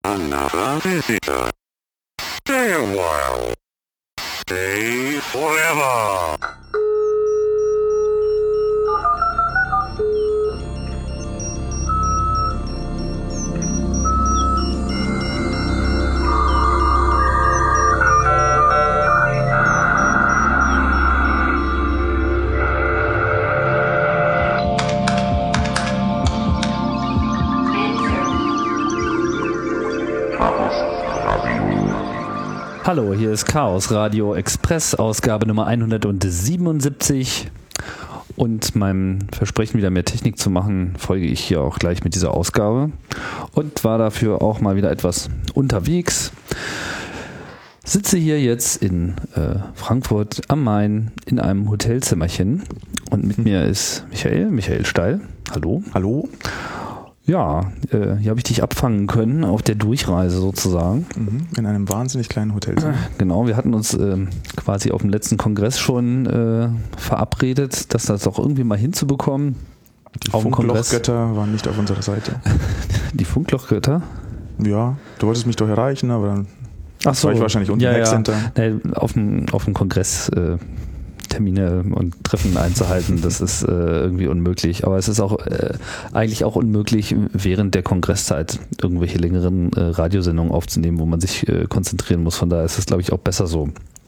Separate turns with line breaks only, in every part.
Another visitor. Stay a while. Stay forever.
Hallo, hier ist Chaos Radio Express, Ausgabe Nummer 177. Und meinem Versprechen, wieder mehr Technik zu machen, folge ich hier auch gleich mit dieser Ausgabe. Und war dafür auch mal wieder etwas unterwegs. Sitze hier jetzt in Frankfurt am Main in einem Hotelzimmerchen. Und mit mir ist Michael Steil. Hallo.
Hallo.
Ja, hier habe ich dich abfangen können auf der Durchreise sozusagen.
In einem wahnsinnig kleinen Hotel.
Genau, wir hatten uns quasi auf dem letzten Kongress schon verabredet, das doch irgendwie mal hinzubekommen.
Die Funklochgötter waren nicht auf unserer Seite.
Die Funklochgötter?
Ja, du wolltest mich doch erreichen, aber dann
war ich
wahrscheinlich unten im Hackcenter.
Nee, auf dem Kongress Termine und Treffen einzuhalten, das ist irgendwie unmöglich. Aber es ist auch eigentlich auch unmöglich, während der Kongresszeit irgendwelche längeren Radiosendungen aufzunehmen, wo man sich konzentrieren muss. Von daher ist es, glaube ich, auch besser so.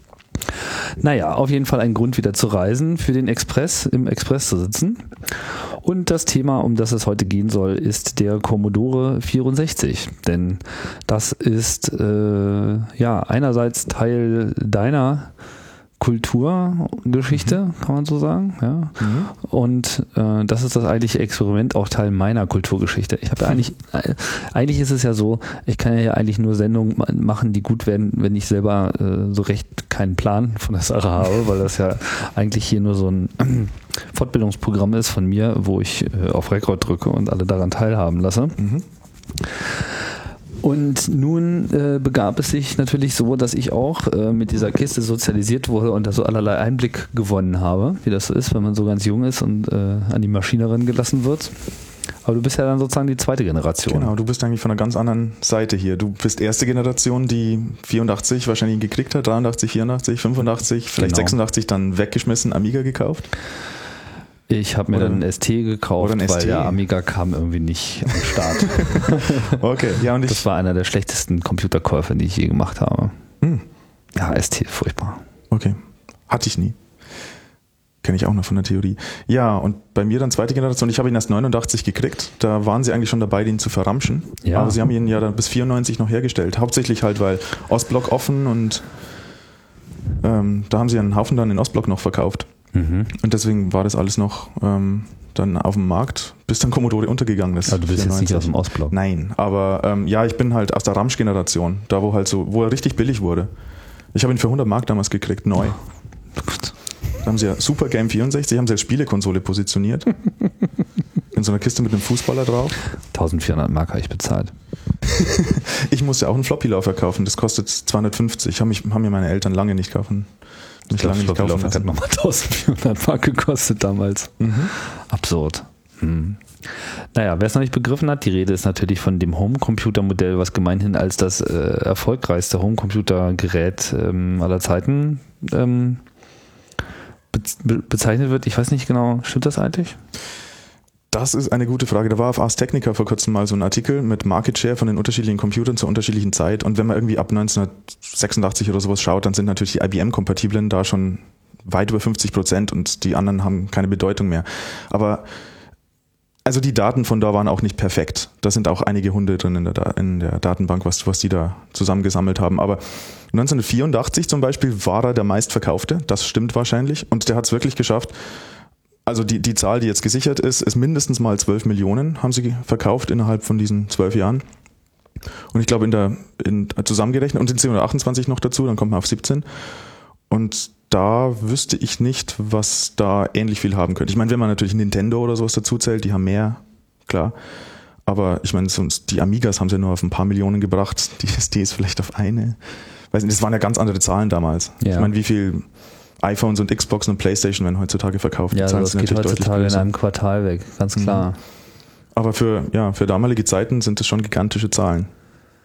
Naja, auf jeden Fall ein Grund wieder zu reisen, für den Express, im Express zu sitzen. Und das Thema, um das es heute gehen soll, ist der Commodore 64. Denn das ist einerseits Teil deiner Kulturgeschichte, kann man so sagen, ja. Und das ist das eigentliche Experiment, auch Teil meiner Kulturgeschichte. Ich habe ja eigentlich ist es ja so, ich kann ja eigentlich nur Sendungen machen, die gut werden, wenn ich selber so recht keinen Plan von der Sache habe, weil das ja eigentlich hier nur so ein Fortbildungsprogramm ist von mir, wo ich auf Rekord drücke und alle daran teilhaben lasse. Und nun begab es sich natürlich so, dass ich auch mit dieser Kiste sozialisiert wurde und da so allerlei Einblick gewonnen habe, wie das so ist, wenn man so ganz jung ist und an die Maschine rangelassen wird. Aber du bist ja dann sozusagen die zweite Generation.
Genau, du bist eigentlich von einer ganz anderen Seite hier. Du bist erste Generation, die 84 wahrscheinlich gekriegt hat, 83, 84, 85, vielleicht 86 dann weggeschmissen, Amiga gekauft.
Ich habe mir dann einen ST gekauft, weil der Amiga kam irgendwie nicht am Start.
Okay, ja, und
das war einer der schlechtesten Computerkäufe, die ich je gemacht habe. Ja, ST, furchtbar.
Okay, hatte ich nie. Kenne ich auch noch von der Theorie. Ja, und bei mir dann zweite Generation, ich habe ihn erst 89 gekriegt, da waren sie eigentlich schon dabei, den zu verramschen. Ja. Aber sie haben ihn ja dann bis 94 noch hergestellt. Hauptsächlich halt, weil Ostblock offen und da haben sie einen Haufen dann in Ostblock noch verkauft. Und deswegen war das alles noch dann auf dem Markt, bis dann Commodore untergegangen ist.
Aber du bist 94. Jetzt nicht aus dem Ostblock.
Nein, aber ich bin halt aus der Ramsch-Generation, da wo er richtig billig wurde. Ich habe ihn für 100 Mark damals gekriegt, neu. Da haben sie ja Super Game 64, haben sie als Spielekonsole positioniert. In so einer Kiste mit einem Fußballer drauf.
1400 Mark habe ich bezahlt.
Ich musste auch einen Floppy-Laufer kaufen, das kostet 250, haben mir meine Eltern lange nicht kaufen.
Ich glaube, Floppy-Laufer hat nochmal 1400 Mark gekostet damals. Absurd. Naja, wer es noch nicht begriffen hat, die Rede ist natürlich von dem Homecomputer-Modell, was gemeinhin als das erfolgreichste Homecomputer-Gerät aller Zeiten bezeichnet wird. Ich weiß nicht genau, stimmt das eigentlich?
Das ist eine gute Frage. Da war auf Ars Technica vor kurzem mal so ein Artikel mit Market Share von den unterschiedlichen Computern zur unterschiedlichen Zeit. Und wenn man irgendwie ab 1986 oder sowas schaut, dann sind natürlich die IBM-Kompatiblen da schon weit über 50% und die anderen haben keine Bedeutung mehr. Aber also die Daten von da waren auch nicht perfekt. Da sind auch einige Hunde drin in der Datenbank, was die da zusammengesammelt haben. Aber 1984 zum Beispiel war er der meistverkaufte. Das stimmt wahrscheinlich. Und der hat es wirklich geschafft. Also die Zahl, die jetzt gesichert ist mindestens mal 12 Millionen haben sie verkauft innerhalb von diesen 12 Jahren. Und ich glaube zusammengerechnet und sind 728 noch dazu, dann kommt man auf 17. Und da wüsste ich nicht, was da ähnlich viel haben könnte. Ich meine, wenn man natürlich Nintendo oder sowas dazu zählt, die haben mehr, klar. Aber ich meine, sonst die Amigas haben sie ja nur auf ein paar Millionen gebracht, die SDs vielleicht auf eine. Weiß nicht, das waren ja ganz andere Zahlen damals. Ja. Ich meine, wie viel iPhones und Xbox und Playstation werden heutzutage verkauft.
Ja, das geht heutzutage in einem Quartal weg, ganz klar.
Aber für damalige Zeiten sind das schon gigantische Zahlen.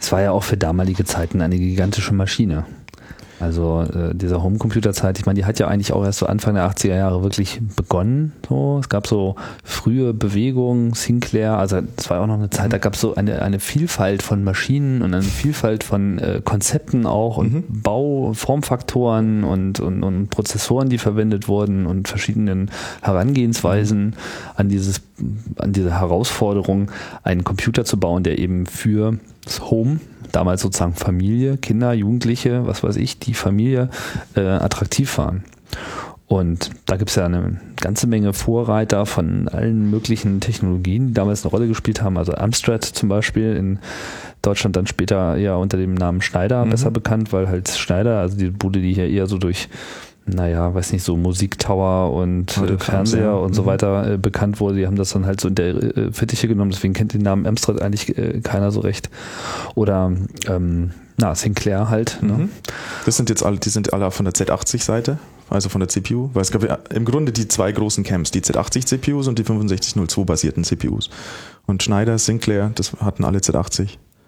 es war ja auch für damalige Zeiten eine gigantische Maschine. Also dieser Homecomputer-Zeit, ich meine, die hat ja eigentlich auch erst so Anfang der 80er Jahre wirklich begonnen. So. Es gab so frühe Bewegungen, Sinclair, also es war auch noch eine Zeit, da gab es so eine Vielfalt von Maschinen und eine Vielfalt von Konzepten auch und Bauformfaktoren und Prozessoren, die verwendet wurden und verschiedenen Herangehensweisen an diese Herausforderung, einen Computer zu bauen, der eben für das Home, damals sozusagen Familie, Kinder, Jugendliche, was weiß ich, die Familie attraktiv waren. Und da gibt es ja eine ganze Menge Vorreiter von allen möglichen Technologien, die damals eine Rolle gespielt haben. Also Amstrad zum Beispiel, in Deutschland dann später ja unter dem Namen Schneider besser bekannt, weil halt Schneider, also die Bude, die hier eher so durch weiß nicht, so Musiktower und Fernseher und so weiter bekannt wurde. Die haben das dann halt so in der Fittiche genommen, deswegen kennt den Namen Amstrad eigentlich keiner so recht. Oder Sinclair halt. Ne?
Das sind jetzt alle, die sind alle von der Z80-Seite, also von der CPU, weil es gab ja im Grunde die zwei großen Camps, die Z80-CPUs und die 6502-basierten CPUs. Und Schneider, Sinclair, das hatten alle Z80.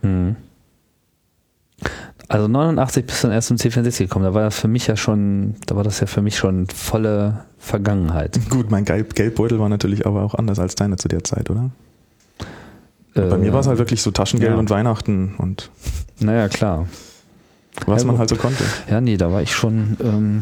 Also 89 bis dann erst zum C64 gekommen, da war das ja für mich schon volle Vergangenheit.
Gut, mein Geldbeutel war natürlich aber auch anders als deiner zu der Zeit, oder? Bei mir war es halt wirklich so Taschengeld und Weihnachten und
naja, klar.
Was man halt so konnte.
Ja, nee, da war ich schon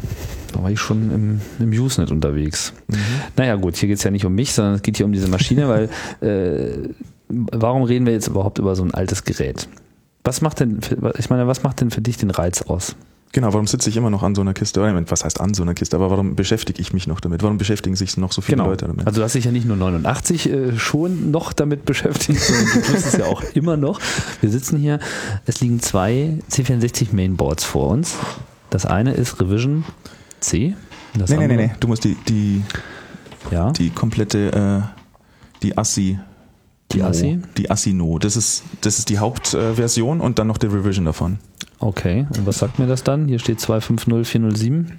im Usenet unterwegs. Naja gut, hier geht es ja nicht um mich, sondern es geht hier um diese Maschine, weil warum reden wir jetzt überhaupt über so ein altes Gerät? Was macht denn für dich den Reiz aus?
Genau, warum sitze ich immer noch an so einer Kiste? Was heißt an so einer Kiste? Aber warum beschäftige ich mich noch damit? Warum beschäftigen sich noch so viele Leute damit?
Also du hast dich ja nicht nur 89 schon noch damit beschäftigt, sondern du tust es ja auch immer noch. Wir sitzen hier, es liegen zwei C64 Mainboards vor uns. Das eine ist Revision C.
Nee. Du musst die komplette, die ASCII.
Die ASCII?
Die ASCII-No. Das ist die Hauptversion und dann noch die Revision davon.
Okay, und was sagt mir das dann? Hier steht 250407.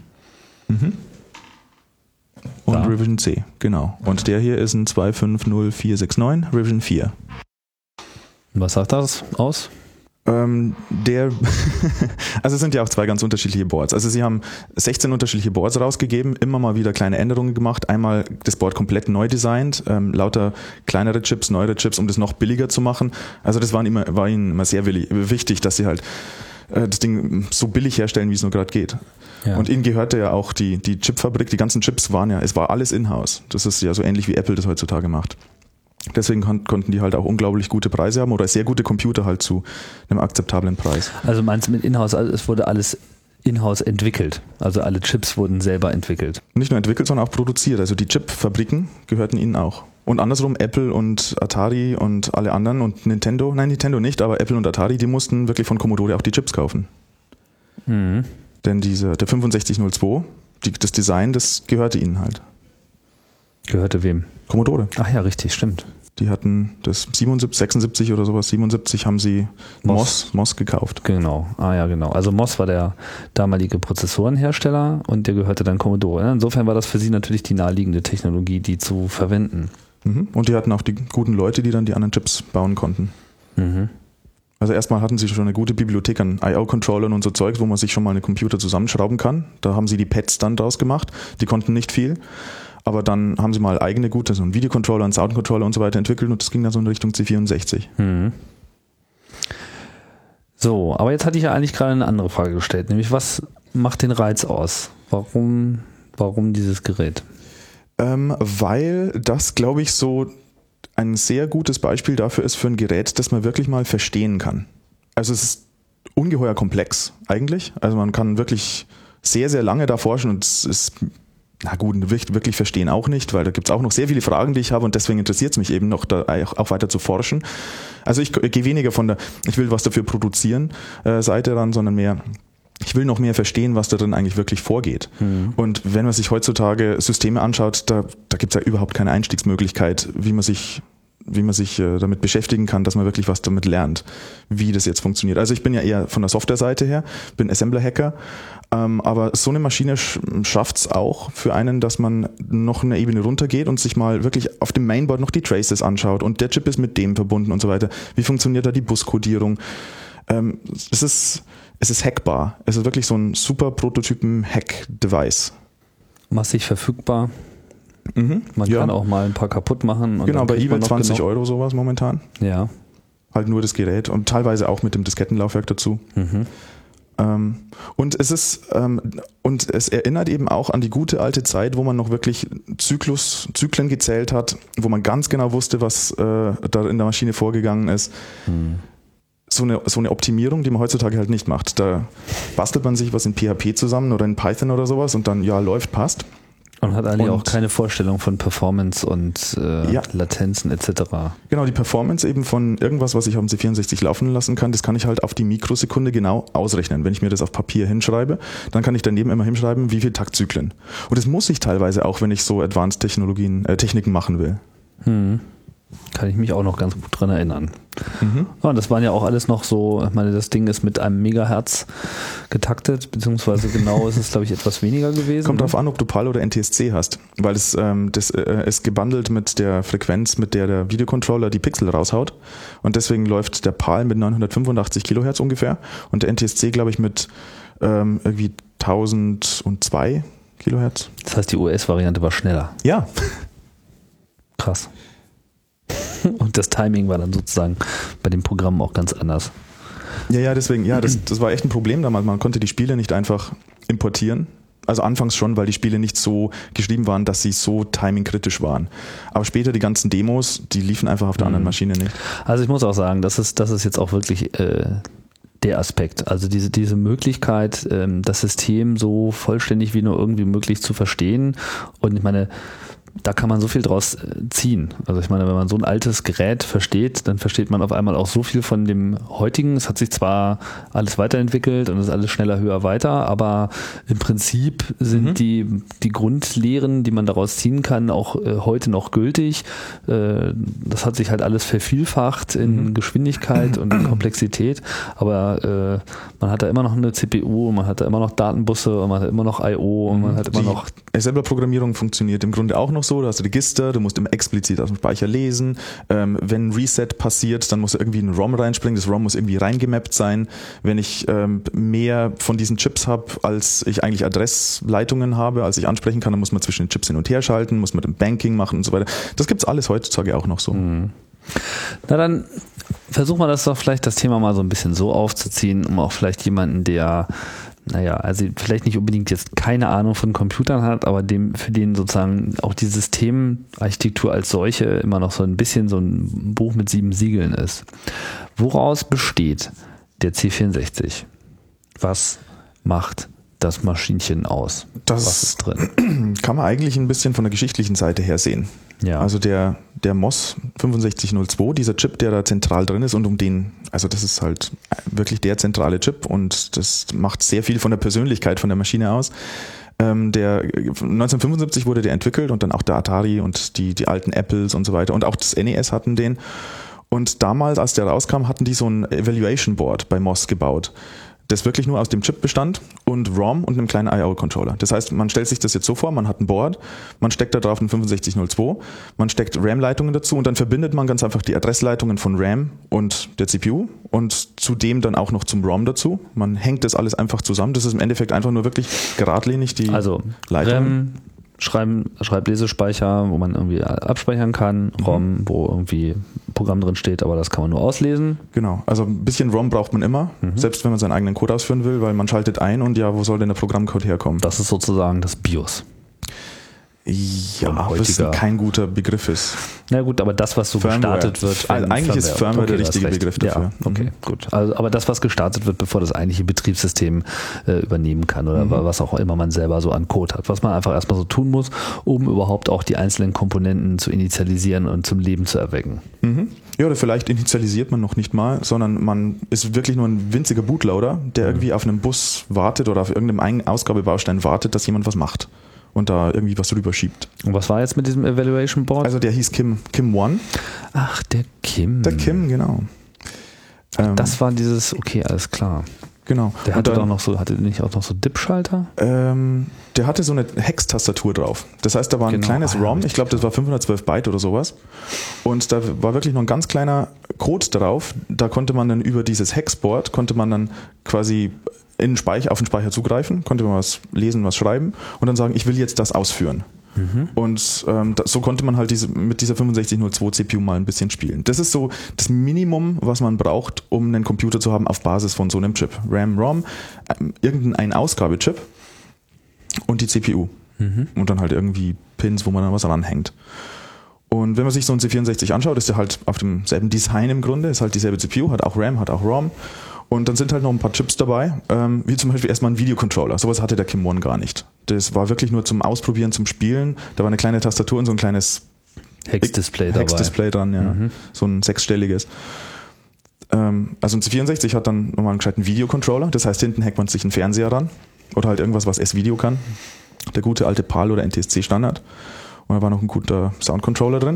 Und Revision C, genau. Und der hier ist ein 250469, Revision 4.
Und was sagt das aus?
Also es sind ja auch zwei ganz unterschiedliche Boards. Also sie haben 16 unterschiedliche Boards rausgegeben, immer mal wieder kleine Änderungen gemacht. Einmal das Board komplett neu designt, lauter kleinere Chips, neuere Chips, um das noch billiger zu machen. Also das war ihnen immer sehr wichtig, dass sie halt das Ding so billig herstellen, wie es nur gerade geht. Ja. Und ihnen gehörte ja auch die Chipfabrik, die ganzen Chips es war alles in-house. Das ist ja so ähnlich wie Apple das heutzutage macht. Deswegen konnten die halt auch unglaublich gute Preise haben oder sehr gute Computer halt zu einem akzeptablen Preis.
Also meinst du mit in-house, also es wurde alles in-house entwickelt? Also alle Chips wurden selber entwickelt?
Nicht nur entwickelt, sondern auch produziert. Also die Chipfabriken gehörten ihnen auch. Und andersrum, Apple und Atari und alle anderen und Nintendo nicht, aber Apple und Atari, die mussten wirklich von Commodore auch die Chips kaufen. Denn der 6502, das Design, das gehörte ihnen halt.
Gehörte wem?
Commodore.
Ach ja, richtig, stimmt.
Die hatten das 76 oder sowas, 77 haben sie MOS gekauft.
Genau, genau. Also MOS war der damalige Prozessorenhersteller und der gehörte dann Commodore. Insofern war das für sie natürlich die naheliegende Technologie, die zu verwenden.
Und die hatten auch die guten Leute, die dann die anderen Chips bauen konnten. Also erstmal hatten sie schon eine gute Bibliothek an I/O-Controllern und so Zeug, wo man sich schon mal einen Computer zusammenschrauben kann. Da haben sie die Pads dann draus gemacht. Die konnten nicht viel. Aber dann haben sie mal eigene gute, so einen Videocontroller, einen Soundcontroller und so weiter entwickelt und das ging dann so in Richtung C64.
So, aber jetzt hatte ich ja eigentlich gerade eine andere Frage gestellt, nämlich was macht den Reiz aus? Warum dieses Gerät?
Weil das, glaube ich, so ein sehr gutes Beispiel dafür ist für ein Gerät, das man wirklich mal verstehen kann. Also es ist ungeheuer komplex eigentlich. Also man kann wirklich sehr, sehr lange da forschen und es ist, wirklich verstehen auch nicht, weil da gibt es auch noch sehr viele Fragen, die ich habe und deswegen interessiert es mich eben noch, da auch weiter zu forschen. Also ich gehe weniger von der, ich will was dafür produzieren Seite ran, sondern mehr, ich will noch mehr verstehen, was da drin eigentlich wirklich vorgeht. Und wenn man sich heutzutage Systeme anschaut, da gibt es ja überhaupt keine Einstiegsmöglichkeit, wie man sich damit beschäftigen kann, dass man wirklich was damit lernt, wie das jetzt funktioniert. Also ich bin ja eher von der Software-Seite her, bin Assembler-Hacker, aber so eine Maschine schafft es auch für einen, dass man noch eine Ebene runtergeht und sich mal wirklich auf dem Mainboard noch die Traces anschaut und der Chip ist mit dem verbunden und so weiter. Wie funktioniert da die Buskodierung? es ist hackbar. Es ist wirklich so ein super Prototypen-Hack-Device.
Massig verfügbar. Man kann auch mal ein paar kaputt machen. Und
genau, bei eBay 20 € sowas momentan.
Ja.
Halt nur das Gerät und teilweise auch mit dem Diskettenlaufwerk dazu. Und es erinnert eben auch an die gute alte Zeit, wo man noch wirklich Zyklen gezählt hat, wo man ganz genau wusste, was da in der Maschine vorgegangen ist. So eine Optimierung, die man heutzutage halt nicht macht. Da bastelt man sich was in PHP zusammen oder in Python oder sowas und dann, ja, läuft, passt.
Und hat eigentlich auch keine Vorstellung von Performance und Latenzen etc.
Genau, die Performance eben von irgendwas, was ich auf dem C64 laufen lassen kann, das kann ich halt auf die Mikrosekunde genau ausrechnen. Wenn ich mir das auf Papier hinschreibe, dann kann ich daneben immer hinschreiben, wie viele Taktzyklen. Und das muss ich teilweise auch, wenn ich so Advanced Techniken machen will.
Kann ich mich auch noch ganz gut dran erinnern. Ja, und das waren ja auch alles noch so, ich meine, das Ding ist mit einem Megahertz getaktet, beziehungsweise genau ist es, glaube ich, etwas weniger gewesen.
Kommt darauf an, ob du PAL oder NTSC hast, weil das ist gebundelt mit der Frequenz, mit der Videocontroller die Pixel raushaut und deswegen läuft der PAL mit 985 Kilohertz ungefähr und der NTSC, glaube ich, mit irgendwie 1002 Kilohertz.
Das heißt, die US-Variante war schneller.
Ja.
Krass. Und das Timing war dann sozusagen bei den Programmen auch ganz anders.
Ja, deswegen, das war echt ein Problem damals. Man konnte die Spiele nicht einfach importieren. Also anfangs schon, weil die Spiele nicht so geschrieben waren, dass sie so timingkritisch waren. Aber später die ganzen Demos, die liefen einfach auf der anderen Maschine nicht.
Also ich muss auch sagen, das ist jetzt auch wirklich der Aspekt. Also diese Möglichkeit, das System so vollständig wie nur irgendwie möglich zu verstehen. Und ich meine, da kann man so viel draus ziehen. Also ich meine, wenn man so ein altes Gerät versteht, dann versteht man auf einmal auch so viel von dem heutigen. Es hat sich zwar alles weiterentwickelt und es ist alles schneller, höher, weiter, aber im Prinzip sind die Grundlehren, die man daraus ziehen kann, auch heute noch gültig. Das hat sich halt alles vervielfacht in Geschwindigkeit und in Komplexität, aber man hat da immer noch eine CPU, man hat da immer noch Datenbusse und man hat immer noch I/O und man hat immer noch...
Assembler-Programmierung funktioniert im Grunde auch noch so, du hast Register, du musst immer explizit aus dem Speicher lesen. Wenn ein Reset passiert, dann muss irgendwie ein ROM reinspringen, das ROM muss irgendwie reingemappt sein. Wenn ich mehr von diesen Chips habe, als ich eigentlich Adressleitungen habe, als ich ansprechen kann, dann muss man zwischen den Chips hin und her schalten, muss man Banking machen und so weiter. Das gibt's alles heutzutage auch noch so.
Na dann versuchen wir das Thema mal so ein bisschen so aufzuziehen, um auch vielleicht jemanden, der also vielleicht nicht unbedingt jetzt keine Ahnung von Computern hat, aber für den sozusagen auch die Systemarchitektur als solche immer noch so ein bisschen so ein Buch mit 7 Siegeln ist. Woraus besteht der C64? Was macht das Maschinchen aus? Was ist drin?
Kann man eigentlich ein bisschen von der geschichtlichen Seite her sehen.
Ja.
Also der MOS 6502, dieser Chip, der da zentral drin ist und also das ist halt wirklich der zentrale Chip und das macht sehr viel von der Persönlichkeit von der Maschine aus. 1975 wurde der entwickelt und dann auch der Atari und die alten Apples und so weiter und auch das NES hatten den. Und damals, als der rauskam, hatten die so ein Evaluation Board bei MOS gebaut, das wirklich nur aus dem Chip bestand und ROM und einem kleinen I/O-Controller. Das heißt, man stellt sich das jetzt so vor, man hat ein Board, man steckt da drauf einen 6502, man steckt RAM-Leitungen dazu und dann verbindet man ganz einfach die Adressleitungen von RAM und der CPU und zudem dann auch noch zum ROM dazu. Man hängt das alles einfach zusammen. Das ist im Endeffekt einfach nur wirklich geradlinig die Leitungen. Schreiblesespeicher,
wo man irgendwie abspeichern kann, ROM, wo irgendwie ein Programm drin steht, aber das kann man nur auslesen.
Genau, also ein bisschen ROM braucht man immer, selbst wenn man seinen eigenen Code ausführen will, weil man schaltet ein und wo soll denn der Programmcode herkommen?
Das ist sozusagen das BIOS.
Ja, was kein guter Begriff ist.
Na gut, aber das, was so gestartet wird.
Eigentlich ist Firmware der richtige Begriff dafür.
Ja, okay, gut. Also, aber das, was gestartet wird, bevor das eigentliche Betriebssystem übernehmen kann oder was auch immer man selber so an Code hat, was man einfach erstmal so tun muss, um überhaupt auch die einzelnen Komponenten zu initialisieren und zum Leben zu erwecken.
Ja, oder vielleicht initialisiert man noch nicht mal, sondern man ist wirklich nur ein winziger Bootloader, der irgendwie auf einem Bus wartet oder auf irgendeinem Ausgabebaustein wartet, dass jemand was macht und da irgendwie was rüberschiebt.
Und was war jetzt mit diesem Evaluation Board?
Also der hieß Kim One.
Ach, der Kim.
Der Kim, genau.
Das war dieses, okay, alles klar.
Genau.
Der hatte doch noch so, hatte nicht auch noch so Dip-Schalter?
Der hatte so eine Hex-Tastatur drauf. Das heißt, da war ein kleines ROM, ich glaube, das war 512 Byte oder sowas. Und da war wirklich noch ein ganz kleiner Code drauf. Da konnte man dann über dieses Hexboard, konnte man dann quasi auf den Speicher zugreifen, konnte man was lesen, was schreiben und dann sagen, ich will jetzt das ausführen. Und so konnte man halt mit dieser 6502 CPU mal ein bisschen spielen. Das ist so das Minimum, was man braucht, um einen Computer zu haben auf Basis von so einem Chip. RAM, ROM, irgendein Ausgabechip und die CPU. Und dann halt irgendwie Pins, wo man dann was ranhängt. Und wenn man sich so einen C64 anschaut, ist der halt auf demselben Design im Grunde, ist halt dieselbe CPU, hat auch RAM, hat auch ROM. Und dann sind halt noch ein paar Chips dabei, wie zum Beispiel erstmal ein Videocontroller. Sowas hatte der Kim One gar nicht. Das war wirklich nur zum Ausprobieren, zum Spielen. Da war eine kleine Tastatur und so ein kleines Hex-Display dran, ja. So ein 6-stelliges. Also ein C64 hat dann nochmal einen gescheiten Videocontroller. Das heißt, hinten hängt man sich einen Fernseher ran oder halt irgendwas, was S-Video kann. Der gute alte PAL oder NTSC-Standard. Und da war noch ein guter Soundcontroller drin.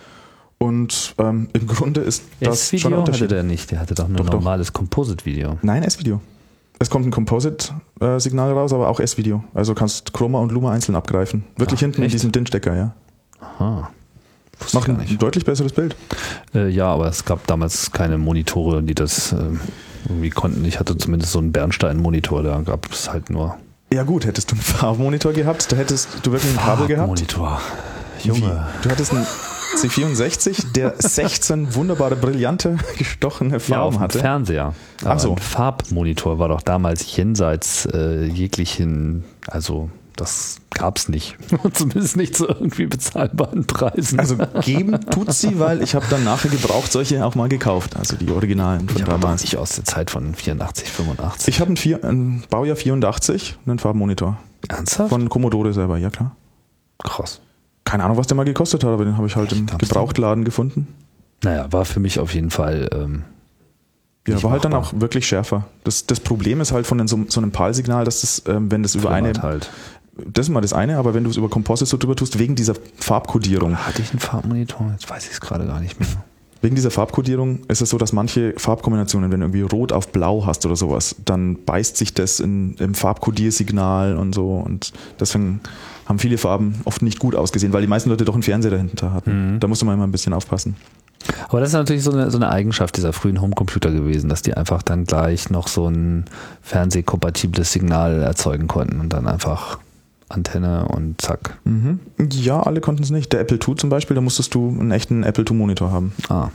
Und im Grunde ist das schon ein Unterschied.
Hatte der nicht, der hatte doch nur ein normales Composite-Video.
Nein, S-Video. Es kommt ein Composite-Signal raus, aber auch S-Video. Also kannst Chroma und Luma einzeln abgreifen. Wirklich hinten in diesem DIN-Stecker, ja.
Aha.
Macht ein deutlich besseres Bild.
Ja, aber es gab damals keine Monitore, die das irgendwie konnten. Ich hatte zumindest so einen Bernstein-Monitor, da gab es halt nur...
Ja gut, hättest du einen Farbmonitor gehabt, da hättest du wirklich ein Kabel gehabt.
Farbmonitor. Junge.
Wie? Du hattest einen C64, der 16 wunderbare, brillante, gestochene Farben hatte.
Fernseher.
Ach so.
Ein Farbmonitor war doch damals jenseits jeglichen, also das gab's nicht. Zumindest nicht zu irgendwie bezahlbaren Preisen.
Also geben tut sie, weil ich habe dann nachher gebraucht solche auch mal gekauft, also die Originalen von damals.
Ich aus der Zeit von 84, 85.
Ich habe ein Baujahr 84, einen Farbmonitor.
Ernsthaft?
Von Commodore selber, ja klar.
Krass.
Keine Ahnung, was der mal gekostet hat, aber den habe ich halt im Gebrauchtladen gefunden.
Naja, war für mich auf jeden Fall
ja, war halt dann auch wirklich schärfer. Das Problem ist halt von so einem PAL-Signal, dass das, wenn das über das ist mal das eine, aber wenn du es über Composite so drüber tust, wegen dieser Farbkodierung.
Hatte ich einen Farbmonitor? Jetzt weiß ich es gerade gar nicht mehr.
Wegen dieser Farbkodierung ist es so, dass manche Farbkombinationen, wenn du irgendwie Rot auf Blau hast oder sowas, dann beißt sich das im Farbkodiersignal und so und deswegen haben viele Farben oft nicht gut ausgesehen, weil die meisten Leute doch einen Fernseher dahinter hatten. Da musste man immer ein bisschen aufpassen.
Aber das ist natürlich so eine Eigenschaft dieser frühen Homecomputer gewesen, dass die einfach dann gleich noch so ein fernsehkompatibles Signal erzeugen konnten und dann einfach Antenne und zack.
Ja, alle konnten es nicht. Der Apple II zum Beispiel, da musstest du einen echten Apple II Monitor haben.
Ah,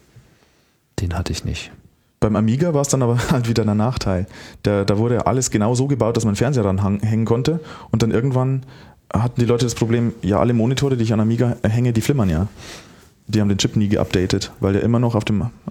den hatte ich nicht.
Beim Amiga war es dann aber halt wieder der Nachteil. Da wurde alles genau so gebaut, dass man einen Fernseher ranhängen konnte und dann irgendwann hatten die Leute das Problem, ja, alle Monitore, die ich an Amiga hänge, die flimmern ja. Die haben den Chip nie geupdatet, weil der immer noch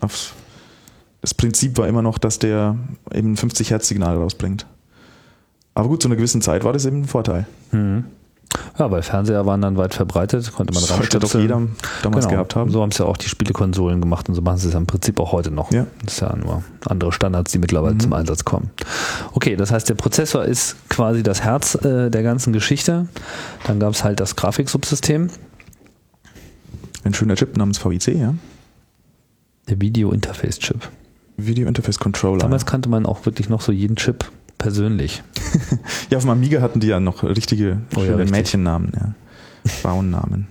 das Prinzip war immer noch, dass der eben 50 Hertz Signal rausbringt. Aber gut, zu einer gewissen Zeit war das eben ein Vorteil.
Ja, weil Fernseher waren dann weit verbreitet, konnte man
sollte doch jeder damals gehabt haben.
So haben es ja auch die Spielekonsolen gemacht und so machen sie es ja im Prinzip auch heute noch.
Ja.
Das ist ja nur andere Standards, die mittlerweile zum Einsatz kommen. Okay, das heißt, der Prozessor ist quasi das Herz der ganzen Geschichte. Dann gab es halt das Grafiksubsystem.
Ein schöner Chip namens VIC, ja.
Der Video-Interface-Chip.
Video-Interface-Controller.
Damals kannte man auch wirklich noch so jeden Chip persönlich.
Ja, auf dem Amiga hatten die ja noch richtige schöne
richtig.
Mädchennamen, ja. Frauennamen.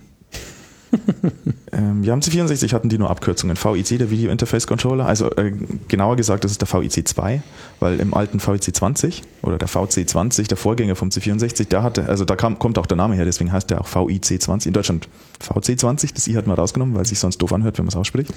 Ja, am C64 hatten die nur Abkürzungen. VIC, der Video Interface Controller, also genauer gesagt, das ist der VIC 2, weil im alten VIC 20 oder der VC 20, der Vorgänger vom C64, da kommt auch der Name her, deswegen heißt der auch VIC 20. In Deutschland VC 20, das I hat man rausgenommen, weil es sich sonst doof anhört, wenn man es ausspricht.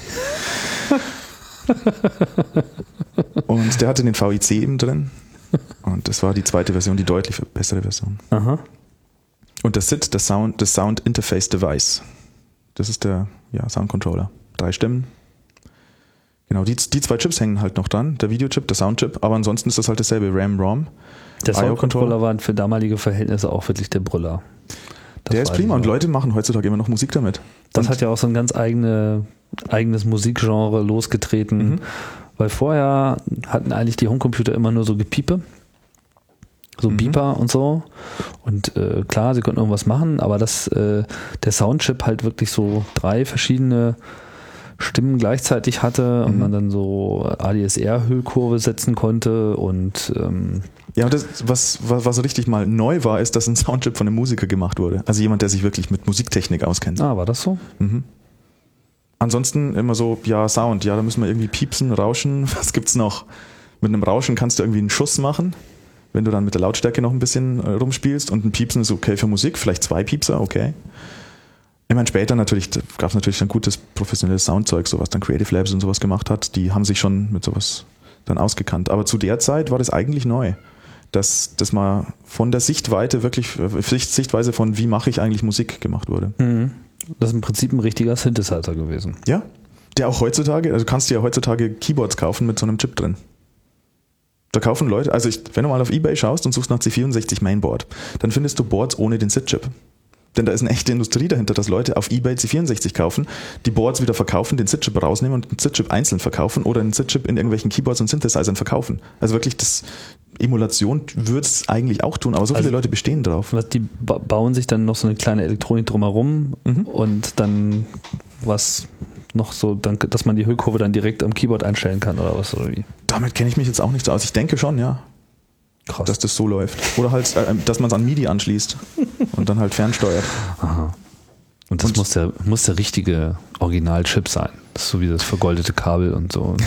Und der hatte den VIC eben drin. Und das war die zweite Version, die deutlich bessere Version.
Aha.
Und das SID, das Sound Interface Device. Das ist der Sound Controller. 3 Stimmen. Genau, die zwei Chips hängen halt noch dran. Der Videochip, der Soundchip. Aber ansonsten ist das halt dasselbe. RAM, ROM.
Der Sound Controller war für damalige Verhältnisse auch wirklich der Brüller.
Der ist prima und Leute machen heutzutage immer noch Musik damit.
Das hat ja auch so ein ganz eigenes Musikgenre losgetreten. Weil vorher hatten eigentlich die Homecomputer immer nur so Gepiepe. So Beeper und so. Und klar, sie konnten irgendwas machen, aber der Soundchip halt wirklich so 3 verschiedene Stimmen gleichzeitig hatte und man dann so ADSR-Hüllkurve setzen konnte und
ja, und das, was richtig mal neu war, ist, dass ein Soundchip von einem Musiker gemacht wurde. Also jemand, der sich wirklich mit Musiktechnik auskennt.
Ah, war das so?
Mhm. Ansonsten immer so, ja, Sound, ja, da müssen wir irgendwie piepsen, rauschen. Was gibt's noch? Mit einem Rauschen kannst du irgendwie einen Schuss machen, wenn du dann mit der Lautstärke noch ein bisschen rumspielst, und ein Piepsen ist okay für Musik, vielleicht 2 Piepser, okay. Ich meine, später natürlich, gab es natürlich dann gutes professionelles Soundzeug, so was dann Creative Labs und sowas gemacht hat, die haben sich schon mit sowas dann ausgekannt. Aber zu der Zeit war das eigentlich neu, dass das mal von der Sichtweite von wie mache ich eigentlich Musik gemacht wurde.
Mhm. Das ist im Prinzip ein richtiger Synthesizer gewesen.
Ja, der auch heutzutage, also kannst du ja heutzutage Keyboards kaufen mit so einem Chip drin. Da kaufen Leute, also wenn du mal auf eBay schaust und suchst nach C64 Mainboard, dann findest du Boards ohne den SID-Chip. Denn da ist eine echte Industrie dahinter, dass Leute auf eBay C64 kaufen, die Boards wieder verkaufen, den SID-Chip rausnehmen und den SID-Chip einzeln verkaufen oder den SID-Chip in irgendwelchen Keyboards und Synthesizern verkaufen. Also wirklich, das Emulation würde es eigentlich auch tun, aber so viele Leute bestehen drauf.
Die bauen sich dann noch so eine kleine Elektronik drumherum und dann was noch so, dass man die Hüllkurve dann direkt am Keyboard einstellen kann oder was, oder wie?
Damit kenne ich mich jetzt auch nicht so aus. Ich denke schon, ja. Krass. Dass das so läuft. Oder halt, dass man es an MIDI anschließt und dann halt fernsteuert.
Aha. Und das muss der richtige Originalchip sein. Das ist so wie das vergoldete Kabel und so.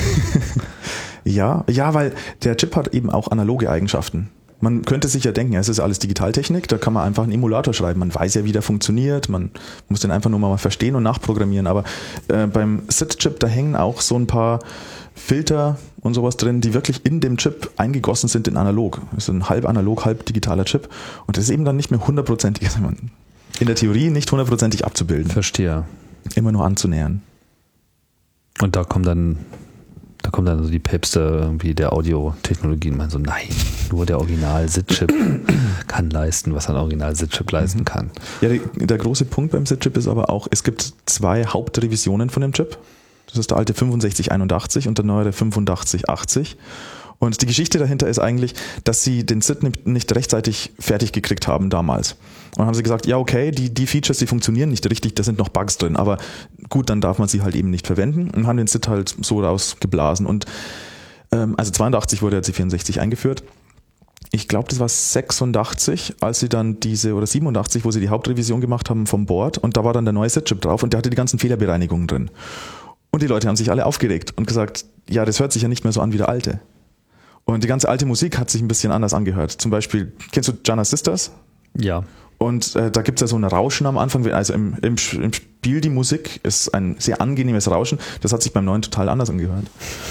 Ja, weil der Chip hat eben auch analoge Eigenschaften. Man könnte sich ja denken, es ist alles Digitaltechnik, da kann man einfach einen Emulator schreiben. Man weiß ja, wie der funktioniert, man muss den einfach nur mal verstehen und nachprogrammieren. Aber beim SID-Chip, da hängen auch so ein paar Filter und sowas drin, die wirklich in dem Chip eingegossen sind in analog. Das ist ein halb analog, halb digitaler Chip. Und das ist eben dann nicht mehr hundertprozentig, in der Theorie nicht hundertprozentig abzubilden.
Verstehe.
Immer nur anzunähern.
Und da kommen dann so die Päpste irgendwie der Audiotechnologien, meinen so, nein, nur der Original-SID-Chip kann leisten, was ein Original-SID-Chip leisten kann.
Ja, der große Punkt beim SID-Chip ist aber auch, es gibt 2 Hauptrevisionen von dem Chip. Das ist der alte 6581 und der neuere 8580. Und die Geschichte dahinter ist eigentlich, dass sie den SID nicht rechtzeitig fertig gekriegt haben damals. Und dann haben sie gesagt, ja okay, die Features, die funktionieren nicht richtig, da sind noch Bugs drin, aber gut, dann darf man sie halt eben nicht verwenden und haben den SID halt so rausgeblasen. Und also 82 wurde der C64 eingeführt. Ich glaube, das war 86, als sie dann oder 87, wo sie die Hauptrevision gemacht haben vom Board, und da war dann der neue SID-Chip drauf und der hatte die ganzen Fehlerbereinigungen drin. Und die Leute haben sich alle aufgeregt und gesagt, ja, das hört sich ja nicht mehr so an wie der alte. Und die ganze alte Musik hat sich ein bisschen anders angehört. Zum Beispiel, kennst du Jana Sisters?
Ja.
Und da gibt es ja so ein Rauschen am Anfang. Also im Spiel die Musik ist ein sehr angenehmes Rauschen. Das hat sich beim neuen total anders angehört.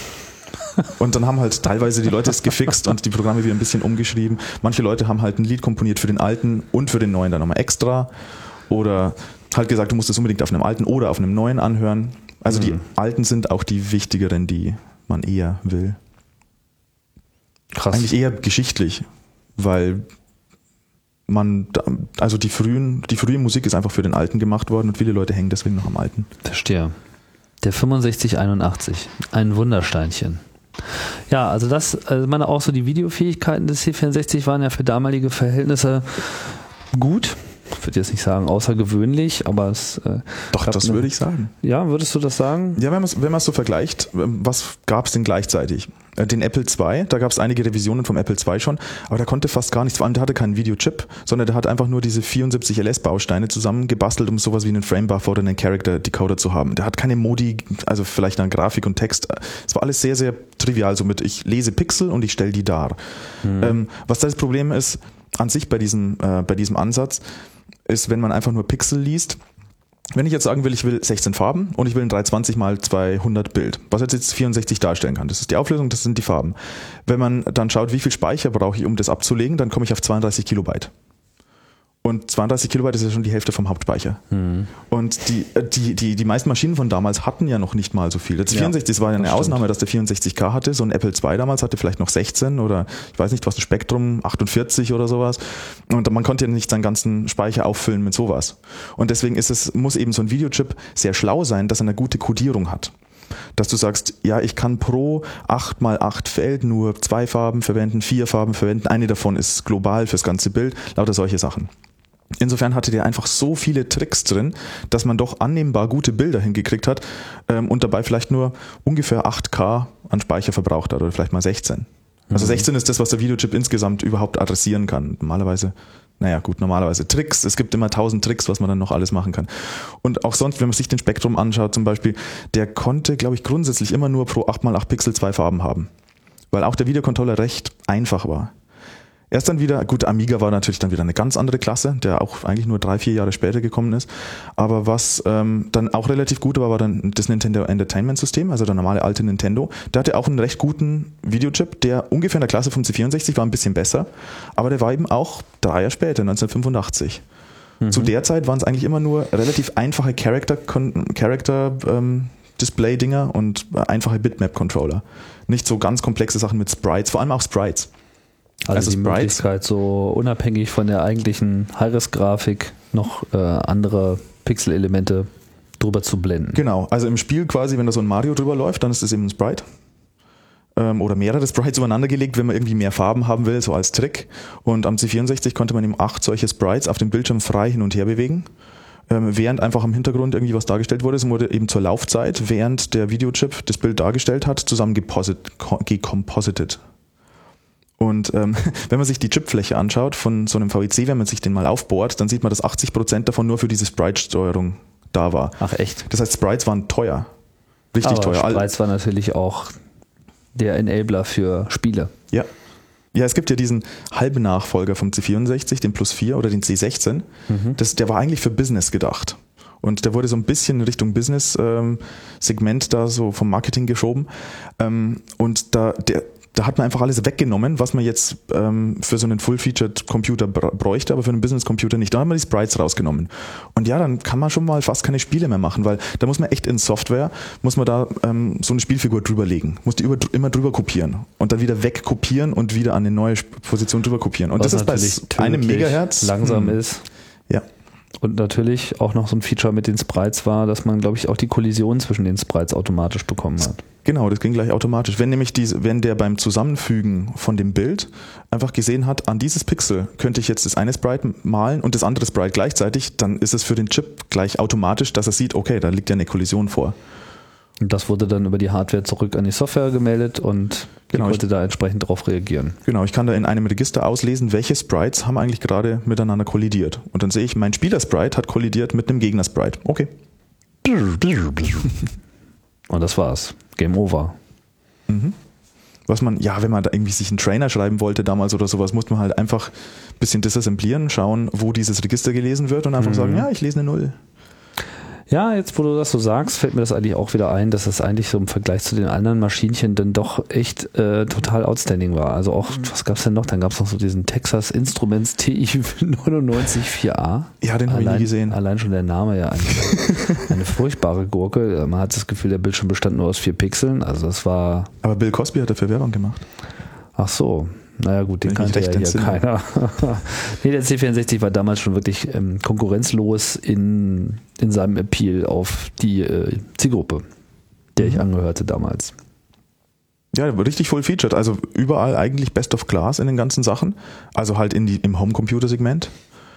Und dann haben halt teilweise die Leute es gefixt und die Programme wieder ein bisschen umgeschrieben. Manche Leute haben halt ein Lied komponiert für den alten und für den neuen dann nochmal extra. Oder halt gesagt, du musst es unbedingt auf einem alten oder auf einem neuen anhören. Also die alten sind auch die wichtigeren, die man eher will.
Krass.
Eigentlich eher geschichtlich, weil die frühe Musik ist einfach für den Alten gemacht worden und viele Leute hängen deswegen noch am Alten.
Verstehe. Der 6581, ein Wundersteinchen. Ja, also auch so die Videofähigkeiten des C64 waren ja für damalige Verhältnisse gut. Ich würde jetzt nicht sagen außergewöhnlich, aber es...
Doch, das würde ich sagen.
Ja, würdest du das sagen?
Ja, wenn man es so vergleicht, was gab es denn gleichzeitig? Den Apple II, da gab es einige Revisionen vom Apple II schon, aber der konnte fast gar nichts, vor allem der hatte keinen Videochip, sondern der hat einfach nur diese 74 LS-Bausteine zusammengebastelt, um sowas wie einen Frame-Buffer oder einen Character-Decoder zu haben. Der hat keine Modi, also vielleicht dann Grafik und Text. Es war alles sehr, sehr trivial, so mit ich lese Pixel und ich stelle die dar. Was das Problem ist, an sich bei diesem Ansatz, ist, wenn man einfach nur Pixel liest. Wenn ich jetzt sagen will, ich will 16 Farben und ich will ein 320 x 200 Bild, was jetzt 64 darstellen kann. Das ist die Auflösung, das sind die Farben. Wenn man dann schaut, wie viel Speicher brauche ich, um das abzulegen, dann komme ich auf 32 Kilobyte. Und 32 Kilobyte ist ja schon die Hälfte vom Hauptspeicher. Und die meisten Maschinen von damals hatten ja noch nicht mal so viel. Das 64, das war ja eine Ausnahme, dass der 64K hatte. So ein Apple II damals hatte vielleicht noch 16 oder ich weiß nicht, was ein Spektrum, 48 oder sowas. Und man konnte ja nicht seinen ganzen Speicher auffüllen mit sowas. Und deswegen muss eben so ein Videochip sehr schlau sein, dass er eine gute Codierung hat. Dass du sagst, ja, ich kann pro 8x8 Feld nur 2 Farben verwenden, 4 Farben verwenden, eine davon ist global fürs ganze Bild, lauter solche Sachen. Insofern hatte der einfach so viele Tricks drin, dass man doch annehmbar gute Bilder hingekriegt hat und dabei vielleicht nur ungefähr 8K an Speicher verbraucht hat oder vielleicht mal 16. Also 16 ist das, was der Videochip insgesamt überhaupt adressieren kann. Normalerweise Tricks. Es gibt immer 1000 Tricks, was man dann noch alles machen kann. Und auch sonst, wenn man sich den Spektrum anschaut zum Beispiel, der konnte, glaube ich, grundsätzlich immer nur pro 8x8 Pixel 2 Farben haben. Weil auch der Videocontroller recht einfach war. Erst dann wieder, gut, Amiga war natürlich dann wieder eine ganz andere Klasse, der auch eigentlich nur 3-4 Jahre später gekommen ist. Aber was dann auch relativ gut war dann das Nintendo Entertainment System, also der normale alte Nintendo. Der hatte auch einen recht guten Videochip, der ungefähr in der Klasse vom C64 war, ein bisschen besser. Aber der war eben auch 3 Jahre später, 1985. Zu der Zeit waren es eigentlich immer nur relativ einfache Character-Display-Dinger und einfache Bitmap-Controller. Nicht so ganz komplexe Sachen mit Sprites, vor allem auch Sprites.
Also die Möglichkeit, so unabhängig von der eigentlichen High-Res-Grafik noch andere Pixel-Elemente drüber zu blenden.
Genau, also im Spiel quasi, wenn da so ein Mario drüber läuft, dann ist das eben ein Sprite. Oder mehrere Sprites übereinander gelegt, wenn man irgendwie mehr Farben haben will, so als Trick. Und am C64 konnte man eben 8 solche Sprites auf dem Bildschirm frei hin und her bewegen, während einfach am Hintergrund irgendwie was dargestellt wurde. Es wurde eben zur Laufzeit, während der Videochip das Bild dargestellt hat, zusammen gecomposited. Und wenn man sich die Chipfläche anschaut von so einem VEC, wenn man sich den mal aufbohrt, dann sieht man, dass 80% davon nur für diese Sprite-Steuerung da war.
Ach echt?
Das heißt, Sprites waren teuer. Richtig teuer.
Sprites war natürlich auch der Enabler für Spiele.
Ja. Ja, es gibt ja diesen halben Nachfolger vom C64, den Plus4 oder den C16. Der war eigentlich für Business gedacht. Und der wurde so ein bisschen in Richtung Business-Segment da so vom Marketing geschoben. Und da hat man einfach alles weggenommen, was man jetzt für so einen Full-Featured-Computer bräuchte, aber für einen Business-Computer nicht. Da hat man die Sprites rausgenommen. Und ja, dann kann man schon mal fast keine Spiele mehr machen, weil da muss man echt in Software, muss man da so eine Spielfigur drüberlegen, muss die immer drüber kopieren und dann wieder wegkopieren und wieder an eine neue Position drüber kopieren. Und
was
das ist bei einem Megahertz
langsam ist.
Ja.
Und natürlich auch noch so ein Feature mit den Sprites war, dass man, glaube ich, auch die Kollision zwischen den Sprites automatisch bekommen hat.
Genau, das ging gleich automatisch. Wenn der beim Zusammenfügen von dem Bild einfach gesehen hat, an dieses Pixel könnte ich jetzt das eine Sprite malen und das andere Sprite gleichzeitig, dann ist es für den Chip gleich automatisch, dass er sieht, okay, da liegt ja eine Kollision vor.
Und das wurde dann über die Hardware zurück an die Software gemeldet und die konnte da entsprechend darauf reagieren. Genau,
ich kann da in einem Register auslesen, welche Sprites haben eigentlich gerade miteinander kollidiert. Und dann sehe ich, mein Spieler-Sprite hat kollidiert mit einem Gegner-Sprite. Okay.
Und das war's. Game over.
Was man, ja, wenn man da irgendwie sich einen Trainer schreiben wollte damals oder sowas, musste man halt einfach ein bisschen disassemblieren, schauen, wo dieses Register gelesen wird und einfach sagen, ja, ich lese eine 0.
Ja, jetzt wo du das so sagst, fällt mir das eigentlich auch wieder ein, dass das eigentlich so im Vergleich zu den anderen Maschinchen dann doch echt total outstanding war. Also auch, was gab's denn noch? Dann gab's noch so diesen Texas Instruments TI 994A.
Ja, den habe ich nie gesehen.
Allein schon der Name ja eine furchtbare Gurke. Man hat das Gefühl, der Bildschirm bestand nur aus 4 Pixeln. Also das war...
Aber Bill Cosby hat dafür Werbung gemacht.
Ach so. Naja gut, den kannte ja hier keiner. Nee, der C64 war damals schon wirklich konkurrenzlos in seinem Appeal auf die Zielgruppe, der ich angehörte damals.
Ja, richtig full-featured, also überall eigentlich best of class in den ganzen Sachen, also halt im Home-Computer-Segment.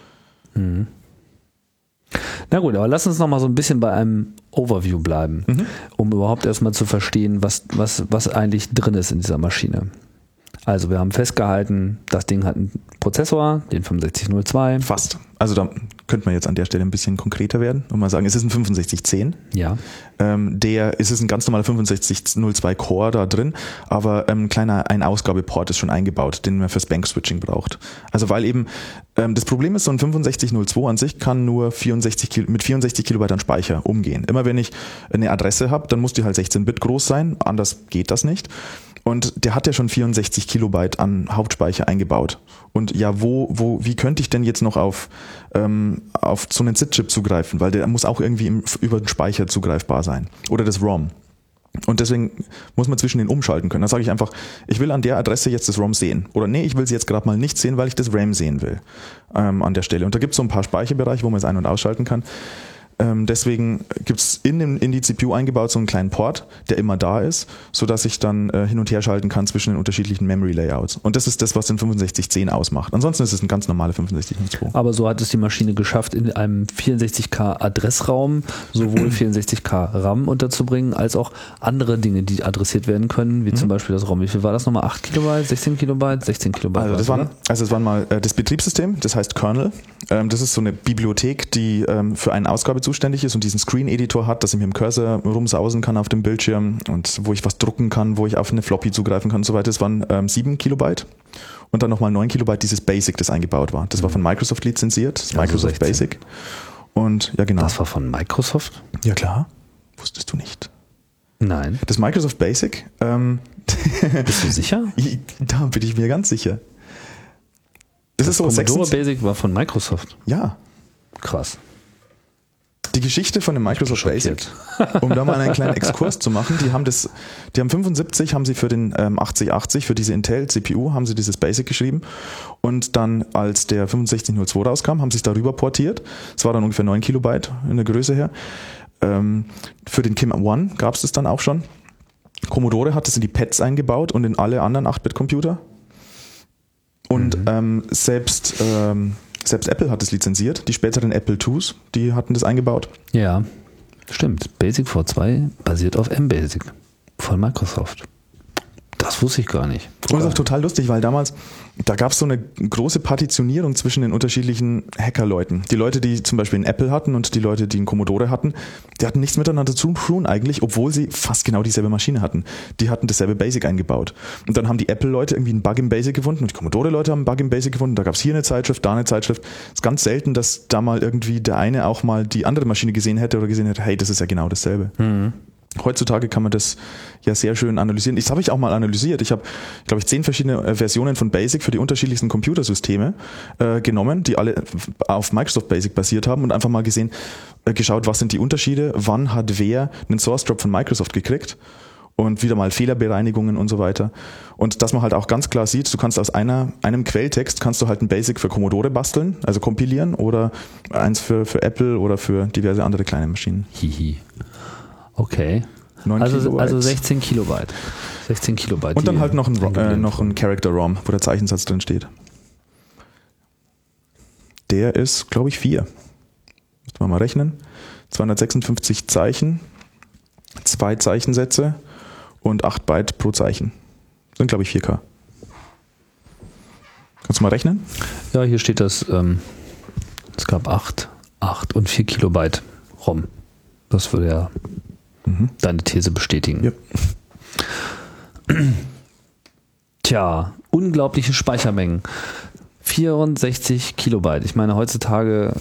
Na gut, aber lass uns noch mal so ein bisschen bei einem Overview bleiben, um überhaupt erstmal zu verstehen, was eigentlich drin ist in dieser Maschine. Also wir haben festgehalten, das Ding hat einen Prozessor, den 6502.
Fast. Also da könnte man jetzt an der Stelle ein bisschen konkreter werden und mal sagen, es ist ein 6510.
Ja.
Es ist ein ganz normaler 6502 Core da drin, aber ein Ausgabeport ist schon eingebaut, den man fürs Bank-Switching braucht. Also weil eben, das Problem ist, so ein 6502 an sich kann nur mit 64 Kilobyte an Speicher umgehen. Immer wenn ich eine Adresse habe, dann muss die halt 16-Bit groß sein, anders geht das nicht. Und der hat ja schon 64 Kilobyte an Hauptspeicher eingebaut. Und ja, wie könnte ich denn jetzt noch auf so einen SID-Chip zugreifen? Weil der muss auch irgendwie über den Speicher zugreifbar sein. Oder das ROM. Und deswegen muss man zwischen den umschalten können. Da sage ich einfach, ich will an der Adresse jetzt das ROM sehen. Oder nee, ich will sie jetzt gerade mal nicht sehen, weil ich das RAM sehen will an der Stelle. Und da gibt es so ein paar Speicherbereiche, wo man es ein- und ausschalten kann. Deswegen gibt es in die CPU eingebaut so einen kleinen Port, der immer da ist, sodass ich dann hin und her schalten kann zwischen den unterschiedlichen Memory-Layouts. Und das ist das, was den 6510 ausmacht. Ansonsten ist es ein ganz normaler 6502.
Aber so hat es die Maschine geschafft, in einem 64K Adressraum sowohl 64K RAM unterzubringen, als auch andere Dinge, die adressiert werden können, wie zum Beispiel das ROM. Wie viel war das nochmal? 8 Kilobyte, 16 Kilobyte, 16 Kilobyte?
Es waren mal das Betriebssystem, das heißt Kernel. Das ist so eine Bibliothek, die für eine Ausgabe zuständig ist und diesen Screen-Editor hat, dass ich mit dem Cursor rumsausen kann auf dem Bildschirm und wo ich was drucken kann, wo ich auf eine Floppy zugreifen kann und so weiter. Das waren 7 Kilobyte und dann nochmal 9 Kilobyte dieses Basic, das eingebaut war. Das war von Microsoft lizenziert, das Microsoft 16. Basic. Und ja, genau.
Das war von Microsoft?
Ja, klar. Wusstest du nicht?
Nein.
Das Microsoft Basic.
Bist du sicher?
Da bin ich mir ganz sicher. Das ist so
Commodore Basic war von Microsoft.
Ja.
Krass.
Die Geschichte von dem Microsoft Basic, um da mal einen kleinen Exkurs zu machen, die haben 75, haben sie für den 8080, für diese Intel CPU, haben sie dieses Basic geschrieben und dann, als der 6502 rauskam, haben sie es darüber portiert. Es war dann ungefähr 9 Kilobyte in der Größe her. Für den Kim One gab es das dann auch schon. Commodore hat es in die Pads eingebaut und in alle anderen 8-Bit-Computer. Und selbst Apple hat es lizenziert. Die späteren Apple IIs, die hatten das eingebaut.
Ja, stimmt. Basic V2 basiert auf MBasic von Microsoft. Das wusste ich gar nicht.
Und das ist auch total lustig, weil damals, da gab es so eine große Partitionierung zwischen den unterschiedlichen Hackerleuten. Die Leute, die zum Beispiel einen Apple hatten und die Leute, die einen Commodore hatten, die hatten nichts miteinander zu tun eigentlich, obwohl sie fast genau dieselbe Maschine hatten. Die hatten dasselbe Basic eingebaut. Und dann haben die Apple-Leute irgendwie einen Bug im Basic gefunden und die Commodore-Leute haben einen Bug im Basic gefunden. Da gab es hier eine Zeitschrift, da eine Zeitschrift. Es ist ganz selten, dass da mal irgendwie der eine auch mal die andere Maschine gesehen hätte, hey, das ist ja genau dasselbe. Mhm. Heutzutage kann man das ja sehr schön analysieren. Das habe ich auch mal analysiert. Ich habe, glaube ich, 10 verschiedene Versionen von Basic für die unterschiedlichsten Computersysteme genommen, die alle auf Microsoft Basic basiert haben und einfach mal geschaut, was sind die Unterschiede, wann hat wer einen Source Drop von Microsoft gekriegt und wieder mal Fehlerbereinigungen und so weiter. Und dass man halt auch ganz klar sieht, du kannst aus einem Quelltext kannst du halt ein Basic für Commodore basteln, also kompilieren oder eins für Apple oder für diverse andere kleine Maschinen.
Hihi. Okay. Also 16 Kilobyte. 16 Kilobyte.
Und dann halt noch ein Character ROM, wo der Zeichensatz drin steht. Der ist, glaube ich, 4. Müssen wir mal rechnen. 256 Zeichen, 2 Zeichensätze und 8 Byte pro Zeichen. Das sind, glaube ich, 4K. Kannst du mal rechnen?
Ja, hier steht das, es gab 8 und 4 Kilobyte ROM. Das würde ja deine These bestätigen.
Ja.
Tja, unglaubliche Speichermengen. 64 Kilobyte. Ich meine, heutzutage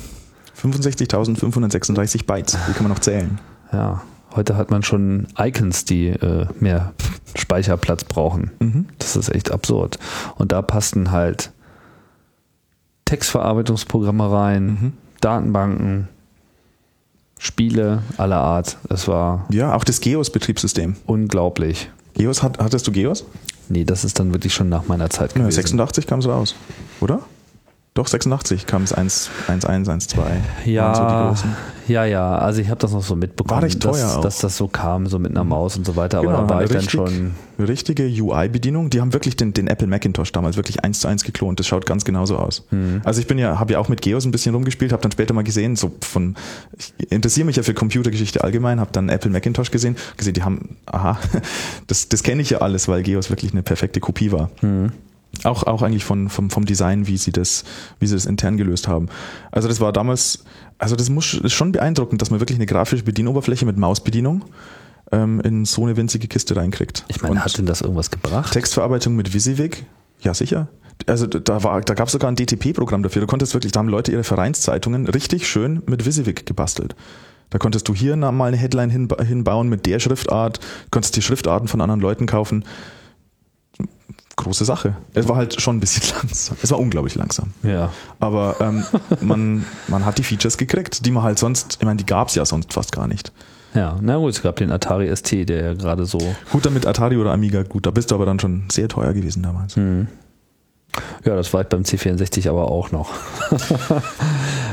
65.536 Bytes. Die kann man noch zählen.
Ja, heute hat man schon Icons, die mehr Speicherplatz brauchen. Mhm. Das ist echt absurd. Und da passten halt Textverarbeitungsprogramme rein, Datenbanken, Spiele aller Art. Es war...
Ja, auch das GEOS-Betriebssystem.
Unglaublich.
GEOS, hattest du GEOS?
Nee, das ist dann wirklich schon nach meiner Zeit gewesen.
86 kam es raus, oder? Doch, 86 kam es 1.1, 1.2.
Ja, so ja. Also ich habe das noch so mitbekommen,
war recht teuer
dass das so kam, so mit einer Maus und so weiter. Aber da war ich dann schon...
Richtige UI-Bedienung. Die haben wirklich den Apple Macintosh damals wirklich 1:1 geklont. Das schaut ganz genauso aus. Also ich habe ja auch mit GEOS ein bisschen rumgespielt, habe dann später mal gesehen, ich interessiere mich ja für Computergeschichte allgemein, habe dann Apple Macintosh gesehen, die haben, das kenne ich ja alles, weil GEOS wirklich eine perfekte Kopie war. Auch eigentlich vom Design, wie sie das intern gelöst haben. Also das war damals, das ist schon beeindruckend, dass man wirklich eine grafische Bedienoberfläche mit Mausbedienung in so eine winzige Kiste reinkriegt.
Ich meine, hat denn das irgendwas gebracht?
Textverarbeitung mit WYSIWYG? Ja, sicher. Also da gab es sogar ein DTP-Programm dafür. Da haben Leute ihre Vereinszeitungen richtig schön mit WYSIWYG gebastelt. Da konntest du hier mal eine Headline hinbauen mit der Schriftart, konntest die Schriftarten von anderen Leuten kaufen. Große Sache. Es war halt schon ein bisschen langsam. Es war unglaublich langsam.
Ja.
Aber man hat die Features gekriegt, die man halt sonst, ich meine, die gab es ja sonst fast gar nicht.
Ja, na gut, es gab den Atari ST, der ja gerade so...
Gut, damit Atari oder Amiga, gut, da bist du aber dann schon sehr teuer gewesen damals.
Ja, das war halt beim C64 aber auch noch.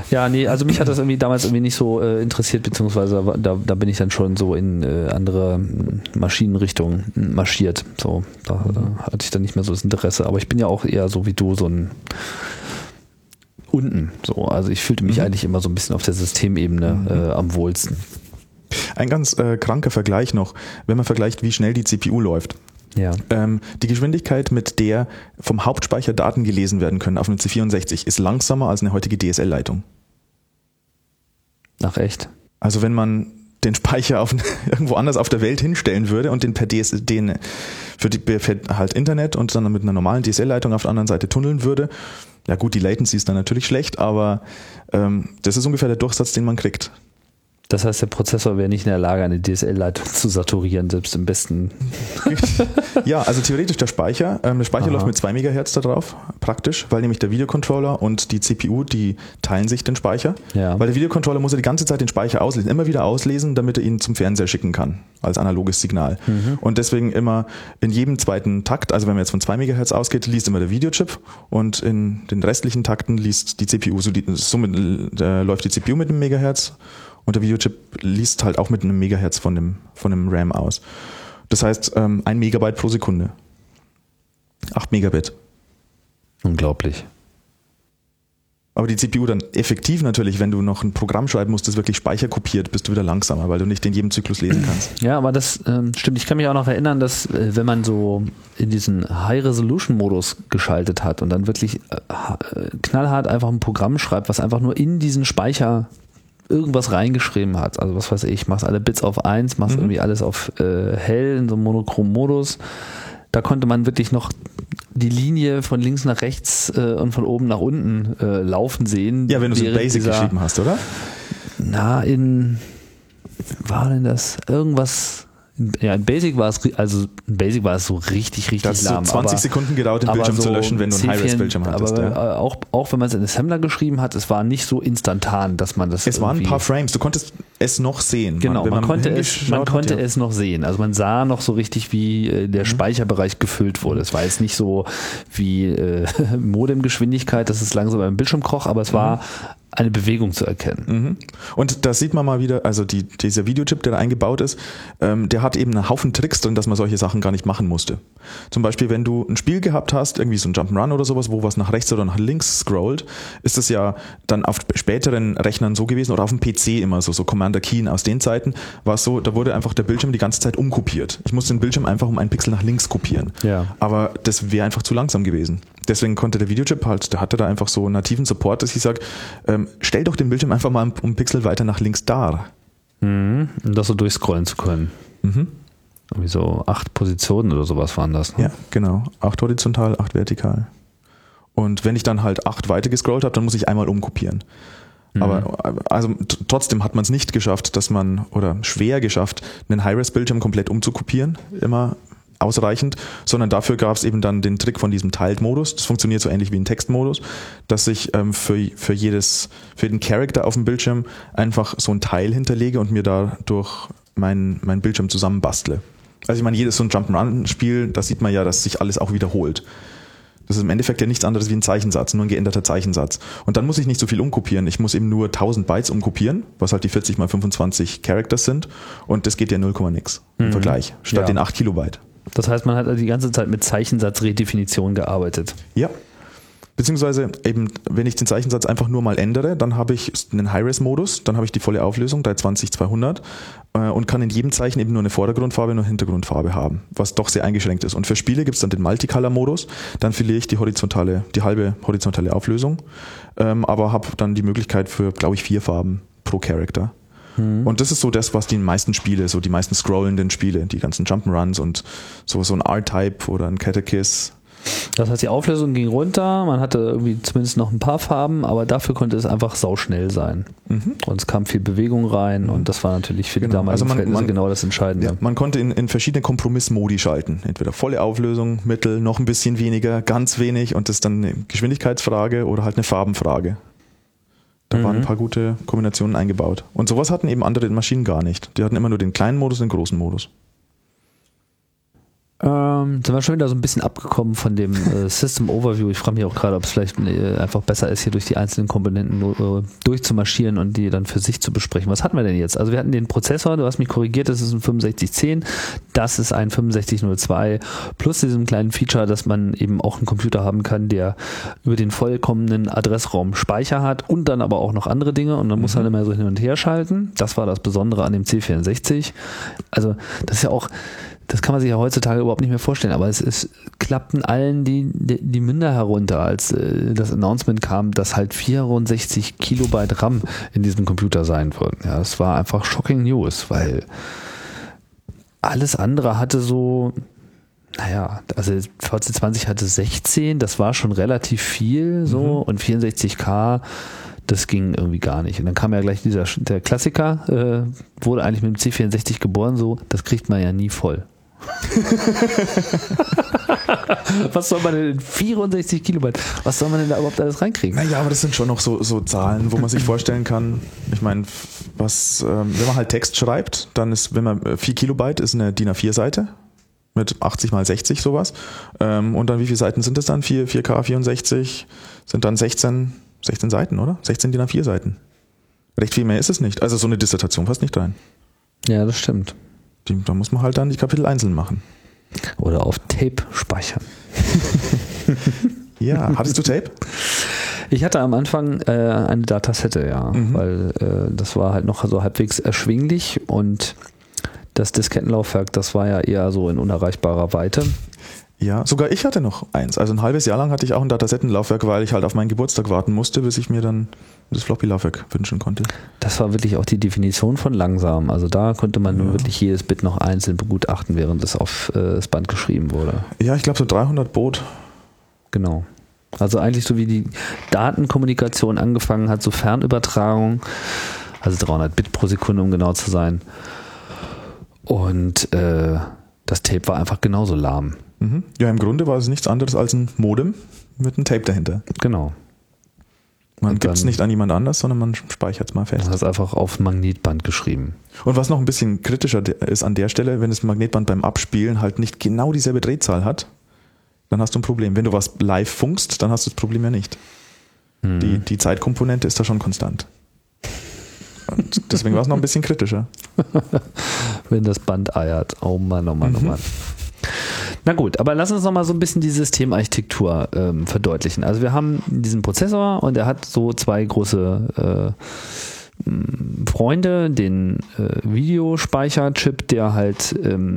Ja, nee, also mich hat das irgendwie damals irgendwie nicht so interessiert, beziehungsweise da bin ich dann schon so in andere Maschinenrichtungen marschiert. So, da hatte ich dann nicht mehr so das Interesse. Aber ich bin ja auch eher so wie du, so ein unten. So, also ich fühlte mich eigentlich immer so ein bisschen auf der Systemebene am wohlsten.
Ein ganz kranker Vergleich noch, wenn man vergleicht, wie schnell die CPU läuft.
Ja.
Die Geschwindigkeit, mit der vom Hauptspeicher Daten gelesen werden können auf einem C64, ist langsamer als eine heutige DSL-Leitung.
Ach echt?
Also wenn man den Speicher irgendwo anders auf der Welt hinstellen würde und den per für halt Internet und dann mit einer normalen DSL-Leitung auf der anderen Seite tunneln würde, ja gut, die Latency ist dann natürlich schlecht, aber das ist ungefähr der Durchsatz, den man kriegt.
Das heißt, der Prozessor wäre nicht in der Lage, eine DSL-Leitung zu saturieren, selbst im besten.
Ja, also theoretisch der Speicher. Der Speicher läuft mit 2 MHz da drauf, praktisch, weil nämlich der Videocontroller und die CPU, die teilen sich den Speicher.
Ja.
Weil der Videocontroller muss ja die ganze Zeit den Speicher auslesen, immer wieder auslesen, damit er ihn zum Fernseher schicken kann, als analoges Signal. Und deswegen immer in jedem zweiten Takt, also wenn man jetzt von 2 MHz ausgeht, liest immer der Videochip und in den restlichen Takten liest die CPU. Somit läuft die CPU mit einem Megahertz. Und der Videochip liest halt auch mit einem Megahertz von dem RAM aus. Das heißt, 1 Megabyte pro Sekunde. 8 Megabit.
Unglaublich.
Aber die CPU dann effektiv natürlich, wenn du noch ein Programm schreiben musst, das wirklich speicherkopiert, bist du wieder langsamer, weil du nicht in jedem Zyklus lesen kannst.
Ja, aber das stimmt. Ich kann mich auch noch erinnern, dass wenn man so in diesen High-Resolution-Modus geschaltet hat und dann wirklich knallhart einfach ein Programm schreibt, was einfach nur in diesen Speicher irgendwas reingeschrieben hat. Also was weiß ich, machst alle Bits auf 1, machst irgendwie alles auf hell in so einem monochromen Modus. Da konnte man wirklich noch die Linie von links nach rechts und von oben nach unten laufen sehen.
Ja, wenn du so Basic geschrieben hast, oder?
War denn das irgendwas? Ja, in Basic war es so richtig
das
lahm.
Das so 20 Sekunden gedauert, den Bildschirm zu löschen, wenn du einen High-Res-Bildschirm hattest.
Aber auch wenn man es in Assembler geschrieben hat, es war nicht so instantan, dass man das
Es waren ein paar Frames, du konntest es noch sehen.
Genau, man konnte es noch sehen. Also man sah noch so richtig, wie der Speicherbereich gefüllt wurde. Es war jetzt nicht so wie Modemgeschwindigkeit, dass es langsam beim Bildschirm kroch, aber es war eine Bewegung zu erkennen.
Und da sieht man mal wieder, also dieser Videochip, der da eingebaut ist, der hat eben einen Haufen Tricks drin, dass man solche Sachen gar nicht machen musste. Zum Beispiel, wenn du ein Spiel gehabt hast, irgendwie so ein Jump'n'Run oder sowas, wo was nach rechts oder nach links scrollt, ist es ja dann auf späteren Rechnern so gewesen oder auf dem PC immer so Commander Keen aus den Zeiten, war es so, da wurde einfach der Bildschirm die ganze Zeit umkopiert. Ich musste den Bildschirm einfach um einen Pixel nach links kopieren.
Ja.
Aber das wäre einfach zu langsam gewesen. Deswegen konnte der Videochip halt, der hatte da einfach so nativen Support, dass ich sage, stell doch den Bildschirm einfach mal um einen Pixel weiter nach links dar.
Um das so durchscrollen zu können. Irgendwie so 8 Positionen oder sowas waren das. Ne?
Ja, genau. 8 horizontal, 8 vertikal. Und wenn ich dann halt 8 weiter gescrollt habe, dann muss ich einmal umkopieren. Aber also trotzdem hat man es nicht geschafft, oder schwer geschafft, einen High-Res-Bildschirm komplett umzukopieren, immer ausreichend, sondern dafür gab es eben dann den Trick von diesem Tiled-Modus. Das funktioniert so ähnlich wie ein Textmodus, dass ich für den Charakter auf dem Bildschirm einfach so ein Teil hinterlege und mir dadurch mein Bildschirm zusammenbastle. Also ich meine, so ein Jump'n'Run-Spiel, da sieht man ja, dass sich alles auch wiederholt. Das ist im Endeffekt ja nichts anderes wie ein Zeichensatz, nur ein geänderter Zeichensatz. Und dann muss ich nicht so viel umkopieren. Ich muss eben nur 1000 Bytes umkopieren, was halt die 40 mal 25 Characters sind. Und das geht ja 0,nix im Vergleich, statt den 8 Kilobyte.
Das heißt, man hat also die ganze Zeit mit Zeichensatzredefinition gearbeitet.
Ja. Beziehungsweise eben, wenn ich den Zeichensatz einfach nur mal ändere, dann habe ich einen High-Res-Modus, dann habe ich die volle Auflösung, 320-200 und kann in jedem Zeichen eben nur eine Vordergrundfarbe und eine Hintergrundfarbe haben, was doch sehr eingeschränkt ist. Und für Spiele gibt es dann den Multicolor-Modus, dann verliere ich die halbe horizontale Auflösung, aber habe dann die Möglichkeit für, glaube ich, 4 Farben pro Charakter. Und das ist so das, was die meisten Spiele, so die meisten scrollenden Spiele, die ganzen Jump'n'Runs und so ein R-Type oder ein Catechis.
Das heißt, die Auflösung ging runter, man hatte irgendwie zumindest noch ein paar Farben, aber dafür konnte es einfach sauschnell sein. Und es kam viel Bewegung rein und das war natürlich für die damaligen Verhältnisse genau das Entscheidende.
Ja, man konnte in verschiedene Kompromissmodi schalten. Entweder volle Auflösung, mittel, noch ein bisschen weniger, ganz wenig und das ist dann eine Geschwindigkeitsfrage oder halt eine Farbenfrage. Da waren ein paar gute Kombinationen eingebaut. Und sowas hatten eben andere Maschinen gar nicht. Die hatten immer nur den kleinen Modus und den großen Modus.
Sind wir schon wieder so ein bisschen abgekommen von dem System Overview. Ich frage mich auch gerade, ob es vielleicht einfach besser ist, hier durch die einzelnen Komponenten durchzumarschieren und die dann für sich zu besprechen. Was hatten wir denn jetzt? Also wir hatten den Prozessor, du hast mich korrigiert, das ist ein 6510, das ist ein 6502 plus diesem kleinen Feature, dass man eben auch einen Computer haben kann, der über den vollkommenen Adressraum Speicher hat und dann aber auch noch andere Dinge und dann muss halt immer so hin und her schalten. Das war das Besondere an dem C64. Also das ist ja auch, das kann man sich ja heutzutage überhaupt nicht mehr vorstellen, aber es klappten allen die Münder herunter, als das Announcement kam, dass halt 64 Kilobyte RAM in diesem Computer sein würden. Ja, das war einfach shocking News, weil alles andere hatte so, naja, also VC20 hatte 16, das war schon relativ viel so und 64K, das ging irgendwie gar nicht. Und dann kam ja gleich der Klassiker, wurde eigentlich mit dem C64 geboren, so, das kriegt man ja nie voll. Was soll man denn in 64 Kilobyte? Was soll man denn da überhaupt alles reinkriegen?
Naja, aber das sind schon noch so Zahlen, wo man sich vorstellen kann, ich meine, wenn man halt Text schreibt, dann ist, 4 Kilobyte ist eine DIN A4-Seite mit 80 mal 60 sowas. Und dann wie viele Seiten sind das dann? 4K 64 sind dann 16 Seiten, oder? 16 DIN A4 Seiten. Recht viel mehr ist es nicht. Also so eine Dissertation passt nicht rein.
Ja, das stimmt.
Da muss man halt dann die Kapitel einzeln machen.
Oder auf Tape speichern.
Ja, hattest du Tape?
Ich hatte am Anfang eine Datasette, ja, weil das war halt noch so halbwegs erschwinglich und das Diskettenlaufwerk, das war ja eher so in unerreichbarer Weite.
Ja, sogar ich hatte noch eins. Also ein halbes Jahr lang hatte ich auch ein Datasettenlaufwerk, weil ich halt auf meinen Geburtstag warten musste, bis ich mir dann das Floppy-Laufwerk wünschen konnte. Das
war wirklich auch die Definition von langsam. Also da konnte man nur wirklich jedes Bit noch einzeln begutachten, während es auf das Band geschrieben wurde.
Ja, ich glaube so 300 Baud.
Genau. Also eigentlich so wie die Datenkommunikation angefangen hat, so Fernübertragung, also 300 Bit pro Sekunde, um genau zu sein. Und das Tape war einfach genauso lahm.
Ja, im Grunde war es nichts anderes als ein Modem mit einem Tape dahinter.
Genau.
Man gibt es nicht an jemand anders, sondern man speichert es mal fest.
Man hat es einfach auf Magnetband geschrieben.
Und was noch ein bisschen kritischer ist an der Stelle, wenn das Magnetband beim Abspielen halt nicht genau dieselbe Drehzahl hat, dann hast du ein Problem. Wenn du was live funkst, dann hast du das Problem ja nicht. Die Zeitkomponente ist da schon konstant. Und deswegen war es noch ein bisschen kritischer.
Wenn das Band eiert. Oh Mann, oh Mann, oh Mann. Na gut, aber lass uns noch mal so ein bisschen die Systemarchitektur verdeutlichen. Also wir haben diesen Prozessor und er hat so zwei große Freunde, den Videospeicherchip, der halt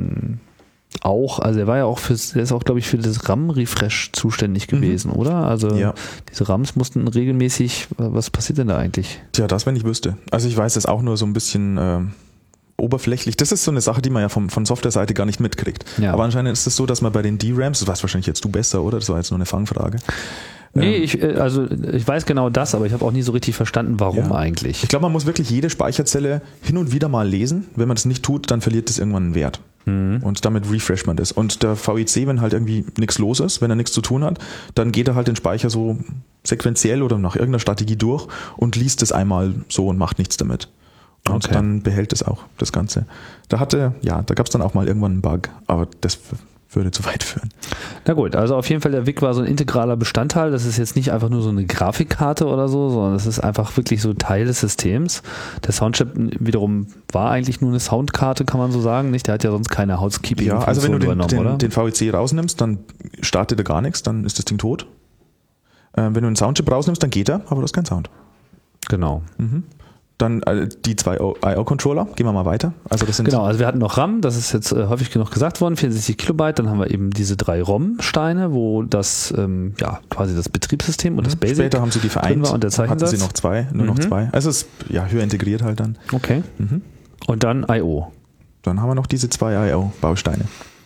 auch, also er war ja auch der ist auch, glaube ich, für das RAM-Refresh zuständig gewesen, oder? Also diese RAMs mussten regelmäßig, was passiert denn da eigentlich?
Tja, das, wenn ich wüsste. Also ich weiß das auch nur so ein bisschen oberflächlich. Das ist so eine Sache, die man ja von Software-Seite gar nicht mitkriegt. Ja. Aber anscheinend ist es so, dass man bei den DRAMs, das weißt wahrscheinlich jetzt du besser, oder? Das war jetzt nur eine Fangfrage.
Nee, ich weiß genau das, aber ich habe auch nie so richtig verstanden, warum eigentlich.
Ich glaube, man muss wirklich jede Speicherzelle hin und wieder mal lesen. Wenn man das nicht tut, dann verliert das irgendwann einen Wert. Und damit refresht man das. Und der VIC, wenn halt irgendwie nichts los ist, wenn er nichts zu tun hat, dann geht er halt den Speicher so sequenziell oder nach irgendeiner Strategie durch und liest es einmal so und macht nichts damit. Und dann behält es auch, das Ganze. Da gab es dann auch mal irgendwann einen Bug, aber das würde zu weit führen.
Na gut, also auf jeden Fall der VIC war so ein integraler Bestandteil. Das ist jetzt nicht einfach nur so eine Grafikkarte oder so, sondern es ist einfach wirklich so Teil des Systems. Der Soundchip wiederum war eigentlich nur eine Soundkarte, kann man so sagen, nicht? Der hat ja sonst keine Housekeeping-Funktion
also wenn du
übernommen,
den VIC rausnimmst, dann startet er gar nichts, dann ist das Ding tot. Wenn du einen Soundchip rausnimmst, dann geht er, aber du hast keinen Sound.
Genau.
Dann die zwei I/O-Controller, gehen wir mal weiter. Also das sind
also wir hatten noch RAM, das ist jetzt häufig genug gesagt worden, 64 Kilobyte, dann haben wir eben diese 3 ROM-Steine, wo das quasi das Betriebssystem und das Basic
später haben sie die vereint,
war und der Zeichensatz.
Hatten sie nur noch zwei. Also es ist höher integriert halt dann.
Okay. Und dann I/O.
Dann haben wir noch diese 2 I/O-Bausteine.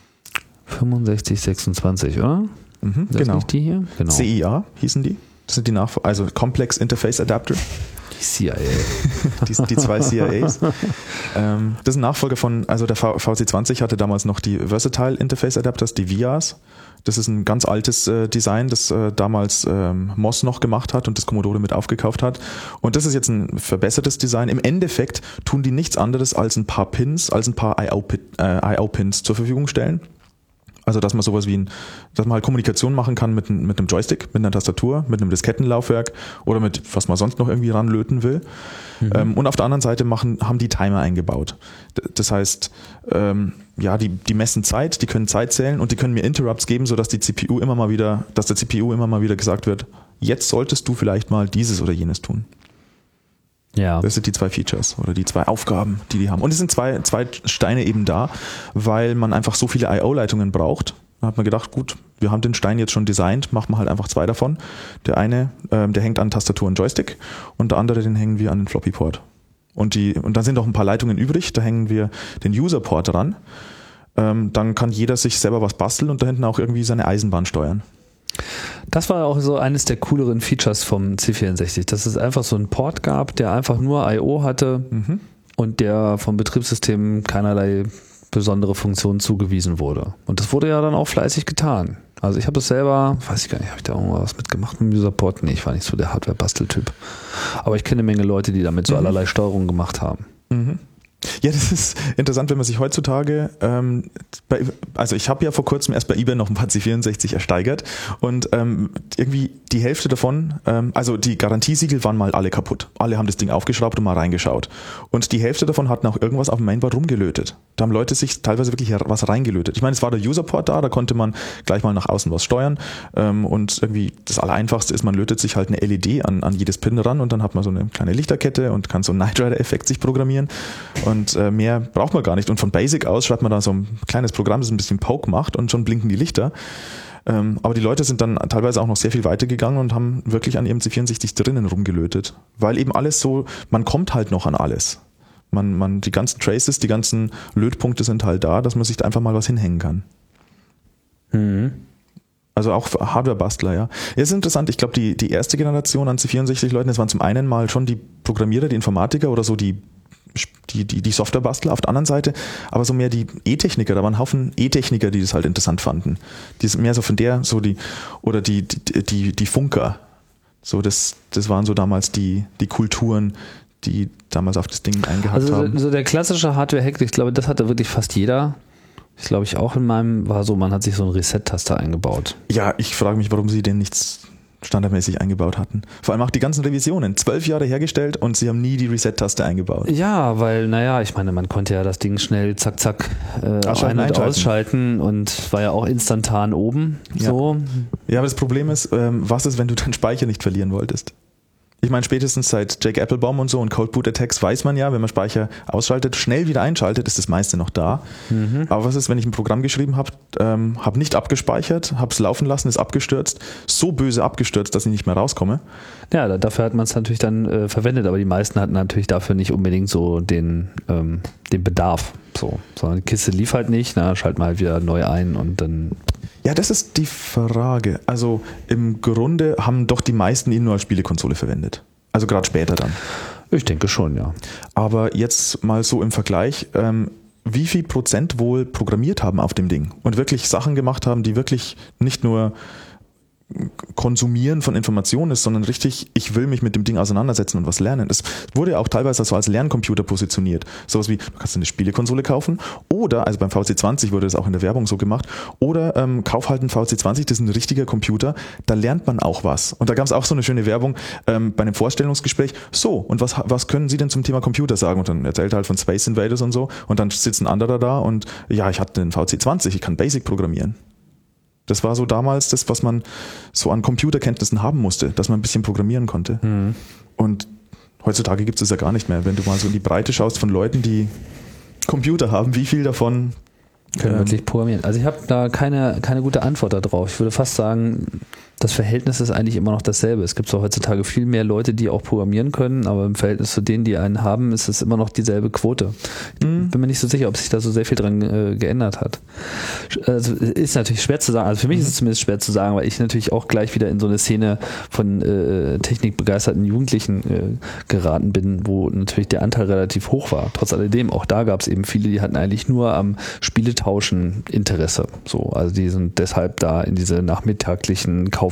65, 26, oder?
Genau.
Nicht die hier? Genau.
CIA hießen die. Das sind die also Complex Interface Adapter.
CIA.
die 2 CIAs. Das ist ein Nachfolger von, also der VC20 hatte damals noch die Versatile Interface Adapters, die VIAs. Das ist ein ganz altes Design, das damals MOS noch gemacht hat und das Commodore mit aufgekauft hat. Und das ist jetzt ein verbessertes Design. Im Endeffekt tun die nichts anderes als ein paar Pins, als ein paar IO-Pins zur Verfügung stellen. Also dass man sowas wie dass man halt Kommunikation machen kann mit einem Joystick, mit einer Tastatur, mit einem Diskettenlaufwerk oder mit was man sonst noch irgendwie ranlöten will. Und auf der anderen Seite haben die Timer eingebaut. Das heißt, die messen Zeit, die können Zeit zählen und die können mir Interrupts geben, sodass der CPU immer mal wieder gesagt wird, jetzt solltest du vielleicht mal dieses oder jenes tun.
Ja.
Das sind die 2 Features oder die 2 Aufgaben, die haben. Und es sind zwei Steine eben da, weil man einfach so viele I/O-Leitungen braucht. Da hat man gedacht, gut, wir haben den Stein jetzt schon designt, machen wir halt einfach 2 davon. Der eine, der hängt an Tastatur und Joystick und der andere, den hängen wir an den Floppy-Port. Und dann sind noch ein paar Leitungen übrig, da hängen wir den User-Port dran. Dann kann jeder sich selber was basteln und da hinten auch irgendwie seine Eisenbahn steuern.
Das war auch so eines der cooleren Features vom C64, dass es einfach so einen Port gab, der einfach nur I/O hatte und der vom Betriebssystem keinerlei besondere Funktion zugewiesen wurde. Und das wurde ja dann auch fleißig getan. Also ich habe es selber, weiß ich gar nicht, habe ich da irgendwas mitgemacht mit dem User-Port? Nee, ich war nicht so der Hardware-Basteltyp. Aber ich kenne eine Menge Leute, die damit so allerlei Steuerungen gemacht haben.
Ja, das ist interessant, wenn man sich heutzutage, also ich habe ja vor kurzem erst bei eBay noch ein paar C64 ersteigert und irgendwie die Hälfte davon, also die Garantiesiegel waren mal alle kaputt. Alle haben das Ding aufgeschraubt und mal reingeschaut. Und die Hälfte davon hatten auch irgendwas auf dem Mainboard rumgelötet. Da haben Leute sich teilweise wirklich was reingelötet. Ich meine, es war der User-Port da konnte man gleich mal nach außen was steuern und irgendwie das Allereinfachste ist, man lötet sich halt eine LED an jedes Pin ran und dann hat man so eine kleine Lichterkette und kann so einen Knight Rider-Effekt sich programmieren. Und mehr braucht man gar nicht. Und von Basic aus schreibt man da so ein kleines Programm, das ein bisschen Poke macht und schon blinken die Lichter. Aber die Leute sind dann teilweise auch noch sehr viel weiter gegangen und haben wirklich an ihrem C64 drinnen rumgelötet. Weil eben alles so, man kommt halt noch an alles. Die ganzen Traces, die ganzen Lötpunkte sind halt da, dass man sich da einfach mal was hinhängen kann. Also auch Hardware-Bastler, ja. Ja, ist interessant. Ich glaube, die erste Generation an C64-Leuten, das waren zum einen mal schon die Programmierer, die Informatiker oder so die Software-Bastler auf der anderen Seite, aber so mehr die E-Techniker, da waren ein Haufen E-Techniker, die das halt interessant fanden. Die sind mehr so von die Funker. So, das waren so damals die Kulturen, die damals auf das Ding eingehakt haben.
Also so der klassische Hardware-Hack, ich glaube, das hatte wirklich fast jeder. Ich glaube, ich auch in meinem, war so, man hat sich so einen Reset-Taster eingebaut.
Ja, ich frage mich, warum sie den nicht standardmäßig eingebaut hatten. Vor allem auch die ganzen Revisionen. 12 Jahre hergestellt und sie haben nie die Reset-Taste eingebaut.
Ja, weil, ich meine, man konnte ja das Ding schnell zack, zack ein- und ausschalten und war ja auch instantan oben.
Ja.
So.
Ja, aber das Problem ist, was ist, wenn du deinen Speicher nicht verlieren wolltest? Ich meine, spätestens seit Jake Applebaum und so und Cold Boot Attacks weiß man ja, wenn man Speicher ausschaltet, schnell wieder einschaltet, ist das meiste noch da. Aber was ist, wenn ich ein Programm geschrieben habe, habe nicht abgespeichert, habe es laufen lassen, ist abgestürzt, so böse abgestürzt, dass ich nicht mehr rauskomme?
Ja, dafür hat man es natürlich dann verwendet, aber die meisten hatten natürlich dafür nicht unbedingt so den Bedarf. So, sondern die Kiste lief halt nicht, schalten wir halt wieder neu ein und dann...
Ja, das ist die Frage. Also im Grunde haben doch die meisten ihn nur als Spielekonsole verwendet. Also gerade später dann.
Ich denke schon, ja.
Aber jetzt mal so im Vergleich, wie viel Prozent wohl programmiert haben auf dem Ding und wirklich Sachen gemacht haben, die wirklich nicht nur Konsumieren von Informationen ist, sondern richtig, ich will mich mit dem Ding auseinandersetzen und was lernen. Es wurde ja auch teilweise so als Lerncomputer positioniert. Sowas wie, du kannst eine Spielekonsole kaufen oder, also beim VC20 wurde das auch in der Werbung so gemacht, oder kauf halt einen VC20, das ist ein richtiger Computer, da lernt man auch was. Und da gab es auch so eine schöne Werbung bei einem Vorstellungsgespräch. So, und was können Sie denn zum Thema Computer sagen? Und dann erzählt er halt von Space Invaders und so und dann sitzt ein anderer da und ja, ich hatte einen VC20, ich kann Basic programmieren. Das war so damals das, was man so an Computerkenntnissen haben musste, dass man ein bisschen programmieren konnte. Und heutzutage gibt es das ja gar nicht mehr. Wenn du mal so in die Breite schaust von Leuten, die Computer haben, wie viel davon
können wirklich programmieren? Also ich habe da keine gute Antwort darauf. Ich würde fast sagen, das Verhältnis ist eigentlich immer noch dasselbe. Es gibt zwar heutzutage viel mehr Leute, die auch programmieren können, aber im Verhältnis zu denen, die einen haben, ist es immer noch dieselbe Quote. Ich bin mir nicht so sicher, ob sich da so sehr viel dran geändert hat. Also ist natürlich schwer zu sagen. Also für mich ist es zumindest schwer zu sagen, weil ich natürlich auch gleich wieder in so eine Szene von technikbegeisterten Jugendlichen geraten bin, wo natürlich der Anteil relativ hoch war. Trotz alledem, auch da gab es eben viele, die hatten eigentlich nur am Spieletauschen Interesse. So, also die sind deshalb da in diese nachmittaglichen Kauf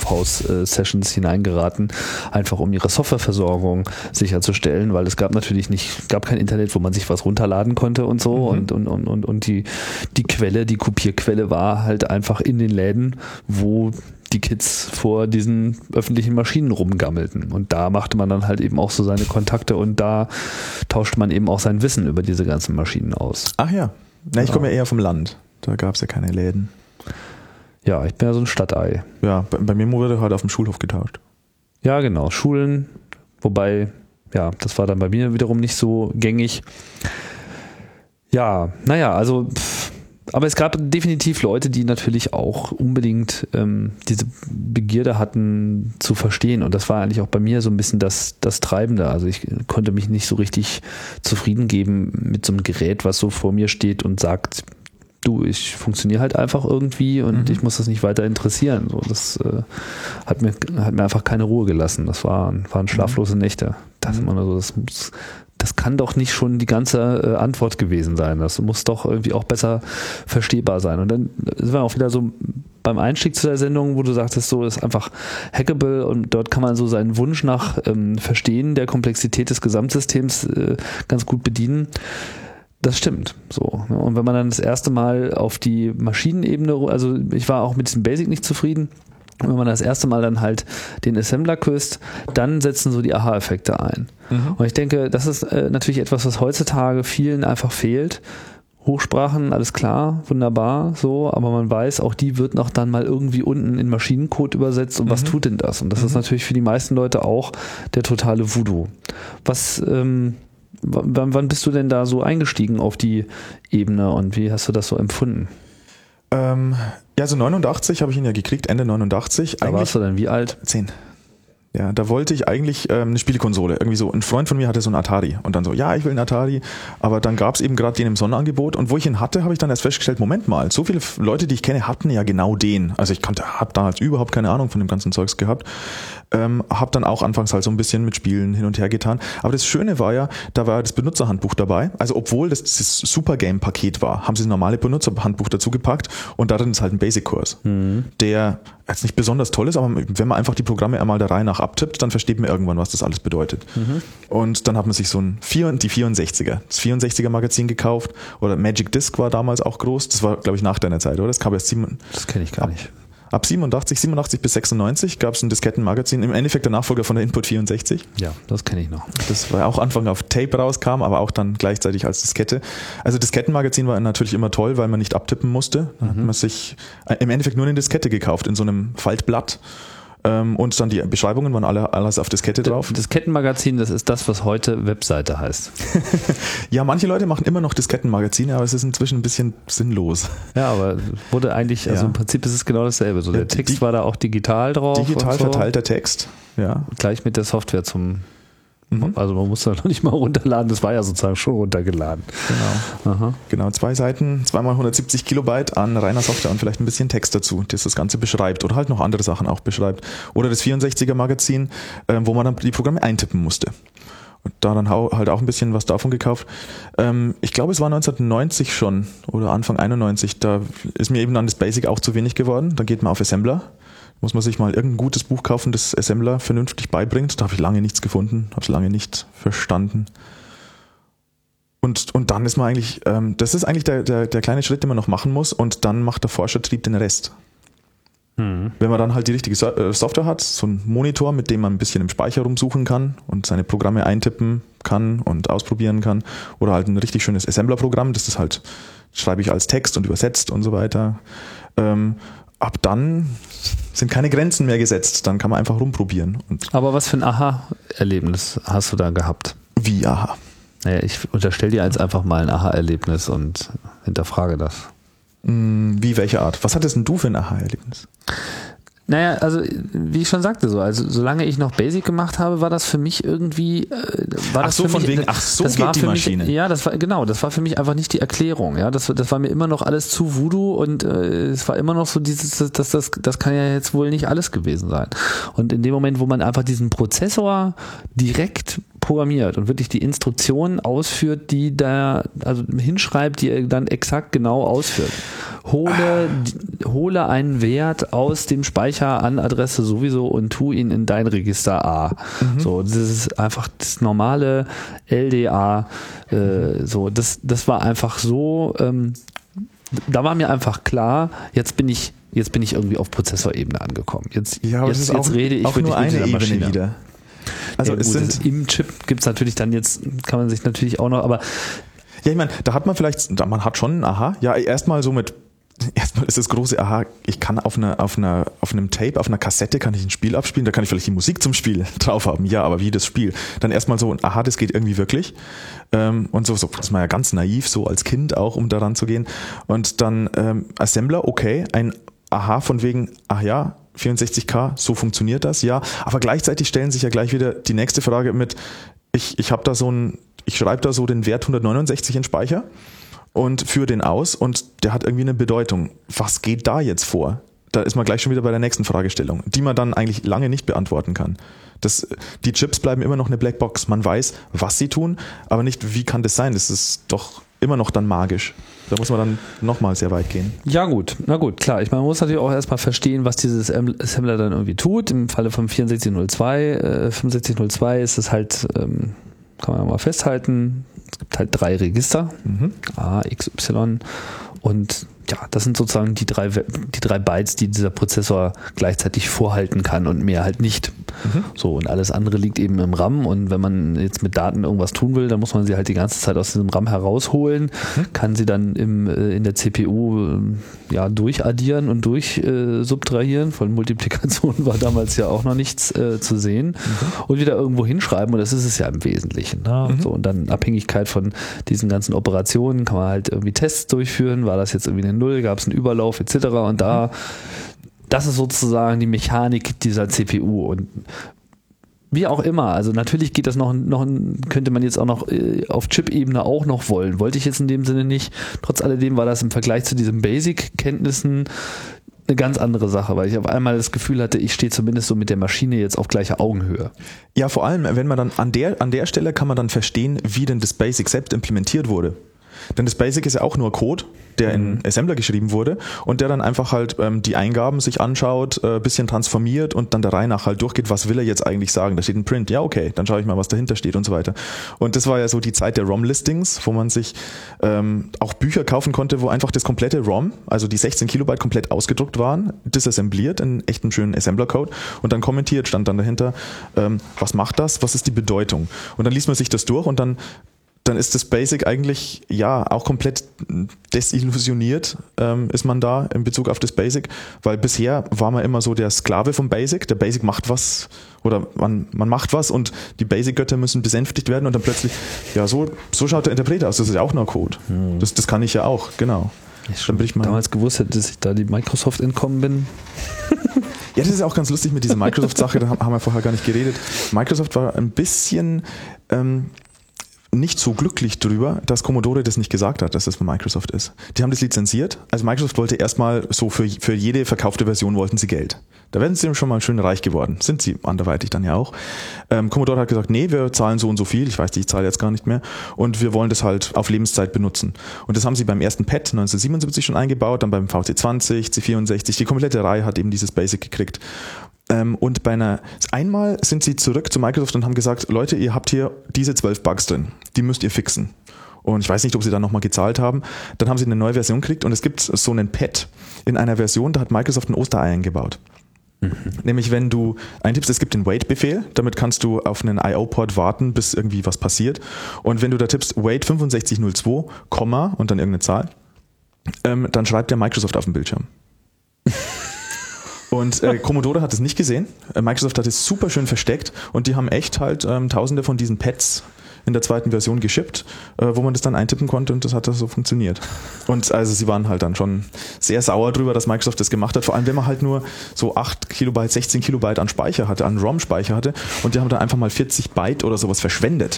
Kaufhaus-Sessions hineingeraten, einfach um ihre Softwareversorgung sicherzustellen, weil es gab natürlich gab kein Internet, wo man sich was runterladen konnte und so und die Quelle, die Kopierquelle war halt einfach in den Läden, wo die Kids vor diesen öffentlichen Maschinen rumgammelten. Und da machte man dann halt eben auch so seine Kontakte und da tauschte man eben auch sein Wissen über diese ganzen Maschinen aus.
Ach ja. Na, ich komme ja eher vom Land. Da gab es ja keine Läden.
Ja, ich bin ja so ein Stadtei.
Ja, bei mir wurde halt auf dem Schulhof getauscht.
Ja, genau. Schulen, wobei, ja, das war dann bei mir wiederum nicht so gängig. Ja, naja, also aber es gab definitiv Leute, die natürlich auch unbedingt diese Begierde hatten zu verstehen und das war eigentlich auch bei mir so ein bisschen das Treibende. Also ich konnte mich nicht so richtig zufrieden geben mit so einem Gerät, was so vor mir steht und sagt, du, ich funktioniere halt einfach irgendwie und ich muss das nicht weiter interessieren. So, das hat mir einfach keine Ruhe gelassen. Das waren schlaflose Nächte. Das immer nur so, das kann doch nicht schon die ganze Antwort gewesen sein. Das muss doch irgendwie auch besser verstehbar sein. Und dann sind wir auch wieder so beim Einstieg zu der Sendung, wo du sagtest, so ist einfach hackable und dort kann man so seinen Wunsch nach Verstehen der Komplexität des Gesamtsystems ganz gut bedienen. Das stimmt. So. Und wenn man dann das erste Mal auf die Maschinenebene, also ich war auch mit diesem Basic nicht zufrieden, wenn man das erste Mal dann halt den Assembler küsst, dann setzen so die Aha-Effekte ein. Und ich denke, das ist natürlich etwas, was heutzutage vielen einfach fehlt. Hochsprachen, alles klar, wunderbar, so, aber man weiß, auch die wird noch dann mal irgendwie unten in Maschinencode übersetzt und was tut denn das? Und das ist natürlich für die meisten Leute auch der totale Voodoo. Wann bist du denn da so eingestiegen auf die Ebene und wie hast du das so empfunden?
Ja, so 89 habe ich ihn ja gekriegt, Ende 89.
Da warst du dann wie alt?
10. Ja, da wollte ich eigentlich eine Spielekonsole. Irgendwie so, ein Freund von mir hatte so einen Atari und dann so, ja, ich will einen Atari, aber dann gab es eben gerade den im Sonderangebot und wo ich ihn hatte, habe ich dann erst festgestellt, Moment mal, so viele Leute, die ich kenne, hatten ja genau den. Also ich habe damals überhaupt keine Ahnung von dem ganzen Zeugs gehabt. Habe dann auch anfangs halt so ein bisschen mit Spielen hin und her getan. Aber das Schöne war ja, da war das Benutzerhandbuch dabei. Also obwohl das Supergame-Paket war, haben sie das normale Benutzerhandbuch dazu gepackt und darin ist halt ein Basic-Kurs, der jetzt nicht besonders toll ist, aber wenn man einfach die Programme einmal der Reihe nach abtippt, dann versteht man irgendwann, was das alles bedeutet. Und dann hat man sich so die 64er, das 64er Magazin gekauft oder Magic Disc war damals auch groß. Das war, glaube ich, nach deiner Zeit, oder? Das kam erst
Das kenne ich gar nicht.
Ab 87 bis 96 gab es ein Diskettenmagazin, im Endeffekt der Nachfolger von der Input 64.
Ja, das kenne ich noch.
Das war auch Anfang auf Tape rauskam, aber auch dann gleichzeitig als Diskette. Also Diskettenmagazin war natürlich immer toll, weil man nicht abtippen musste. Dann hat man sich im Endeffekt nur eine Diskette gekauft in so einem Faltblatt. Und dann die Beschreibungen waren alles auf Diskette drauf.
Diskettenmagazin, das ist das, was heute Webseite heißt.
Ja, manche Leute machen immer noch Diskettenmagazine, aber es ist inzwischen ein bisschen sinnlos.
Ja, aber wurde eigentlich, also im Prinzip ist es genau dasselbe. So, der Text war da auch digital drauf.
Digital verteilter Text, ja.
Gleich mit der Software also man musste noch nicht mal runterladen, das war ja sozusagen schon runtergeladen.
Genau. Aha. Genau, 2 Seiten, 2x170 Kilobyte an reiner Software und vielleicht ein bisschen Text dazu, das das Ganze beschreibt oder halt noch andere Sachen auch beschreibt. Oder das 64er Magazin, wo man dann die Programme eintippen musste. Und da dann halt auch ein bisschen was davon gekauft. Ich glaube, es war 1990 schon oder Anfang 91, da ist mir eben dann das Basic auch zu wenig geworden. Da geht man auf Assembler. Muss man sich mal irgendein gutes Buch kaufen, das Assembler vernünftig beibringt. Da habe ich lange nichts gefunden, habe es lange nicht verstanden. Und dann ist man eigentlich, das ist eigentlich der kleine Schritt, den man noch machen muss und dann macht der Forschertrieb den Rest. Wenn man dann halt die richtige Software hat, so ein Monitor, mit dem man ein bisschen im Speicher rumsuchen kann und seine Programme eintippen kann und ausprobieren kann oder halt ein richtig schönes Assembler-Programm, das halt schreibe ich als Text und übersetzt und so weiter. Ab dann sind keine Grenzen mehr gesetzt, dann kann man einfach rumprobieren.
Aber was für ein Aha-Erlebnis hast du da gehabt?
Wie Aha?
Naja, ich unterstelle dir jetzt einfach mal ein Aha-Erlebnis und hinterfrage das.
Wie, welche Art? Was hattest denn du für ein Aha-Erlebnis?
Naja, also wie ich schon sagte, also solange ich noch Basic gemacht habe, war das für mich irgendwie
das geht die Maschine.
Ja, das war für mich einfach nicht die Erklärung. Ja, das war mir immer noch alles zu Voodoo und es war immer noch so das kann ja jetzt wohl nicht alles gewesen sein. Und in dem Moment, wo man einfach diesen Prozessor direkt programmiert und wirklich die Instruktionen ausführt, die da, also hinschreibt, die er dann exakt genau ausführt. Hole einen Wert aus dem Speicher an Adresse sowieso und tu ihn in dein Register A. So, das ist einfach das normale LDA. Das war einfach so, da war mir einfach klar, jetzt bin ich irgendwie auf Prozessorebene angekommen. Jetzt rede ich wirklich mit dieser Maschine wieder. Also im Chip gibt es natürlich dann jetzt, kann man sich natürlich auch noch, aber
ja, ich meine, man hat schon ein Aha, ja, erstmal ist das große Aha, ich kann auf einem Tape, auf einer Kassette kann ich ein Spiel abspielen, da kann ich vielleicht die Musik zum Spiel drauf haben, ja, aber wie das Spiel? Dann erstmal so, aha, das geht irgendwie wirklich. Und so ist man ja ganz naiv, so als Kind auch, um daran zu gehen. Und dann Assembler, okay, ein Aha von wegen, ach ja, 64K, so funktioniert das, ja. Aber gleichzeitig stellen sich ja gleich wieder die nächste Frage mit, ich schreibe da so den Wert 169 in den Speicher und führe den aus und der hat irgendwie eine Bedeutung. Was geht da jetzt vor? Da ist man gleich schon wieder bei der nächsten Fragestellung, die man dann eigentlich lange nicht beantworten kann. Die Chips bleiben immer noch eine Blackbox. Man weiß, was sie tun, aber nicht, wie kann das sein? Das ist doch immer noch dann magisch. Da muss man dann nochmal sehr weit gehen. Ja gut,
na gut, klar. Man muss natürlich auch erstmal verstehen, was dieses Assembler dann irgendwie tut. Im Falle von 6502 ist es halt, kann man mal festhalten, es gibt halt 3 Register, A, X, Y und ja, das sind sozusagen die drei Bytes, die dieser Prozessor gleichzeitig vorhalten kann und mehr halt nicht. So, und alles andere liegt eben im RAM und wenn man jetzt mit Daten irgendwas tun will, dann muss man sie halt die ganze Zeit aus diesem RAM herausholen, kann sie dann in der CPU durchaddieren und durchsubtrahieren. Von Multiplikation war damals ja auch noch nichts zu sehen und wieder irgendwo hinschreiben und das ist es ja im Wesentlichen. Ne? So, und dann in Abhängigkeit von diesen ganzen Operationen kann man halt irgendwie Tests durchführen, war das jetzt irgendwie eine Null, gab es einen Überlauf etc. Und das ist sozusagen die Mechanik dieser CPU und wie auch immer, also natürlich geht das noch könnte man jetzt auch noch auf Chip-Ebene auch noch wollen, wollte ich jetzt in dem Sinne nicht. Trotz alledem war das im Vergleich zu diesen Basic-Kenntnissen eine ganz andere Sache, weil ich auf einmal das Gefühl hatte, ich stehe zumindest so mit der Maschine jetzt auf gleicher Augenhöhe. Ja, vor allem, wenn man dann an der Stelle kann man dann verstehen, wie denn das Basic selbst implementiert wurde. Denn das Basic ist ja auch nur Code, der in Assembler geschrieben wurde und der dann einfach halt die Eingaben sich anschaut, bisschen transformiert und dann der Reihe nach halt durchgeht, was will er jetzt eigentlich sagen. Da steht ein Print, ja okay, dann schaue ich mal, was dahinter steht und so weiter. Und das war ja so die Zeit der ROM-Listings, wo man sich auch Bücher kaufen konnte, wo einfach das komplette ROM, also die 16 Kilobyte komplett ausgedruckt waren, disassembliert in echten schönen Assembler-Code und dann kommentiert stand dann dahinter, was macht das, was ist die Bedeutung? Und dann liest man sich das durch und dann ist das Basic eigentlich auch komplett desillusioniert, ist man da in Bezug auf das Basic, weil bisher war man immer so der Sklave vom Basic, der Basic macht was oder man macht was und die Basic-Götter müssen besänftigt werden und dann plötzlich, so schaut der Interpreter aus, das ist ja auch nur Code. Das kann ich ja auch, genau. Ich schon damals gewusst hätte, dass ich da die Microsoft entkommen bin.
Ja, das ist auch ganz lustig mit dieser Microsoft-Sache, da haben wir vorher gar nicht geredet. Microsoft war ein bisschen nicht so glücklich drüber, dass Commodore das nicht gesagt hat, dass das von Microsoft ist. Die haben das lizenziert. Also Microsoft wollte erstmal so für jede verkaufte Version wollten sie Geld. Da werden sie schon mal schön reich geworden. Sind sie anderweitig dann ja auch. Commodore hat gesagt, nee, wir zahlen so und so viel. Ich weiß, ich zahle jetzt gar nicht mehr. Und wir wollen das halt auf Lebenszeit benutzen. Und das haben sie beim ersten PET 1977 schon eingebaut, dann beim VC20, C64. Die komplette Reihe hat eben dieses Basic gekriegt. Und einmal sind sie zurück zu Microsoft und haben gesagt, Leute, ihr habt hier diese 12 Bugs drin, die müsst ihr fixen. Und ich weiß nicht, ob sie dann nochmal gezahlt haben. Dann haben sie eine neue Version gekriegt und es gibt so einen Pad in einer Version, da hat Microsoft ein Osterei eingebaut. Nämlich wenn du eintippst, es gibt den Wait-Befehl, damit kannst du auf einen IO-Port warten, bis irgendwie was passiert. Und wenn du da tippst Wait 6502, Komma und dann irgendeine Zahl, dann schreibt der Microsoft auf dem Bildschirm. Und Commodore hat es nicht gesehen. Microsoft hat es super schön versteckt und die haben echt halt tausende von diesen Pads in der zweiten Version geschippt, wo man das dann eintippen konnte und das hat so funktioniert. Und also sie waren halt dann schon sehr sauer drüber, dass Microsoft das gemacht hat, vor allem wenn man halt nur so 8 Kilobyte, 16 Kilobyte an Speicher hatte, an ROM-Speicher hatte und die haben dann einfach mal 40 Byte oder sowas verschwendet.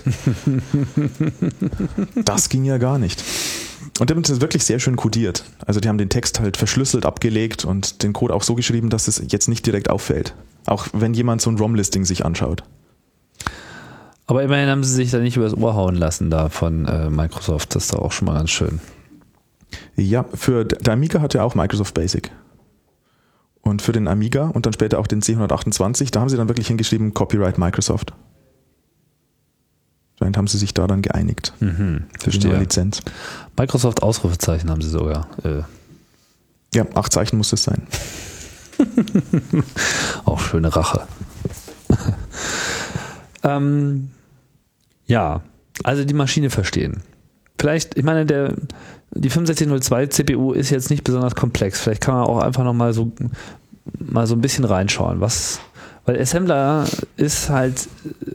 Das ging ja gar nicht. Und die haben das wirklich sehr schön codiert. Also die haben den Text halt verschlüsselt abgelegt und den Code auch so geschrieben, dass es jetzt nicht direkt auffällt. Auch wenn jemand so ein ROM-Listing sich anschaut.
Aber immerhin haben sie sich da nicht übers Ohr hauen lassen da von Microsoft. Das ist doch auch schon mal ganz schön.
Ja, für der Amiga hat ja auch Microsoft Basic. Und für den Amiga und dann später auch den C128, da haben sie dann wirklich hingeschrieben Copyright Microsoft. Vielleicht haben sie sich da dann geeinigt. Für die neue Lizenz.
Microsoft Ausrufezeichen haben sie sogar.
Ja, 8 Zeichen muss es sein.
Auch schöne Rache. Ja, also die Maschine verstehen. Vielleicht, ich meine, die 6502 CPU ist jetzt nicht besonders komplex. Vielleicht kann man auch einfach noch mal so ein bisschen reinschauen. Weil Assembler ist halt,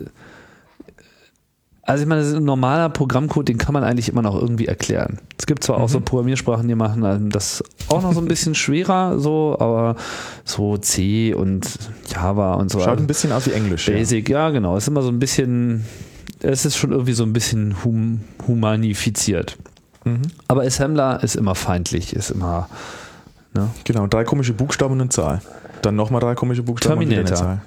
also ich meine, das ist ein normaler Programmcode, den kann man eigentlich immer noch irgendwie erklären. Es gibt zwar auch so Programmiersprachen, die machen das auch noch so ein bisschen schwerer, so, aber so C und Java und so.
Schaut ein bisschen aus wie Englisch.
Basic, ja genau. Es ist immer so ein bisschen, es ist schon irgendwie so ein bisschen humanifiziert. Aber Assembler ist immer feindlich, ist immer, ne?
Genau, 3 komische Buchstaben und eine Zahl. Dann nochmal 3 komische Buchstaben und wieder eine Zahl.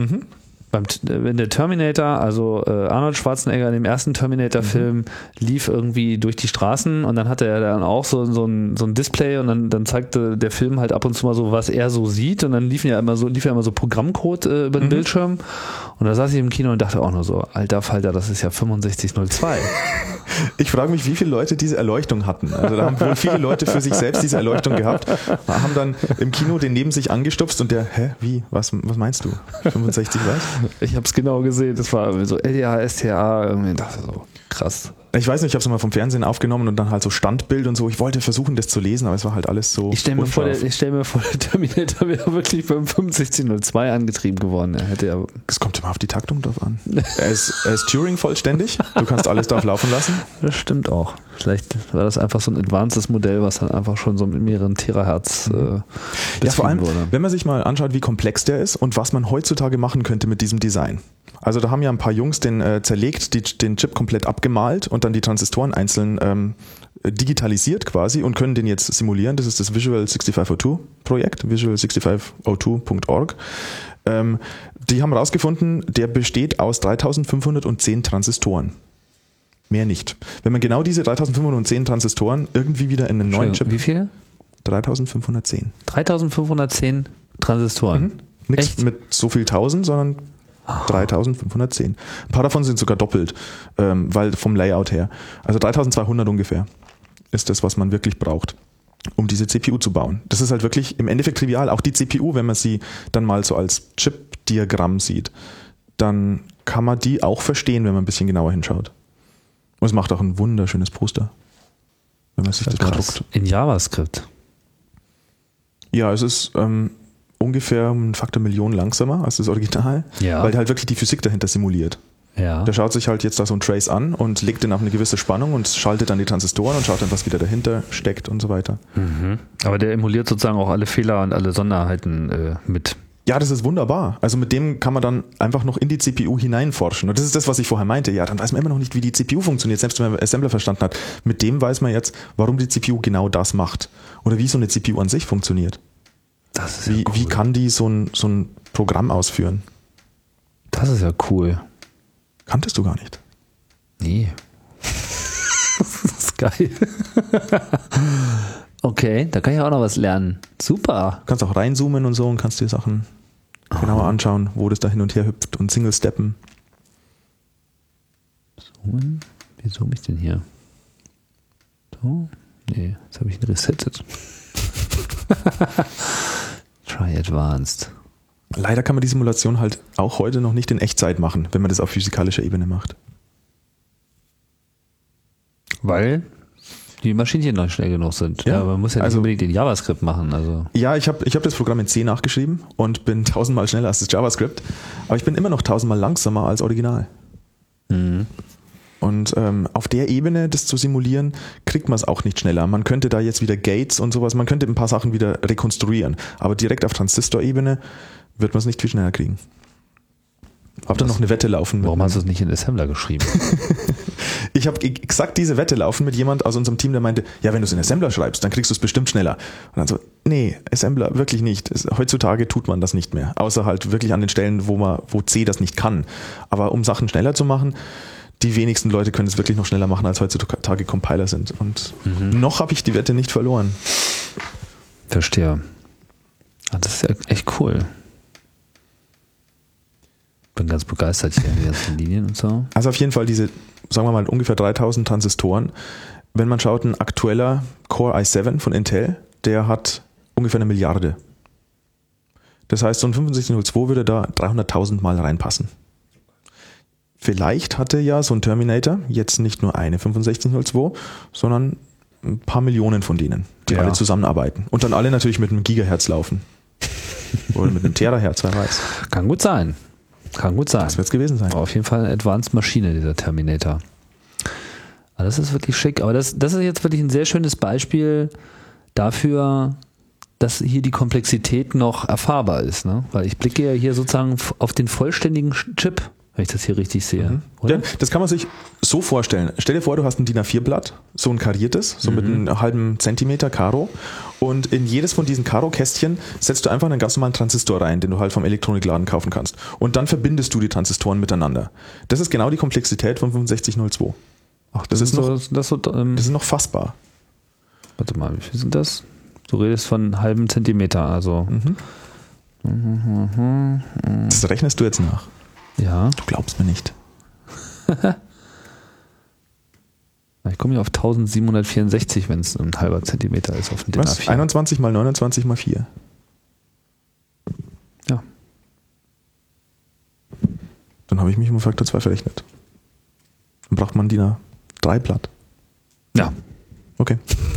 Wenn der Terminator, also Arnold Schwarzenegger in dem ersten Terminator-Film lief irgendwie durch die Straßen und dann hatte er dann auch so ein Display und dann zeigte der Film halt ab und zu mal so, was er so sieht und dann lief ja immer so Programmcode über den Bildschirm und da saß ich im Kino und dachte auch nur so, alter Falter, das ist ja 6502.
Ich frage mich, wie viele Leute diese Erleuchtung hatten. Also da haben wohl viele Leute für sich selbst diese Erleuchtung gehabt, haben dann im Kino den neben sich angestupst und der, wie, was meinst du? 65 was?
Ich habe es genau gesehen, das war so LDA, STA, irgendwie dachte so, krass.
Ich weiß nicht, ich habe es mal vom Fernsehen aufgenommen und dann halt so Standbild und so. Ich wollte versuchen, das zu lesen, aber es war halt alles so.
Ich stell mir vor, der Terminator wäre wirklich beim 6502 angetrieben geworden.
Es kommt immer auf die Taktung drauf an. Er ist Turing vollständig. Du kannst alles drauf laufen lassen.
Das stimmt auch. Vielleicht war das einfach so ein advancedes Modell, was dann einfach schon so mit mehreren Terahertz
ja, vor allem, wenn man sich mal anschaut, wie komplex der ist und was man heutzutage machen könnte mit diesem Design. Also da haben ja ein paar Jungs den zerlegt, den Chip komplett abgemalt und dann die Transistoren einzeln digitalisiert quasi und können den jetzt simulieren. Das ist das Visual 6502 Projekt, visual6502.org. Die haben herausgefunden, der besteht aus 3510 Transistoren. Mehr nicht. Wenn man genau diese 3510 Transistoren irgendwie wieder in einen neuen Chip...
Wie viel?
3510.
3510 Transistoren?
Nichts mit so viel 1000, sondern 3510. Ein paar davon sind sogar doppelt, weil vom Layout her. Also 3200 ungefähr ist das, was man wirklich braucht, um diese CPU zu bauen. Das ist halt wirklich im Endeffekt trivial. Auch die CPU, wenn man sie dann mal so als Chip-Diagramm sieht, dann kann man die auch verstehen, wenn man ein bisschen genauer hinschaut. Und es macht auch ein wunderschönes Poster, wenn man sich das mal druckt.
In JavaScript?
Ja, es ist ungefähr ein Faktor Million langsamer als das Original, weil der halt wirklich die Physik dahinter simuliert.
Ja.
Der schaut sich halt jetzt da so ein Trace an und legt den auf eine gewisse Spannung und schaltet dann die Transistoren und schaut dann, was wieder dahinter steckt und so weiter.
Aber der emuliert sozusagen auch alle Fehler und alle Sonderheiten mit.
Ja, das ist wunderbar. Also mit dem kann man dann einfach noch in die CPU hineinforschen. Und das ist das, was ich vorher meinte. Ja, dann weiß man immer noch nicht, wie die CPU funktioniert, selbst wenn man Assembler verstanden hat. Mit dem weiß man jetzt, warum die CPU genau das macht. Oder wie so eine CPU an sich funktioniert.
Das ist cool.
Wie kann die so ein Programm ausführen?
Das ist ja cool.
Kanntest du gar nicht?
Nee. Das ist geil. Okay, da kann ich auch noch was lernen. Super.
Du kannst auch reinzoomen und so und kannst dir Sachen genauer anschauen, wo das da hin und her hüpft und Single-Steppen.
Zoomen? Wie zoome ich denn hier? So? Nee, jetzt habe ich ihn resettet. Try Advanced.
Leider kann man die Simulation halt auch heute noch nicht in Echtzeit machen, wenn man das auf physikalischer Ebene macht.
Weil die Maschinchen noch schnell genug sind. Ja, man muss ja nicht unbedingt den JavaScript machen. Also.
Ja, ich hab das Programm in C nachgeschrieben und bin 1000-mal schneller als das JavaScript, aber ich bin immer noch 1000-mal langsamer als Original. Und auf der Ebene, das zu simulieren, kriegt man es auch nicht schneller. Man könnte da jetzt wieder Gates und sowas, man könnte ein paar Sachen wieder rekonstruieren, aber direkt auf Transistorebene wird man es nicht viel schneller kriegen. Hab dann noch eine Wette laufen.
Warum hast du es nicht in Assembler geschrieben?
Ich habe exakt diese Wette laufen mit jemand aus unserem Team, der meinte, ja, wenn du es in Assembler schreibst, dann kriegst du es bestimmt schneller. Und dann so, nee, Assembler wirklich nicht. Heutzutage tut man das nicht mehr. Außer halt wirklich an den Stellen, wo C das nicht kann. Aber um Sachen schneller zu machen, die wenigsten Leute können es wirklich noch schneller machen, als heutzutage Compiler sind. Und noch habe ich die Wette nicht verloren.
Verstehe. Das ist ja echt cool. Bin ganz begeistert hier, die ganzen Linien und so.
Also auf jeden Fall diese, sagen wir mal, ungefähr 3000 Transistoren. Wenn man schaut, ein aktueller Core i7 von Intel, der hat ungefähr 1 Milliarde. Das heißt, so ein 6502 würde da 300.000 Mal reinpassen. Vielleicht hatte ja so ein Terminator jetzt nicht nur eine 6502, sondern ein paar Millionen von denen, die alle zusammenarbeiten. Und dann alle natürlich mit einem Gigahertz laufen. Oder mit einem Terahertz, wer weiß.
Kann gut sein. Kann gut sein.
Das wird es gewesen sein.
Auf jeden Fall eine Advanced Maschine, dieser Terminator. Aber das ist wirklich schick. Aber das ist jetzt wirklich ein sehr schönes Beispiel dafür, dass hier die Komplexität noch erfahrbar ist. Ne? Weil ich blicke ja hier sozusagen auf den vollständigen Chip, wenn ich das hier richtig sehe. Oder?
Ja, das kann man sich so vorstellen. Stell dir vor, du hast ein DIN A4-Blatt, so ein kariertes, so mit einem halben Zentimeter Karo. Und in jedes von diesen Karo-Kästchen setzt du einfach einen ganz normalen Transistor rein, den du halt vom Elektronikladen kaufen kannst. Und dann verbindest du die Transistoren miteinander. Das ist genau die Komplexität von 6502.
Ach,
Das ist noch fassbar.
Warte mal, wie viel sind das? Du redest von einem halben Zentimeter, also.
Das rechnest du jetzt nach.
Ja.
Du glaubst mir nicht.
Ich komme hier auf 1764, wenn es ein halber Zentimeter ist auf dem DIN
Was?
A4.
21 mal 29 mal 4.
Ja.
Dann habe ich mich um Faktor 2 verrechnet. Dann braucht man DIN A3 Blatt.
Ja.
Okay.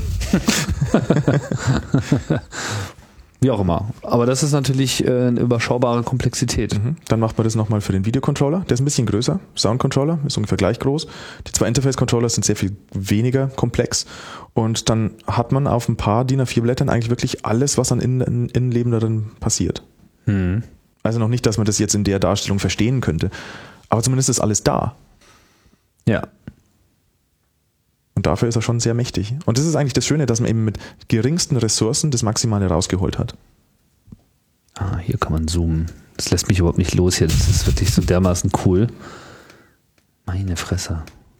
Wie auch immer. Aber das ist natürlich eine überschaubare Komplexität.
Dann macht man das nochmal für den Videocontroller. Der ist ein bisschen größer. Soundcontroller ist ungefähr gleich groß. Die zwei Interface-Controller sind sehr viel weniger komplex. Und dann hat man auf ein paar DIN A4 Blättern eigentlich wirklich alles, was an Innenleben darin passiert. Also noch nicht, dass man das jetzt in der Darstellung verstehen könnte. Aber zumindest ist alles da.
Ja.
Und dafür ist er schon sehr mächtig. Und das ist eigentlich das Schöne, dass man eben mit geringsten Ressourcen das Maximale rausgeholt hat.
Ah, hier kann man zoomen. Das lässt mich überhaupt nicht los hier. Das ist wirklich so dermaßen cool. Meine Fresse.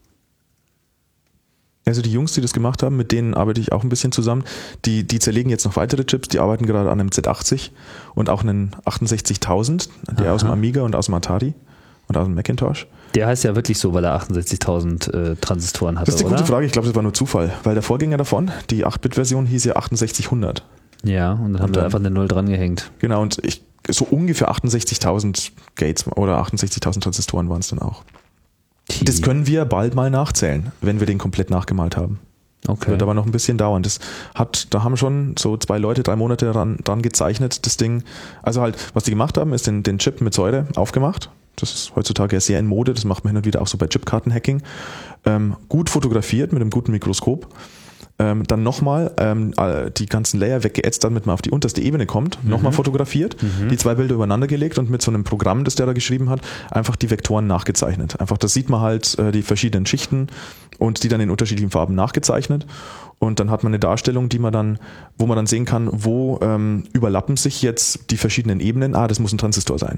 Also die Jungs, die das gemacht haben, mit denen arbeite ich auch ein bisschen zusammen. Die zerlegen jetzt noch weitere Chips. Die arbeiten gerade an einem Z80 und auch einen 68000, der aus dem Amiga und aus dem Atari und aus dem Macintosh.
Der heißt ja wirklich so, weil er 68.000 Transistoren hatte,
Das ist die
oder?
gute Frage. Ich glaube, das war nur Zufall. Weil der Vorgänger davon, die 8-Bit-Version, hieß ja 6800.
Ja, und dann haben wir einfach eine 0 dran gehängt.
Genau, und so ungefähr 68.000 Gates oder 68.000 Transistoren waren es dann auch. Das können wir bald mal nachzählen, wenn wir den komplett nachgemalt haben.
Okay.
Wird aber noch ein bisschen dauern. Da haben schon so 2 Leute 3 Monate dran gezeichnet, das Ding. Also halt, was die gemacht haben, ist den Chip mit Säure aufgemacht. Das ist heutzutage ja sehr in Mode, das macht man hin und wieder auch so bei Chipkarten-Hacking. Gut fotografiert mit einem guten Mikroskop. Dann nochmal die ganzen Layer weggeätzt, damit man auf die unterste Ebene kommt. Nochmal fotografiert, die 2 Bilder übereinander gelegt und mit so einem Programm, das der da geschrieben hat, einfach die Vektoren nachgezeichnet. Einfach, das sieht man halt, die verschiedenen Schichten und die dann in unterschiedlichen Farben nachgezeichnet. Und dann hat man eine Darstellung, wo man dann sehen kann, wo überlappen sich jetzt die verschiedenen Ebenen. Das muss ein Transistor sein.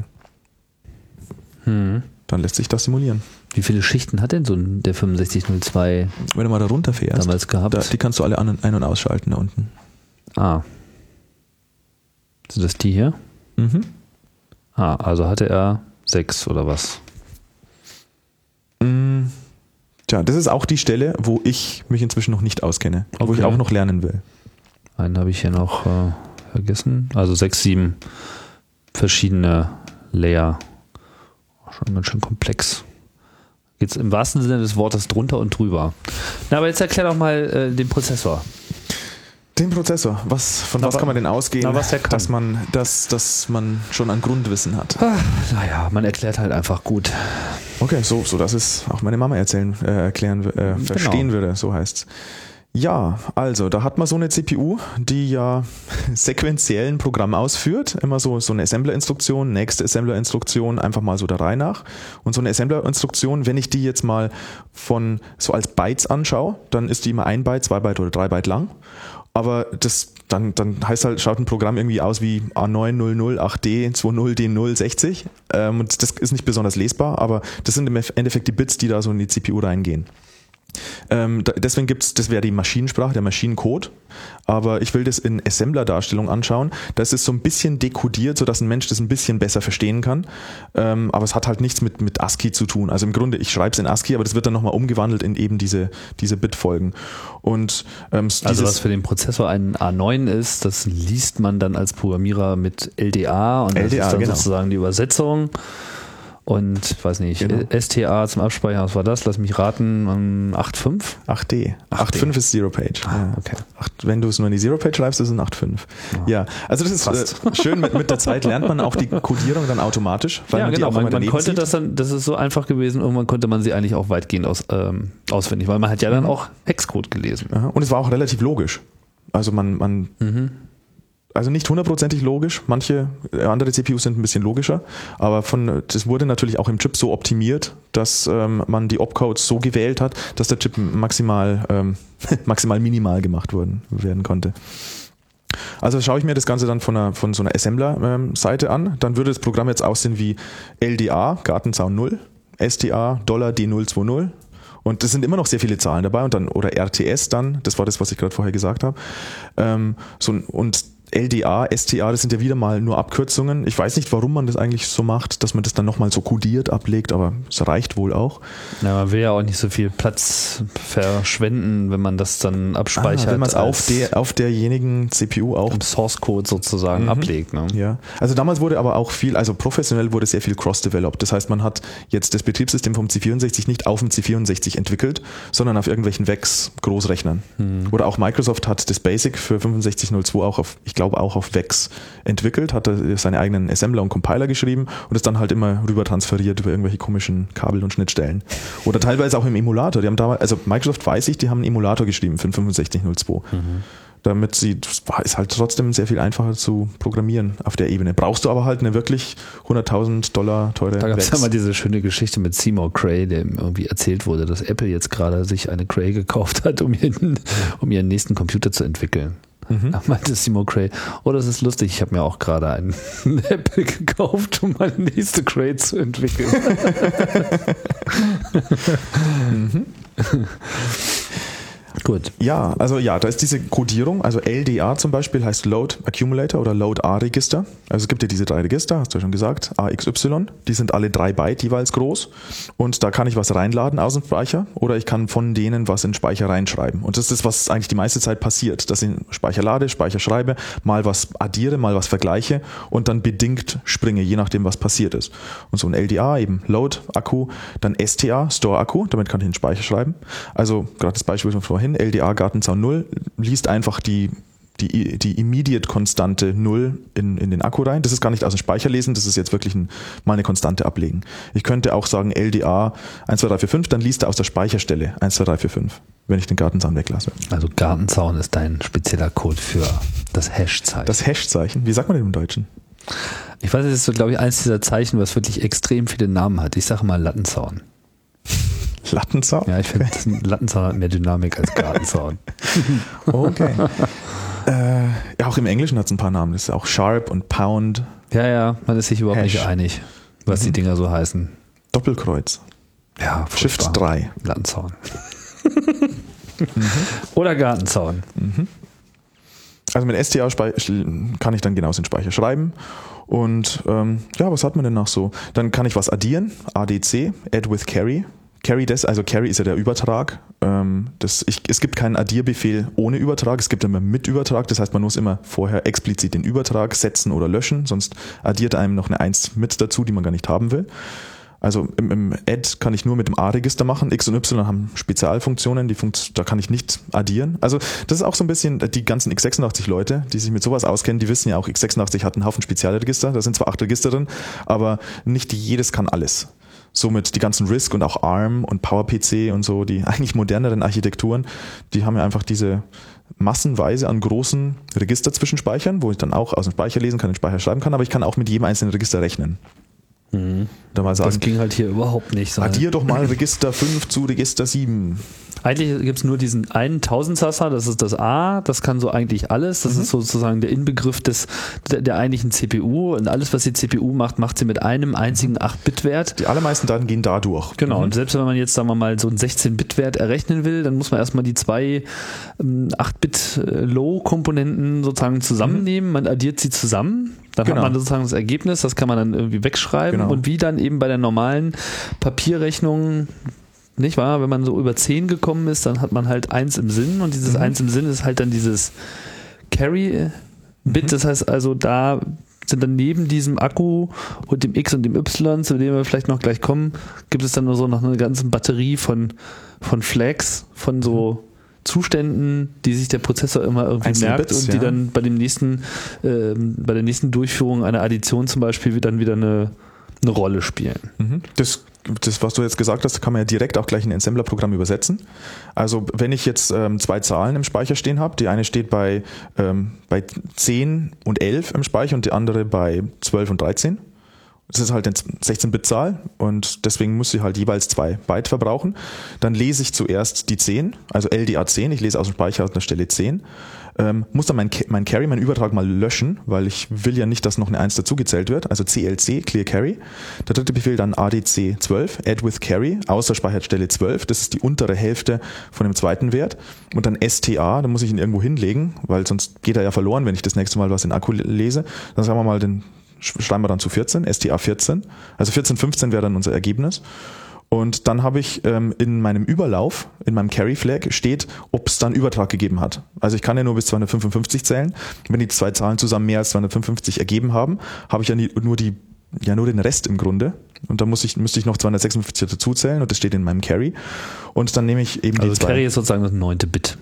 Dann lässt sich das simulieren.
Wie viele Schichten hat denn so der 6502
Wenn du mal da runterfährst,
damals gehabt?
die kannst du alle ein- und ausschalten da unten.
Sind das die hier? Also hatte er 6 oder was?
Tja, das ist auch die Stelle, wo ich mich inzwischen noch nicht auskenne, wo ich auch noch lernen will.
Einen habe ich hier noch vergessen. Also 6, 7 verschiedene Layer. Schon ganz schön komplex. Geht's im wahrsten Sinne des Wortes drunter und drüber. Na, aber jetzt erklär doch mal den Prozessor.
Den Prozessor, von was kann man denn ausgehen,
was der kann.
dass man schon ein Grundwissen hat?
Naja, man erklärt halt einfach gut.
Okay, so dass es auch meine Mama verstehen würde, so heißt's. Ja, also da hat man so eine CPU, die ja sequenziell ein Programm ausführt. Immer so eine Assembler-Instruktion, nächste Assembler-Instruktion, einfach mal so der Reihe nach. Und so eine Assembler-Instruktion, wenn ich die jetzt mal von so als Bytes anschaue, dann ist die immer 1 Byte, 2 Byte oder 3 Byte lang. Aber das dann heißt halt, schaut ein Programm irgendwie aus wie A900 8D20D060. Und das ist nicht besonders lesbar, aber das sind im Endeffekt die Bits, die da so in die CPU reingehen. Deswegen das wäre die Maschinensprache, der Maschinencode, aber ich will das in Assembler-Darstellung anschauen. Das ist so ein bisschen dekodiert, sodass ein Mensch das ein bisschen besser verstehen kann, aber es hat halt nichts mit ASCII zu tun. Also im Grunde, ich schreibe es in ASCII, aber das wird dann nochmal umgewandelt in eben diese Bitfolgen. Und
also was für den Prozessor ein A9 ist, das liest man dann als Programmierer mit LDA und das ist dann sozusagen die Übersetzung. Und, ich weiß nicht, genau. STA zum Abspeichern, was war das? Lass mich raten, 8.5?
8D. 8.5 ist Zero Page.
Ah, okay.
Wenn du es nur in die Zero Page schreibst, ist es ein 8.5. Ja, also das ist schön, mit der Zeit lernt man auch die Codierung dann automatisch. Weil
ja,
man
genau,
die auch
man konnte das dann, das ist so einfach gewesen, irgendwann konnte man sie eigentlich auch weitgehend auswendig, weil man hat ja dann auch Hexcode gelesen.
Und es war auch relativ logisch. Also also nicht hundertprozentig logisch, manche andere CPUs sind ein bisschen logischer, aber das wurde natürlich auch im Chip so optimiert, dass man die Opcodes so gewählt hat, dass der Chip maximal minimal gemacht werden konnte. Also schaue ich mir das Ganze dann von so einer Assembler-Seite an, dann würde das Programm jetzt aussehen wie LDA, Gartenzaun 0, STA, $D020, und das sind immer noch sehr viele Zahlen dabei und dann, oder RTS dann, das war das, was ich gerade vorher gesagt habe, und LDA, STA, das sind ja wieder mal nur Abkürzungen. Ich weiß nicht, warum man das eigentlich so macht, dass man das dann nochmal so kodiert ablegt, aber es reicht wohl auch.
Ja, man will ja auch nicht so viel Platz verschwenden, wenn man das dann abspeichert.
Wenn man es auf derjenigen CPU auch
im Source Code sozusagen ablegt. Ne?
Ja, also damals wurde aber auch professionell wurde sehr viel cross-developed. Das heißt, man hat jetzt das Betriebssystem vom C64 nicht auf dem C64 entwickelt, sondern auf irgendwelchen VEX Großrechnern. Oder auch Microsoft hat das Basic für 6502 auch auch auf VEX entwickelt, hat seine eigenen Assembler und Compiler geschrieben und es dann halt immer rüber transferiert über irgendwelche komischen Kabel und Schnittstellen. Oder teilweise auch im Emulator. Die haben damals, also Microsoft weiß ich, die haben einen Emulator geschrieben für den 6502. Damit ist halt trotzdem sehr viel einfacher zu programmieren auf der Ebene. Brauchst du aber halt eine wirklich $100.000 teure
Da gab es ja mal diese schöne Geschichte mit Seymour Cray, dem irgendwie erzählt wurde, dass Apple jetzt gerade sich eine Cray gekauft hat, um ihren nächsten Computer zu entwickeln. Da meinte Seymour Cray, das ist lustig, ich habe mir auch gerade einen Apple gekauft, um meine nächste Cray zu entwickeln. Gut.
Ja, also da ist diese Codierung, also LDA zum Beispiel heißt Load Accumulator oder Load A-Register. Also es gibt ja diese 3 Register, hast du ja schon gesagt, AXY, die sind alle 3 Byte jeweils groß und da kann ich was reinladen aus dem Speicher oder ich kann von denen was in den Speicher reinschreiben. Und das ist, was eigentlich die meiste Zeit passiert, dass ich in Speicher lade, Speicher schreibe, mal was addiere, mal was vergleiche und dann bedingt springe, je nachdem was passiert ist. Und so ein LDA eben Load Akku, dann STA, Store Akku, damit kann ich in den Speicher schreiben. Also gerade das Beispiel von vorhin, LDA Gartenzaun 0 liest einfach die Immediate-Konstante 0 in den Akku rein. Das ist gar nicht aus dem Speicher lesen, das ist jetzt wirklich mal eine Konstante ablegen. Ich könnte auch sagen LDA 1, 2, 3, 4, 5, dann liest er aus der Speicherstelle 1, 2, 3, 4, 5, wenn ich den Gartenzaun weglasse.
Also Gartenzaun ist dein spezieller Code für das Hash-Zeichen.
Das Hash-Zeichen, wie sagt man denn im Deutschen?
Ich weiß, es ist so, glaube ich, eins dieser Zeichen, was wirklich extrem viele Namen hat. Ich sage mal Lattenzaun.
Lattenzaun?
Ja, ich finde, Lattenzaun hat mehr Dynamik als Gartenzaun.
Okay. Ja, auch im Englischen hat es ein paar Namen. Das ist auch Sharp und Pound.
Ja, man ist sich überhaupt nicht einig, was die Dinger so heißen.
Doppelkreuz.
Ja,
Shift 3.
Lattenzaun. Oder Gartenzaun.
Also mit STA kann ich dann genauso in den Speicher schreiben. Und was hat man denn noch so? Dann kann ich was addieren. ADC, Add with Carry. Carry ist ja der Übertrag. Es gibt keinen Addierbefehl ohne Übertrag, es gibt immer mit Übertrag, das heißt, man muss immer vorher explizit den Übertrag setzen oder löschen, sonst addiert einem noch eine 1 mit dazu, die man gar nicht haben will. Also im Add kann ich nur mit dem A-Register machen, X und Y haben Spezialfunktionen, da kann ich nicht addieren. Also das ist auch so ein bisschen, die ganzen x86-Leute, die sich mit sowas auskennen, die wissen ja auch, x86 hat einen Haufen Spezialregister, da sind zwar 8 Register drin, aber nicht jedes kann alles. somit die ganzen RISC und auch ARM und PowerPC und so, die eigentlich moderneren Architekturen, die haben ja einfach diese massenweise an großen Registerzwischenspeichern, wo ich dann auch aus dem Speicher lesen kann, den Speicher schreiben kann, aber ich kann auch mit jedem einzelnen Register rechnen. Da mal sagen,
Das ging halt hier überhaupt nicht.
addier doch mal Register 5 zu Register 7.
Eigentlich gibt es nur diesen einen Tausendsasser, das ist das A, das kann so eigentlich alles, das ist sozusagen der Inbegriff der eigentlichen CPU und alles, was die CPU macht, macht sie mit einem einzigen 8-Bit-Wert.
Die allermeisten Daten gehen da durch.
Genau, und selbst wenn man jetzt, sagen wir mal, so einen 16-Bit-Wert errechnen will, dann muss man erstmal die zwei 8-Bit-Low-Komponenten sozusagen zusammennehmen, man addiert sie zusammen, dann hat man sozusagen das Ergebnis, das kann man dann irgendwie wegschreiben und wie dann eben bei der normalen Papierrechnung, nicht wahr? Wenn man so über 10 gekommen ist, dann hat man halt 1 im Sinn und dieses 1 im Sinn ist halt dann dieses Carry-Bit, das heißt also, da sind dann neben diesem Akku und dem X und dem Y, zu dem wir vielleicht noch gleich kommen, gibt es dann nur so noch eine ganze Batterie von Flags, von so Zuständen, die sich der Prozessor immer irgendwie
Einzelne
merkt
Bits,
und die dann bei der nächsten Durchführung einer Addition zum Beispiel dann wieder eine Rolle spielen.
Das, was du jetzt gesagt hast, kann man ja direkt auch gleich in ein Assembler-Programm übersetzen. Also wenn ich jetzt zwei Zahlen im Speicher stehen habe, die eine steht bei 10 und 11 im Speicher und die andere bei 12 und 13. Das ist halt eine 16-Bit-Zahl und deswegen muss sie halt jeweils 2 Byte verbrauchen. Dann lese ich zuerst die 10, also LDA 10, ich lese aus dem Speicher an der Stelle 10. Muss dann mein Carry, meinen Übertrag mal löschen, weil ich will ja nicht, dass noch eine 1 dazugezählt wird, also CLC, Clear Carry. Der dritte Befehl dann ADC 12, Add with Carry, außer Speicherstelle 12, das ist die untere Hälfte von dem zweiten Wert. Und dann STA, da muss ich ihn irgendwo hinlegen, weil sonst geht er ja verloren, wenn ich das nächste Mal was in Akku lese. Dann sagen wir mal, schreiben wir dann zu 14, STA 14, also 14, 15 wäre dann unser Ergebnis. Und dann habe ich in meinem Überlauf, in meinem Carry-Flag steht, ob es dann Übertrag gegeben hat. Also ich kann ja nur bis 255 zählen. Wenn die zwei Zahlen zusammen mehr als 255 ergeben haben, habe ich ja nur den Rest im Grunde. Und dann müsste ich noch 256 dazu zählen und das steht in meinem Carry. Und dann nehme ich eben die zwei.
Carry ist sozusagen das 9. Bit.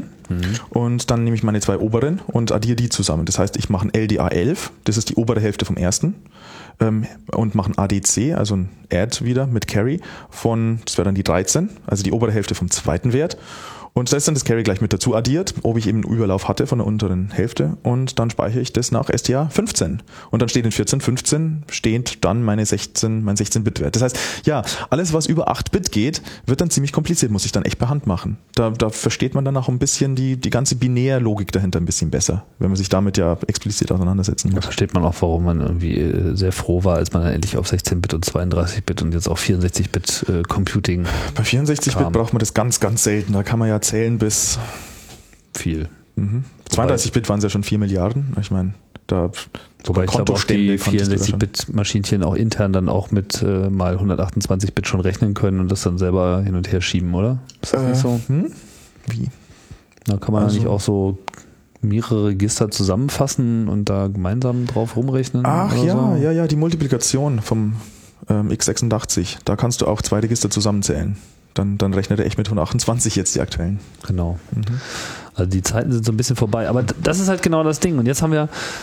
Und dann nehme ich meine zwei oberen und addiere die zusammen. Das heißt, ich mache ein LDA 11, das ist die obere Hälfte vom ersten, und mache ein ADC, also ein Add wieder mit Carry das wäre dann die 13, also die obere Hälfte vom zweiten Wert. Und da ist dann das Carry gleich mit dazu addiert, ob ich eben einen Überlauf hatte von der unteren Hälfte und dann speichere ich das nach STA 15. Und dann steht in 14, 15 steht dann mein 16-Bit-Wert. Das heißt, ja, alles was über 8-Bit geht, wird dann ziemlich kompliziert, muss ich dann echt per Hand machen. Da versteht man dann auch ein bisschen die ganze Binärlogik dahinter ein bisschen besser, wenn man sich damit ja explizit auseinandersetzen
Da
muss.
versteht man auch, warum man irgendwie sehr froh war, als man dann endlich auf 16-Bit und 32-Bit und jetzt auf 64-Bit Computing
Bei 64-Bit
kam.
braucht man das ganz, ganz selten. Da kann man ja zählen bis
viel.
32-Bit waren es ja schon 4 Milliarden. Ich meine, da
Wobei ich glaube, auch die
konntest du da schon.
64-Bit-Maschinchen auch intern dann auch mit mal 128-Bit schon rechnen können und das dann selber hin und her schieben, oder? Ist das nicht so?
Wie?
Da kann man
Also-
eigentlich auch so mehrere Register zusammenfassen und da gemeinsam drauf rumrechnen?
Ach
oder
ja,
so?
ja, die Multiplikation vom x86. Da kannst du auch 2 Register zusammenzählen. Dann rechnet er echt mit 128 jetzt die aktuellen.
Genau. Also die Zeiten sind so ein bisschen vorbei. Aber das ist halt genau das Ding. Und jetzt haben wir,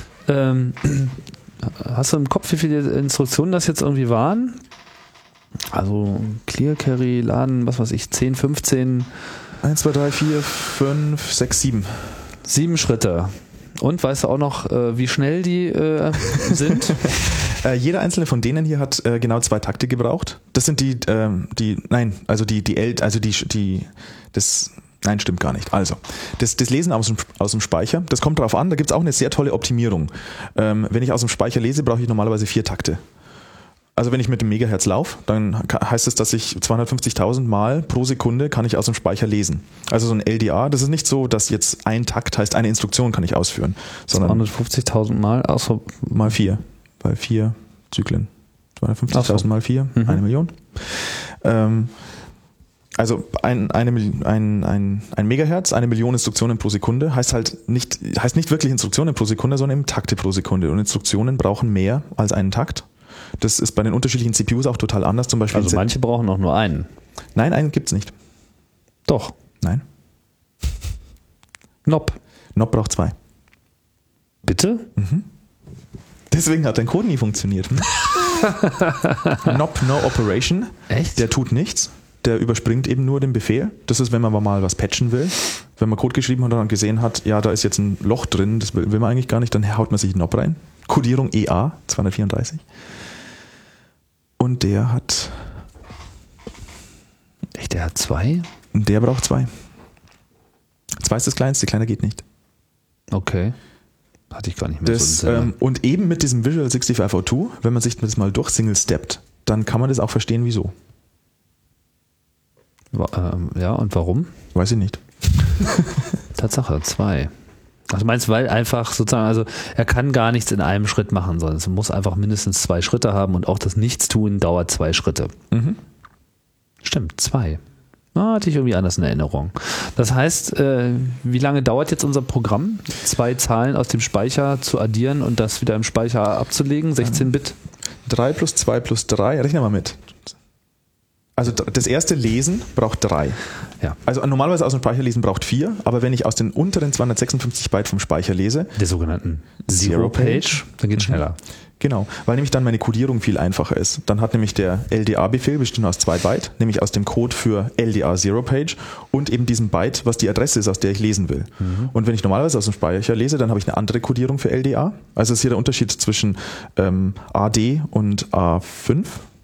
hast du im Kopf, wie viele Instruktionen das jetzt irgendwie waren? Also Clear Carry, Laden, was weiß ich, 10, 15.
1, 2, 3, 4, 5, 6, 7.
7 Schritte. Und weißt du auch noch, wie schnell die sind?
Jeder einzelne von denen hier hat genau 2 Takte gebraucht. Das sind Nein, stimmt gar nicht. Also, das Lesen aus dem Speicher, das kommt drauf an, da gibt es auch eine sehr tolle Optimierung. Wenn ich aus dem Speicher lese, brauche ich normalerweise 4 Takte. Also wenn ich mit dem Megahertz laufe, dann heißt es, dass ich 250.000 Mal pro Sekunde kann ich aus dem Speicher lesen. Also so ein LDA, das ist nicht so, dass jetzt ein Takt heißt, eine Instruktion kann ich ausführen, sondern
250.000 Mal, also
mal 4, bei 4 Zyklen. 250.000 mal 4, 1 Million. Also ein Megahertz, 1 Million Instruktionen pro Sekunde heißt nicht wirklich Instruktionen pro Sekunde, sondern eben Takte pro Sekunde. Und Instruktionen brauchen mehr als einen Takt. Das ist bei den unterschiedlichen CPUs auch total anders. Zum Beispiel
also manche brauchen auch nur einen.
Nein, einen gibt's nicht.
Doch.
Nein.
Nob.
Nob braucht 2.
Bitte?
Deswegen hat dein Code nie funktioniert. Nob No Operation.
Echt?
Der tut nichts. Der überspringt eben nur den Befehl. Das ist, wenn man mal was patchen will. Wenn man Code geschrieben hat und dann gesehen hat, ja, da ist jetzt ein Loch drin, das will man eigentlich gar nicht, dann haut man sich einen Nob rein. Codierung EA 234. Und der hat...
Echt, der hat 2?
Der braucht 2. 2 ist das kleinste, kleiner geht nicht.
Okay. Hatte ich gar nicht mehr
Das,
so einen
und eben mit diesem Visual 6502, wenn man sich das mal durch Single-steppt, dann kann man das auch verstehen, wieso.
Ja, und warum?
Weiß ich nicht.
Tatsache, 2. Also meinst du, weil einfach sozusagen, also er kann gar nichts in einem Schritt machen, sondern es muss einfach mindestens 2 Schritte haben und auch das Nichtstun dauert 2 Schritte.
Mhm.
Stimmt, 2. Hatte ich irgendwie anders in Erinnerung. Das heißt, wie lange dauert jetzt unser Programm, 2 Zahlen aus dem Speicher zu addieren und das wieder im Speicher abzulegen, 16-Bit?
3 plus 2 plus 3, rechnen wir mal mit. Also das erste Lesen braucht 3.
Ja.
Also normalerweise aus dem Speicher lesen braucht 4, aber wenn ich aus den unteren 256 Byte vom Speicher lese,
Der sogenannten Zero-Page, dann geht es schneller.
genau, weil nämlich dann meine Codierung viel einfacher ist. Dann hat nämlich der LDA-Befehl besteht aus 2 Byte, nämlich aus dem Code für LDA Zero-Page und eben diesem Byte, was die Adresse ist, aus der ich lesen will. Und wenn ich normalerweise aus dem Speicher lese, dann habe ich eine andere Codierung für LDA. Also ist hier der Unterschied zwischen AD und A5.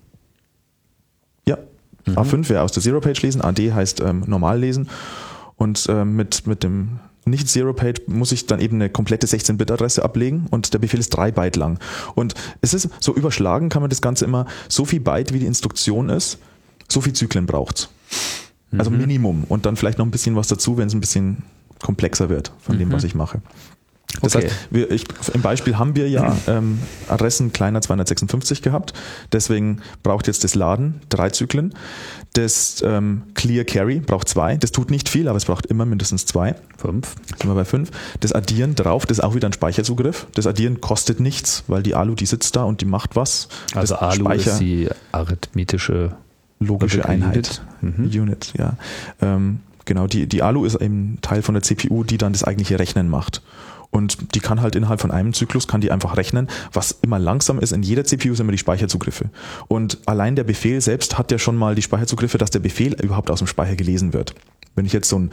Ja, A5 wäre aus der Zero-Page lesen, AD heißt normal lesen und mit dem Nicht-Zero-Page muss ich dann eben eine komplette 16-Bit-Adresse ablegen und der Befehl ist 3 Byte lang. Und es ist so überschlagen, kann man das Ganze immer, so viel Byte wie die Instruktion ist, so viel Zyklen braucht's. Also Minimum und dann vielleicht noch ein bisschen was dazu, wenn es ein bisschen komplexer wird von dem, was ich mache. Das
Okay.
heißt, im Beispiel haben wir ja Adressen kleiner 256 gehabt, deswegen braucht jetzt das Laden 3 Zyklen. Das Clear Carry braucht 2, das tut nicht viel, aber es braucht immer mindestens 2.
5.
Sind wir bei 5. Das Addieren drauf, das ist auch wieder ein Speicherzugriff. Das Addieren kostet nichts, weil die ALU, die sitzt da und die macht was.
Also
das
ALU ist die arithmetische
logische Einheit.
Unit.
Unit, ja. Genau, die ALU ist eben Teil von der CPU, die dann das eigentliche Rechnen macht. Und die kann halt innerhalb von einem Zyklus, kann die einfach rechnen. Was immer langsam ist, in jeder CPU sind immer die Speicherzugriffe. Und allein der Befehl selbst hat ja schon mal die Speicherzugriffe, dass der Befehl überhaupt aus dem Speicher gelesen wird. Wenn ich jetzt so ein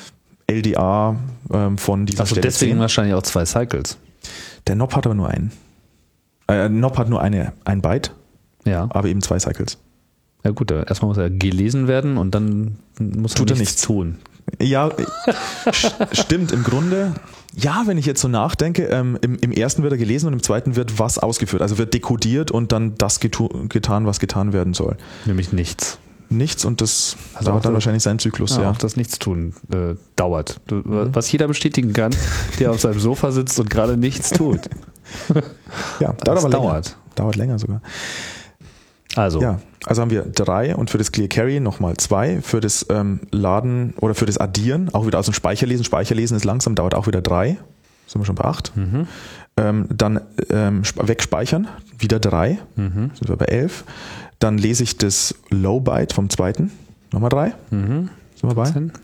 LDA von dieser
Also
Stelle
deswegen
10,
wahrscheinlich auch 2 Cycles.
der Nob hat aber nur einen. Nob hat nur ein Byte,
Ja.
aber eben 2 Cycles.
Ja gut, erstmal muss er gelesen werden und dann muss
Tut
er
er
nichts
nichts.
tun.
Ja, stimmt, im Grunde, ja, wenn ich jetzt so nachdenke, im ersten wird er gelesen und im zweiten wird was ausgeführt. Also wird dekodiert und dann das getan, was getan werden soll.
Nämlich nichts.
Nichts und das
Also auch
dauert dann
so-
wahrscheinlich seinen Zyklus, ja.
Auch das Nichtstun dauert. Was jeder bestätigen kann, der auf seinem Sofa sitzt und gerade nichts tut.
Ja, dauert
Das
aber länger.
dauert.
Dauert länger sogar.
Also,
Ja, also haben wir 3 und für das Clear Carry nochmal 2, für das Laden oder für das Addieren auch wieder aus dem Speicher lesen. Speicherlesen ist langsam, dauert auch wieder 3. Sind wir schon bei 8. Dann wegspeichern, wieder 3. Sind wir bei 11. Dann lese ich das Low Byte vom zweiten, nochmal 3. Sind wir bei.
10.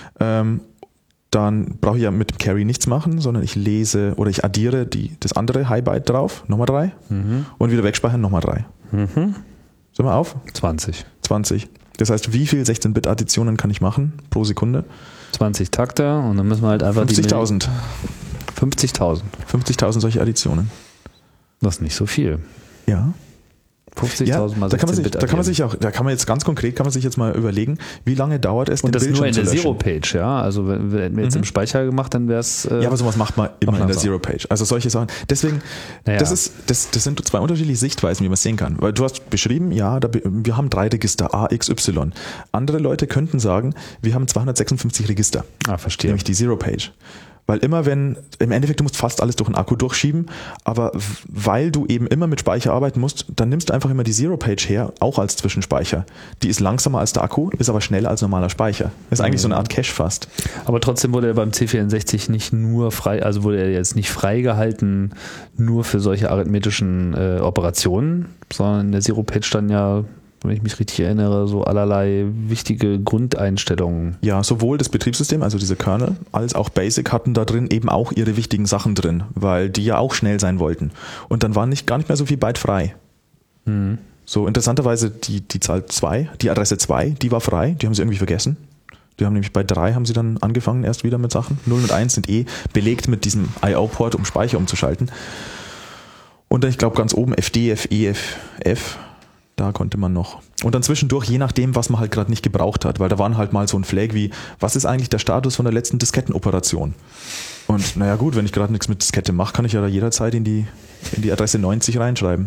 Dann brauche ich ja mit dem Carry nichts machen, sondern ich lese oder ich addiere das andere High Byte drauf, nochmal 3. Und wieder wegspeichern, nochmal 3. Sind wir auf?
20.
20. Das heißt, wie viel 16-Bit-Additionen kann ich machen pro Sekunde?
20 Takte und dann müssen wir halt einfach
50.000.
50.000.
50.000 solche Additionen.
Das ist nicht so viel.
Ja.
50.000 mal
da kann man
16 Bit
da kann man jetzt ganz konkret, kann man sich jetzt mal überlegen, wie lange dauert es,
und
den
das
Bildschirm
nur in der
zu löschen?
Zero-Page, ja. Also wenn wir jetzt im Speicher gemacht, dann wäre es.
Ja, aber sowas macht man immer in der
langsam.
Zero-Page. Also solche Sachen. Deswegen,
Naja.
das sind 2 unterschiedliche Sichtweisen, wie man es sehen kann. Weil du hast beschrieben, ja, wir haben 3 Register, A, X, Y. Andere Leute könnten sagen, wir haben 256 Register.
Verstehe.
Nämlich die Zero-Page. Weil im Endeffekt, du musst fast alles durch den Akku durchschieben, aber weil du eben immer mit Speicher arbeiten musst, dann nimmst du einfach immer die Zero-Page her, auch als Zwischenspeicher. Die ist langsamer als der Akku, ist aber schneller als normaler Speicher. Ist eigentlich so eine Art Cache fast.
Aber trotzdem wurde er beim C64 nicht nur frei, also wurde er jetzt nicht freigehalten nur für solche arithmetischen Operationen, sondern in der Zero-Page dann ja, wenn ich mich richtig erinnere, so allerlei wichtige Grundeinstellungen.
Ja, sowohl das Betriebssystem, also diese Kernel, als auch BASIC hatten da drin eben auch ihre wichtigen Sachen drin, weil die ja auch schnell sein wollten. Und dann war gar nicht mehr so viel Byte frei. So interessanterweise die Zahl 2, die Adresse 2, die war frei, die haben sie irgendwie vergessen. Die haben nämlich bei 3 haben sie dann angefangen erst wieder mit Sachen. 0 und 1 sind belegt mit diesem I/O-Port, um Speicher umzuschalten. Und dann, ich glaube, ganz oben FD, FE, F, da konnte man noch. Und dann zwischendurch, je nachdem, was man halt gerade nicht gebraucht hat, weil da waren halt mal so ein Flag wie, was ist eigentlich der Status von der letzten Diskettenoperation? Und naja gut, wenn ich gerade nichts mit Diskette mache, kann ich ja da jederzeit in die Adresse 90 reinschreiben.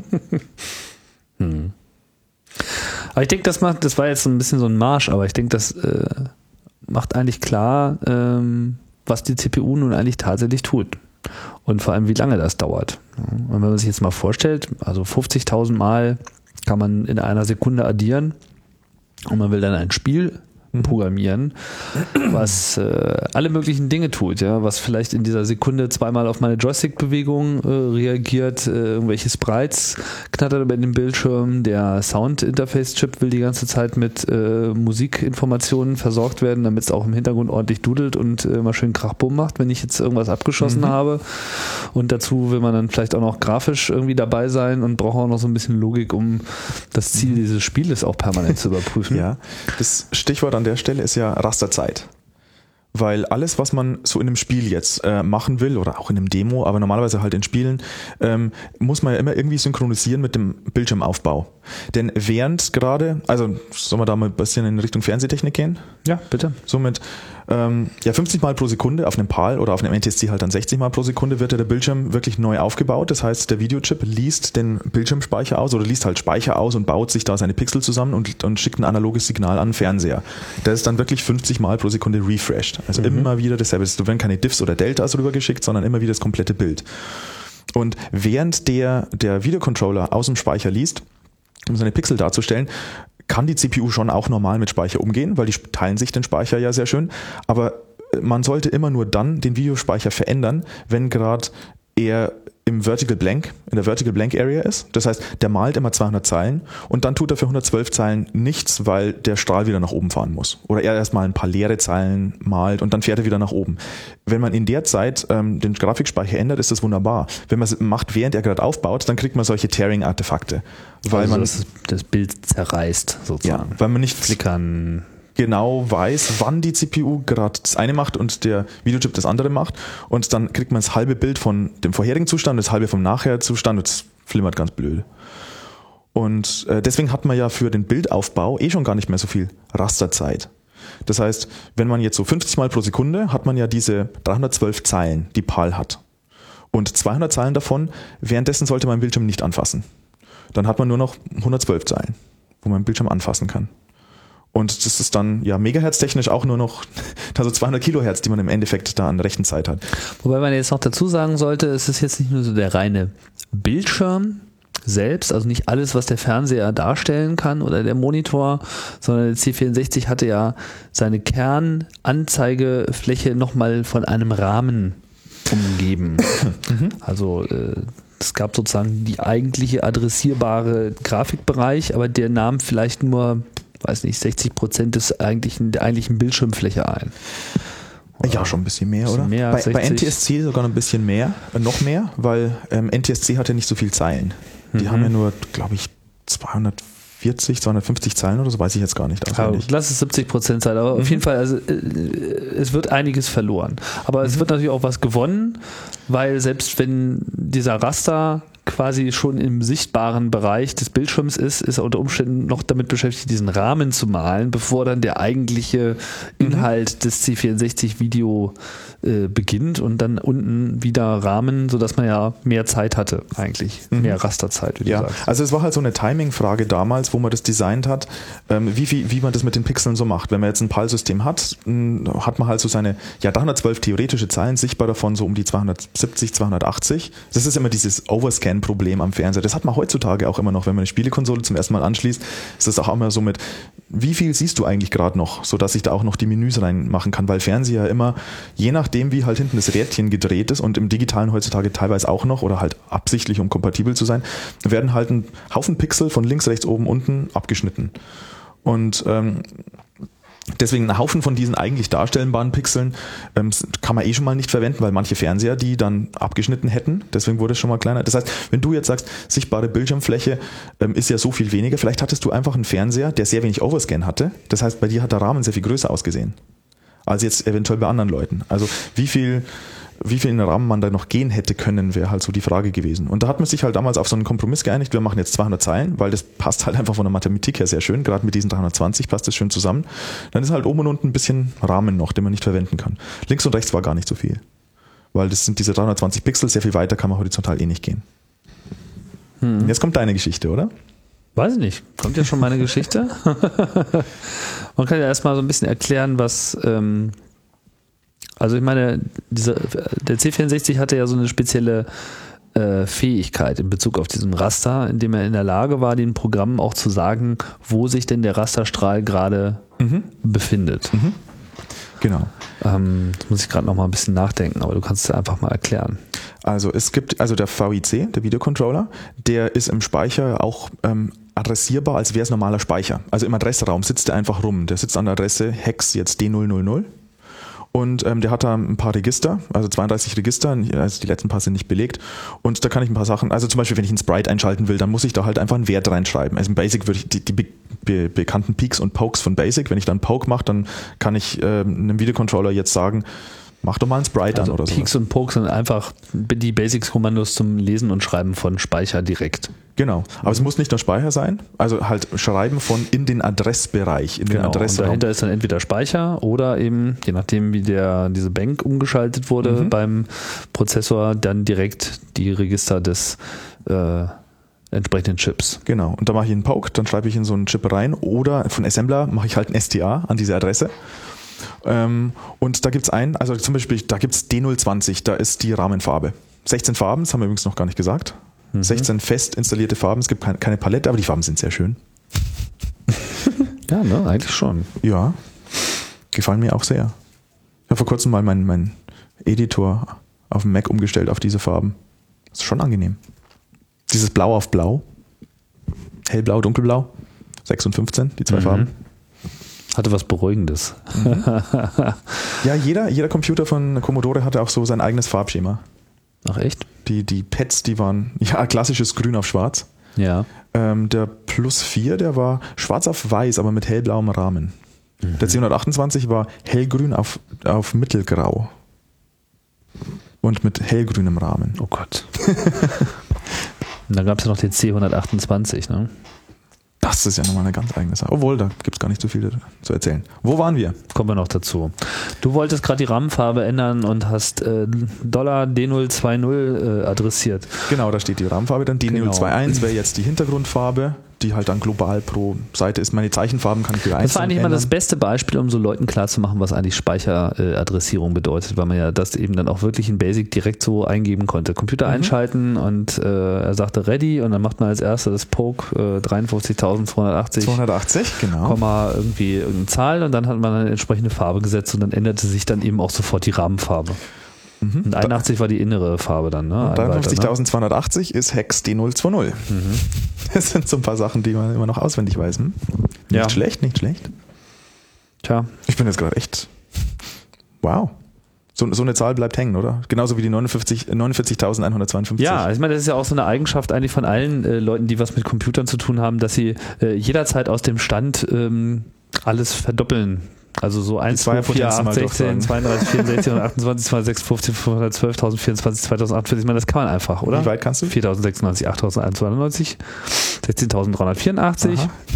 Aber ich denke, das war jetzt so ein bisschen so ein Marsch, aber ich denke, das macht eigentlich klar, was die CPU nun eigentlich tatsächlich tut. Und vor allem, wie lange das dauert. Und wenn man sich jetzt mal vorstellt, also 50.000 Mal kann man in einer Sekunde addieren und man will dann ein Spiel programmieren, was alle möglichen Dinge tut, ja, was vielleicht in dieser Sekunde zweimal auf meine Joystick-Bewegung reagiert, irgendwelche Sprites knattert über den Bildschirm, der Sound-Interface-Chip will die ganze Zeit mit Musikinformationen versorgt werden, damit es auch im Hintergrund ordentlich dudelt und mal schön Krachbumm macht, wenn ich jetzt irgendwas abgeschossen habe. Und dazu will man dann vielleicht auch noch grafisch irgendwie dabei sein und braucht auch noch so ein bisschen Logik, um das Ziel dieses Spieles auch permanent zu überprüfen.
Ja, das Stichwort an der Stelle ist ja Rasterzeit. Weil alles, was man so in einem Spiel jetzt machen will oder auch in einem Demo, aber normalerweise halt in Spielen, muss man ja immer irgendwie synchronisieren mit dem Bildschirmaufbau. Denn während gerade, also sollen wir da mal ein bisschen in Richtung Fernsehtechnik gehen?
Ja, bitte.
Somit 50 Mal pro Sekunde auf einem PAL oder auf einem NTSC halt dann 60 Mal pro Sekunde wird ja der Bildschirm wirklich neu aufgebaut. Das heißt, der Videochip liest den Bildschirmspeicher aus oder liest halt Speicher aus und baut sich da seine Pixel zusammen und schickt ein analoges Signal an den Fernseher. Das ist dann wirklich 50 Mal pro Sekunde refreshed. Also immer wieder dasselbe. Es werden keine Diffs oder Deltas rübergeschickt, sondern immer wieder das komplette Bild. Und während der Videocontroller aus dem Speicher liest, um seine Pixel darzustellen, kann die CPU schon auch normal mit Speicher umgehen, weil die teilen sich den Speicher ja sehr schön. Aber man sollte immer nur dann den Videospeicher verändern, wenn gerade er in der Vertical Blank Area ist. Das heißt, der malt immer 200 Zeilen und dann tut er für 112 Zeilen nichts, weil der Strahl wieder nach oben fahren muss. Oder er erstmal ein paar leere Zeilen malt und dann fährt er wieder nach oben. Wenn man in der Zeit den Grafikspeicher ändert, ist das wunderbar. Wenn man es macht, während er gerade aufbaut, dann kriegt man solche Tearing-Artefakte. Weil
also
man
das Bild zerreißt sozusagen.
Ja, weil man nicht
flickern
genau weiß, wann die CPU gerade das eine macht und der Videochip das andere macht. Und dann kriegt man das halbe Bild von dem vorherigen Zustand, das halbe vom Nachher-Zustand und das flimmert ganz blöd. Und deswegen hat man ja für den Bildaufbau schon gar nicht mehr so viel Rasterzeit. Das heißt, wenn man jetzt so 50 Mal pro Sekunde, hat man ja diese 312 Zeilen, die PAL hat. Und 200 Zeilen davon, währenddessen sollte man den Bildschirm nicht anfassen. Dann hat man nur noch 112 Zeilen, wo man den Bildschirm anfassen kann. Und das ist dann ja megahertz-technisch auch nur noch also 200 Kilohertz, die man im Endeffekt da an Rechenzeit hat.
Wobei man jetzt noch dazu sagen sollte, es ist jetzt nicht nur so der reine Bildschirm selbst, also nicht alles, was der Fernseher darstellen kann oder der Monitor, sondern der C64 hatte ja seine Kernanzeigefläche nochmal von einem Rahmen umgeben. Also es gab sozusagen die eigentliche adressierbare Grafikbereich, aber der nahm vielleicht nur 60% der eigentlichen Bildschirmfläche ein. Oder
ja, schon ein bisschen mehr, oder? Bei NTSC sogar ein bisschen mehr, noch mehr, weil NTSC hat ja nicht so viel Zeilen. Die haben ja nur, glaube ich, 240, 250 Zeilen oder so, weiß ich jetzt gar nicht.
Lass es 70% sein, aber auf jeden Fall, also es wird einiges verloren. Aber es wird natürlich auch was gewonnen, weil selbst wenn dieser Raster quasi schon im sichtbaren Bereich des Bildschirms ist er unter Umständen noch damit beschäftigt, diesen Rahmen zu malen, bevor dann der eigentliche Inhalt des C64-Video beginnt und dann unten wieder Rahmen, sodass man ja mehr Zeit hatte eigentlich, mehr Rasterzeit, wie du sagst.
Also es war halt so eine Timing-Frage damals, wo man das designt hat, wie man das mit den Pixeln so macht. Wenn man jetzt ein PAL-System hat man halt so seine 312 theoretische Zeilen sichtbar davon, so um die 270, 280. Das ist immer dieses Overscan-Problem am Fernseher. Das hat man heutzutage auch immer noch, wenn man eine Spielekonsole zum ersten Mal anschließt, ist das auch immer so mit, wie viel siehst du eigentlich gerade noch, sodass ich da auch noch die Menüs reinmachen kann, weil Fernseher immer, je nachdem wie halt hinten das Rädchen gedreht ist und im Digitalen heutzutage teilweise auch noch oder halt absichtlich, um kompatibel zu sein, werden halt ein Haufen Pixel von links, rechts, oben, unten abgeschnitten. Und Deswegen ein Haufen von diesen eigentlich darstellbaren Pixeln kann man schon mal nicht verwenden, weil manche Fernseher die dann abgeschnitten hätten. Deswegen wurde es schon mal kleiner. Das heißt, wenn du jetzt sagst, sichtbare Bildschirmfläche ist ja so viel weniger, vielleicht hattest du einfach einen Fernseher, der sehr wenig Overscan hatte. Das heißt, bei dir hat der Rahmen sehr viel größer ausgesehen als jetzt eventuell bei anderen Leuten. Also wie viel in Rahmen man da noch gehen hätte können, wäre halt so die Frage gewesen. Und da hat man sich halt damals auf so einen Kompromiss geeinigt, wir machen jetzt 200 Zeilen, weil das passt halt einfach von der Mathematik her sehr schön, gerade mit diesen 320 passt das schön zusammen. Dann ist halt oben und unten ein bisschen Rahmen noch, den man nicht verwenden kann. Links und rechts war gar nicht so viel, weil das sind diese 320 Pixel, sehr viel weiter kann man horizontal eh nicht gehen. Jetzt kommt deine Geschichte, oder?
Weiß ich nicht. Kommt ja schon meine Geschichte? Man kann ja erstmal so ein bisschen erklären, was... Also ich meine, der C64 hatte ja so eine spezielle Fähigkeit in Bezug auf diesen Raster, indem er in der Lage war, den Programmen auch zu sagen, wo sich denn der Rasterstrahl gerade befindet.
Genau.
Jetzt muss ich gerade noch mal ein bisschen nachdenken, aber du kannst es ja einfach mal erklären.
Also es gibt, der VIC, der Videocontroller, der ist im Speicher auch adressierbar, als wäre es normaler Speicher. Also im Adressraum sitzt er einfach rum. Der sitzt an der Adresse Hex jetzt D000. Und der hat da ein paar Register, also 32 Register, also die letzten paar sind nicht belegt. Und da kann ich ein paar Sachen, also zum Beispiel, wenn ich einen Sprite einschalten will, dann muss ich da halt einfach einen Wert reinschreiben. Also in Basic würde ich die bekannten Peaks und Pokes von Basic, wenn ich dann Poke mache, dann kann ich einem Videocontroller jetzt sagen, mach doch mal einen Sprite an oder so.
Peaks und Pokes sind einfach die Basics-Kommandos zum Lesen und Schreiben von Speicher direkt.
Genau, aber es muss nicht nur Speicher sein, also halt Schreiben von in den Adressbereich, in den Adressraum.
Und dahinter ist dann entweder Speicher oder eben, je nachdem wie diese Bank umgeschaltet wurde beim Prozessor, dann direkt die Register des entsprechenden Chips.
Genau, und da mache ich einen Poke, dann schreibe ich in so einen Chip rein oder von Assembler mache ich halt ein STA an diese Adresse. Und da gibt es also zum Beispiel, da gibt es D020, da ist die Rahmenfarbe. 16 Farben, das haben wir übrigens noch gar nicht gesagt. 16 fest installierte Farben, es gibt keine Palette, aber die Farben sind sehr schön.
Ja, ne, eigentlich schon.
Ja, gefallen mir auch sehr. Ich habe vor kurzem mal meinen Editor auf dem Mac umgestellt auf diese Farben. Das ist schon angenehm. Dieses Blau auf Blau, hellblau, dunkelblau, 6 und 15, die zwei Farben.
Hatte was Beruhigendes.
Ja, jeder Computer von Commodore hatte auch so sein eigenes Farbschema.
Ach echt?
Die Pads, die waren klassisches Grün auf Schwarz.
Ja.
Der Plus 4, der war schwarz auf weiß, aber mit hellblauem Rahmen. Der C128 war hellgrün auf mittelgrau. Und mit hellgrünem Rahmen.
Oh Gott. Und dann gab es ja noch den C128, ne?
Das ist ja nochmal eine ganz eigene Sache. Obwohl, da gibt es gar nicht so viel zu erzählen. Wo waren wir?
Kommen wir noch dazu. Du wolltest gerade die Rahmenfarbe ändern und hast $D020 adressiert.
Genau, da steht die Rahmenfarbe dann. D021 wäre jetzt die Hintergrundfarbe, die halt dann global pro Seite ist. Meine Zeichenfarben kann ich wieder einzeln
Das war eigentlich immer das beste Beispiel, um so Leuten klarzumachen, was eigentlich Speicheradressierung bedeutet, weil man ja das eben dann auch wirklich in Basic direkt so eingeben konnte. Computer einschalten und er sagte ready und dann macht man als erstes das Poke 53.280.
280, genau.
Komma irgendwie irgendeine Zahl und dann hat man eine entsprechende Farbe gesetzt und dann änderte sich dann eben auch sofort die Rahmenfarbe. Und 81 war die innere Farbe dann, ne?
53.280 ist Hex D020. Das sind so ein paar Sachen, die man immer noch auswendig weiß. Nicht schlecht, nicht schlecht.
Tja.
Ich bin jetzt gerade echt, wow. So eine Zahl bleibt hängen, oder? Genauso wie die 49.152.
Ja, ich meine, das ist ja auch so eine Eigenschaft eigentlich von allen Leuten, die was mit Computern zu tun haben, dass sie jederzeit aus dem Stand alles verdoppeln. Also so 1, 2, 4, 8, 16, 32, 64, 128, 206, 15, 512, 1024, 2048. Ich meine, das kann man einfach, oder?
Wie weit kannst du?
4096, 8192, 16.384,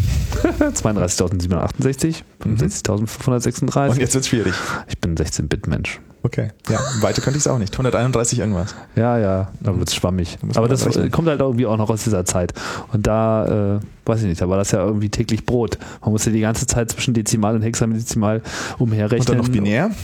32.768, 65.536.
Und jetzt wird's schwierig.
Ich bin ein 16-Bit-Mensch.
Okay. Ja, weiter könnte ich es auch nicht. 131 irgendwas.
Ja, dann wird's schwammig. Aber das kommt halt irgendwie auch noch aus dieser Zeit. Und da, weiß ich nicht, da war das ja irgendwie täglich Brot. Man musste die ganze Zeit zwischen Dezimal und Hexadezimal umherrechnen.
Und dann noch binär?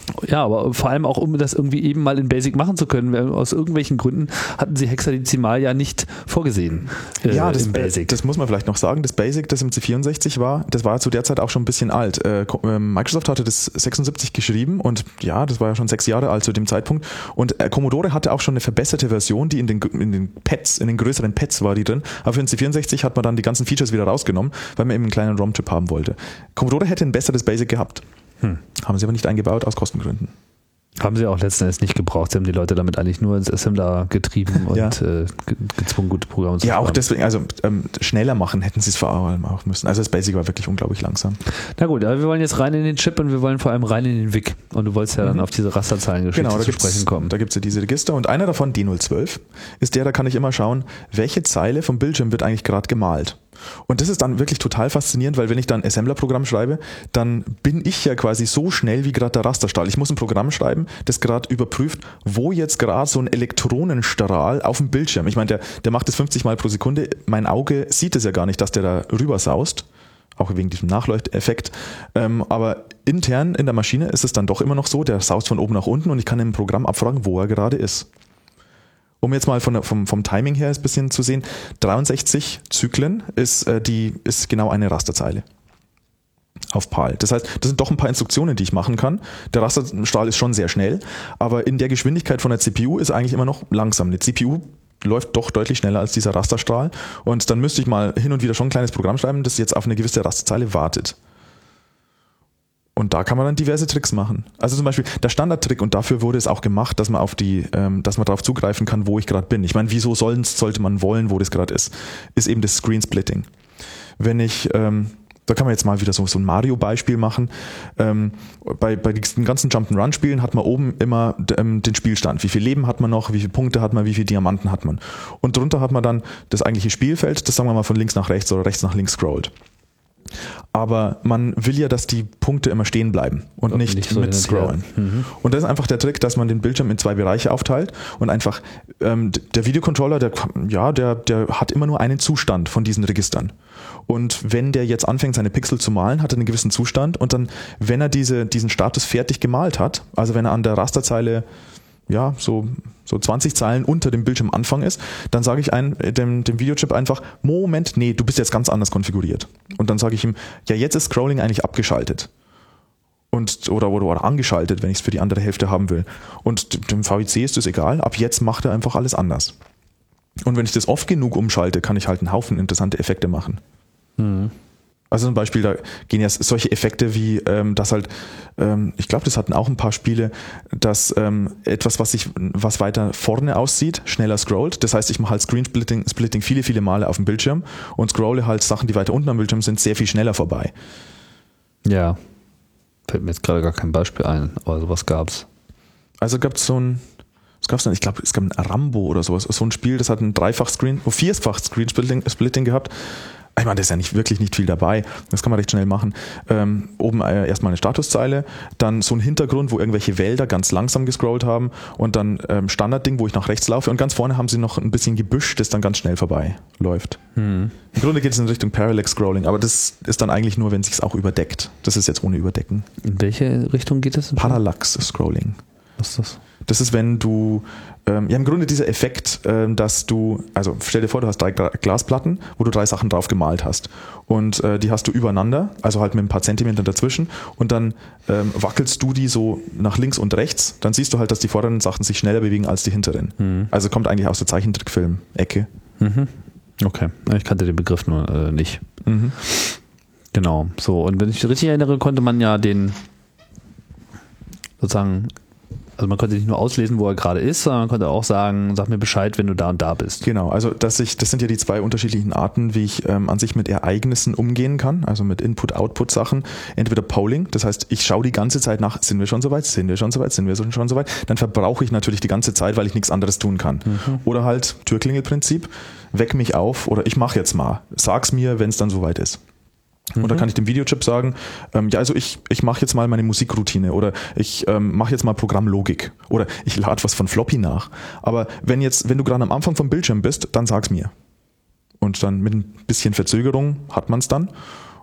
Ja, aber vor allem auch, um das irgendwie eben mal in Basic machen zu können. Aus irgendwelchen Gründen hatten sie hexadezimal ja nicht vorgesehen.
Das
im Basic.
Das muss man vielleicht noch sagen. Das Basic, das im C64 war, das war zu der Zeit auch schon ein bisschen alt. Microsoft hatte das 76 geschrieben und ja, das war ja schon 6 Jahre alt zu dem Zeitpunkt. Und Commodore hatte auch schon eine verbesserte Version, die in den Pads, in den größeren Pads war die drin. Aber für den C64 hat man dann die ganzen Features wieder rausgenommen, weil man eben einen kleinen ROM-Chip haben wollte. Commodore hätte ein besseres Basic gehabt. Haben sie aber nicht eingebaut aus Kostengründen.
Haben sie auch letzten Endes nicht gebraucht. Sie haben die Leute damit eigentlich nur ins Assembler getrieben und gezwungen, gute Programme zu schreiben. Ja, auch
deswegen, also schneller machen hätten sie es vor allem auch müssen. Also das Basic war wirklich unglaublich langsam.
Na gut, aber wir wollen jetzt rein in den Chip und wir wollen vor allem rein in den WIC. Und du wolltest ja dann auf diese Rasterzahlengeschichte zu sprechen kommen.
Da gibt es ja diese Register und einer davon, D012, ist der, da kann ich immer schauen, welche Zeile vom Bildschirm wird eigentlich gerade gemalt. Und das ist dann wirklich total faszinierend, weil wenn ich dann ein Assembler-Programm schreibe, dann bin ich ja quasi so schnell wie gerade der Rasterstrahl. Ich muss ein Programm schreiben, das gerade überprüft, wo jetzt gerade so ein Elektronenstrahl auf dem Bildschirm, ich meine, der macht das 50 Mal pro Sekunde, mein Auge sieht es ja gar nicht, dass der da rüber saust, auch wegen diesem Nachleuchteffekt, aber intern in der Maschine ist es dann doch immer noch so, der saust von oben nach unten und ich kann im Programm abfragen, wo er gerade ist. Um jetzt mal vom Timing her ein bisschen zu sehen, 63 Zyklen ist genau eine Rasterzeile auf PAL. Das heißt, das sind doch ein paar Instruktionen, die ich machen kann. Der Rasterstrahl ist schon sehr schnell, aber in der Geschwindigkeit von der CPU ist eigentlich immer noch langsam. Eine CPU läuft doch deutlich schneller als dieser Rasterstrahl und dann müsste ich mal hin und wieder schon ein kleines Programm schreiben, das jetzt auf eine gewisse Rasterzeile wartet. Und da kann man dann diverse Tricks machen. Also zum Beispiel der Standardtrick, und dafür wurde es auch gemacht, dass man dass man darauf zugreifen kann, wo ich gerade bin. Ich meine, wieso sollte man wollen, wo das gerade ist eben das Screen Splitting. Wenn ich, da kann man jetzt mal wieder so ein Mario-Beispiel machen. Bei den ganzen Jump'n'Run-Spielen hat man oben immer den Spielstand. Wie viel Leben hat man noch, wie viele Punkte hat man, wie viele Diamanten hat man. Und drunter hat man dann das eigentliche Spielfeld, das sagen wir mal von links nach rechts oder rechts nach links scrollt. Aber man will ja, dass die Punkte immer stehen bleiben und nicht so mit scrollen. Und das ist einfach der Trick, dass man den Bildschirm in 2 Bereiche aufteilt und einfach der Videocontroller, der hat immer nur einen Zustand von diesen Registern. Und wenn der jetzt anfängt, seine Pixel zu malen, hat er einen gewissen Zustand und dann, wenn er diesen Status fertig gemalt hat, also wenn er an der Rasterzeile so 20 Zeilen unter dem Bildschirmanfang ist, dann sage ich dem Videochip einfach, Moment, nee, du bist jetzt ganz anders konfiguriert. Und dann sage ich ihm, ja, jetzt ist Scrolling eigentlich abgeschaltet. Oder angeschaltet, wenn ich es für die andere Hälfte haben will. Und dem VIC ist das egal, ab jetzt macht er einfach alles anders. Und wenn ich das oft genug umschalte, kann ich halt einen Haufen interessante Effekte machen. Also zum Beispiel, da gehen ja solche Effekte wie, dass halt, ich glaube, das hatten auch ein paar Spiele, dass etwas, was weiter vorne aussieht, schneller scrollt. Das heißt, ich mache halt Screen Splitting viele, viele Male auf dem Bildschirm und scrolle halt Sachen, die weiter unten am Bildschirm sind, sehr viel schneller vorbei.
Ja, fällt mir jetzt gerade gar kein Beispiel ein, aber sowas gab's.
Also gab es ich glaube, es gab ein Rambo oder sowas, so ein Spiel, das hat ein vierfach Screen Splitting gehabt. Ich meine, da ist ja wirklich nicht viel dabei. Das kann man recht schnell machen. Oben erstmal eine Statuszeile, dann so ein Hintergrund, wo irgendwelche Wälder ganz langsam gescrollt haben und dann Standardding, wo ich nach rechts laufe und ganz vorne haben sie noch ein bisschen Gebüsch, das dann ganz schnell vorbei läuft. Im Grunde geht es in Richtung Parallax Scrolling, aber das ist dann eigentlich nur, wenn es sich auch überdeckt. Das ist jetzt ohne Überdecken.
In welche Richtung geht das?
Parallax Scrolling.
Was ist das?
Das ist, wenn du, im Grunde dieser Effekt, dass du, also stell dir vor, du hast 3 Glasplatten, wo du 3 Sachen drauf gemalt hast und die hast du übereinander, also halt mit ein paar Zentimetern dazwischen und dann wackelst du die so nach links und rechts, dann siehst du halt, dass die vorderen Sachen sich schneller bewegen als die hinteren. Also kommt eigentlich aus der Zeichentrickfilm-Ecke.
Okay, ich kannte den Begriff nur nicht. Genau, so, und wenn ich mich richtig erinnere, konnte man ja den sozusagen, also man konnte nicht nur auslesen, wo er gerade ist, sondern man konnte auch sagen, sag mir Bescheid, wenn du da und da bist.
Genau, also das sind ja die 2 unterschiedlichen Arten, wie ich an sich mit Ereignissen umgehen kann, also mit Input-Output-Sachen. Entweder Polling, das heißt, ich schaue die ganze Zeit nach, sind wir schon soweit, sind wir schon soweit, sind wir schon soweit. Dann verbrauche ich natürlich die ganze Zeit, weil ich nichts anderes tun kann. Oder halt Türklingelprinzip, weck mich auf oder ich mache jetzt mal, sag's mir, wenn es dann soweit ist. Und da kann ich dem Videochip sagen, also ich mache jetzt mal meine Musikroutine oder ich mache jetzt mal Programmlogik oder ich lade was von Floppy nach. Aber wenn du gerade am Anfang vom Bildschirm bist, dann sag's mir. Und dann mit ein bisschen Verzögerung hat man es dann.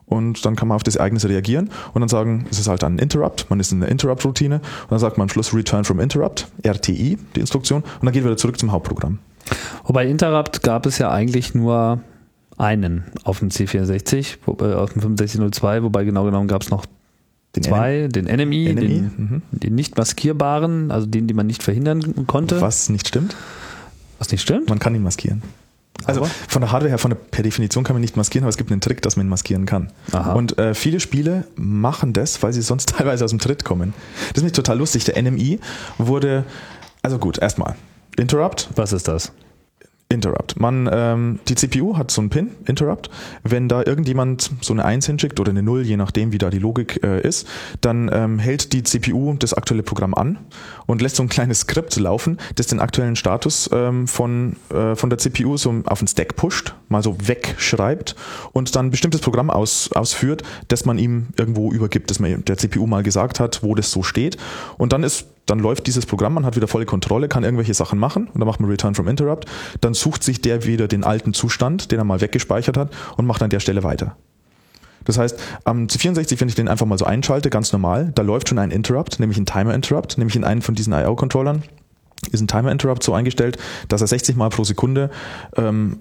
und dann kann man auf das Ereignis reagieren und dann sagen, es ist halt ein Interrupt, man ist in der Interrupt-Routine und dann sagt man am Schluss Return from Interrupt, RTI, die Instruktion, und dann geht wieder zurück zum Hauptprogramm.
Wobei Interrupt gab es ja eigentlich nur einen auf dem C64, auf dem 6502, wobei genau genommen gab es noch zwei, den Enemy. Den nicht maskierbaren, also den man nicht verhindern konnte.
Was nicht stimmt?
Was nicht stimmt?
Man kann ihn maskieren. Also von der Hardware her, per Definition kann man nicht maskieren, aber es gibt einen Trick, dass man ihn maskieren kann.
Aha.
Und viele Spiele machen das, weil sie sonst teilweise aus dem Tritt kommen. Das ist nämlich total lustig. Der NMI wurde, also gut, erstmal, Interrupt.
Was ist das?
Interrupt. Die CPU hat so einen Pin, Interrupt. Wenn da irgendjemand so eine 1 hinschickt oder eine 0, je nachdem, wie da die Logik ist, dann hält die CPU das aktuelle Programm an und lässt so ein kleines Skript laufen, das den aktuellen Status von der CPU so auf den Stack pusht, mal so wegschreibt und dann ein bestimmtes Programm ausführt, das man ihm irgendwo übergibt, das man der CPU mal gesagt hat, wo das so steht. Und dann läuft dieses Programm, man hat wieder volle Kontrolle, kann irgendwelche Sachen machen und dann macht man Return from Interrupt. Dann sucht sich der wieder den alten Zustand, den er mal weggespeichert hat und macht an der Stelle weiter. Das heißt, am C64, wenn ich den einfach mal so einschalte, ganz normal, da läuft schon ein Interrupt, nämlich ein Timer-Interrupt, nämlich in einem von diesen I/O-Controllern ist ein Timer-Interrupt so eingestellt, dass er 60 Mal pro Sekunde so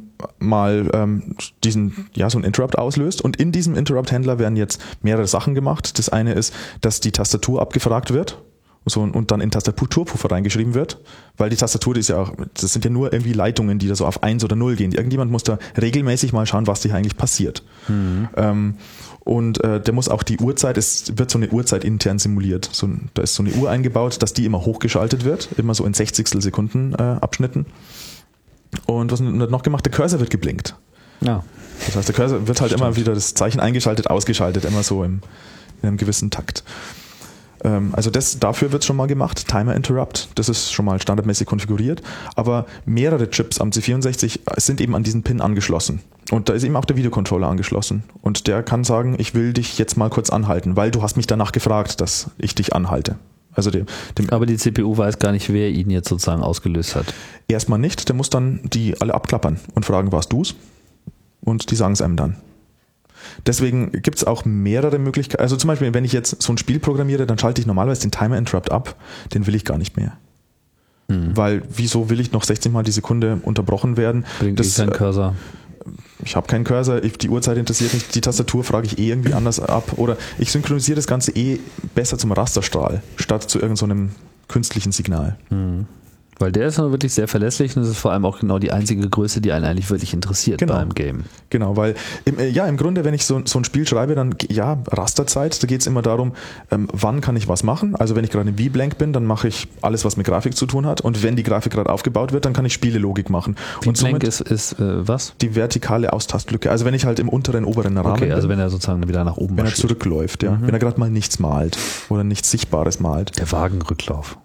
einen Interrupt auslöst. Und in diesem Interrupt-Händler werden jetzt mehrere Sachen gemacht. Das eine ist, dass die Tastatur abgefragt wird. Und dann in Tastaturpuffer reingeschrieben wird, weil die Tastatur, das sind ja nur irgendwie Leitungen, die da so auf 1 oder 0 gehen. Irgendjemand muss da regelmäßig mal schauen, was hier eigentlich passiert. Mhm. Der muss auch die Uhrzeit, es wird so eine Uhrzeit intern simuliert. Da ist so eine Uhr eingebaut, dass die immer hochgeschaltet wird, immer so in 60 Sekunden Abschnitten. Und was wird noch gemacht? Der Cursor wird geblinkt. Ja. Das heißt, der Cursor wird halt immer wieder das Zeichen eingeschaltet, ausgeschaltet, immer so in einem gewissen Takt. Also dafür wird es schon mal gemacht, Timer Interrupt, das ist schon mal standardmäßig konfiguriert, aber mehrere Chips am C64 sind eben an diesen Pin angeschlossen und da ist eben auch der Videocontroller angeschlossen und der kann sagen, ich will dich jetzt mal kurz anhalten, weil du hast mich danach gefragt, dass ich dich anhalte. Also
aber die CPU weiß gar nicht, wer ihn jetzt sozusagen ausgelöst hat.
Erstmal nicht, der muss dann die alle abklappern und fragen, warst du's? Und die sagen es einem dann. Deswegen gibt es auch mehrere Möglichkeiten. Also zum Beispiel, wenn ich jetzt so ein Spiel programmiere, dann schalte ich normalerweise den Timer Interrupt ab. Den will ich gar nicht mehr. Weil, wieso will ich noch 60 Mal die Sekunde unterbrochen werden?
Bringt kein Cursor.
Ich habe keinen Cursor, die Uhrzeit interessiert mich, die Tastatur frage ich irgendwie anders ab. Oder ich synchronisiere das Ganze besser zum Rasterstrahl, statt zu irgendeinem künstlichen Signal.
Weil der ist wirklich sehr verlässlich und das ist vor allem auch genau die einzige Größe, die einen eigentlich wirklich interessiert beim Game.
Genau, weil im Grunde, wenn ich so ein Spiel schreibe, dann Rasterzeit, da geht es immer darum, wann kann ich was machen. Also wenn ich gerade in V-Blank bin, dann mache ich alles, was mit Grafik zu tun hat und wenn die Grafik gerade aufgebaut wird, dann kann ich Spielelogik machen.
V-Blank ist was?
Die vertikale Austastlücke. Also wenn ich halt im unteren, oberen Rahmen bin.
Okay, also wenn er sozusagen wieder nach oben
marschiert. Wenn er zurückläuft, ja. Wenn er gerade mal nichts malt oder nichts Sichtbares malt.
Der Wagenrücklauf.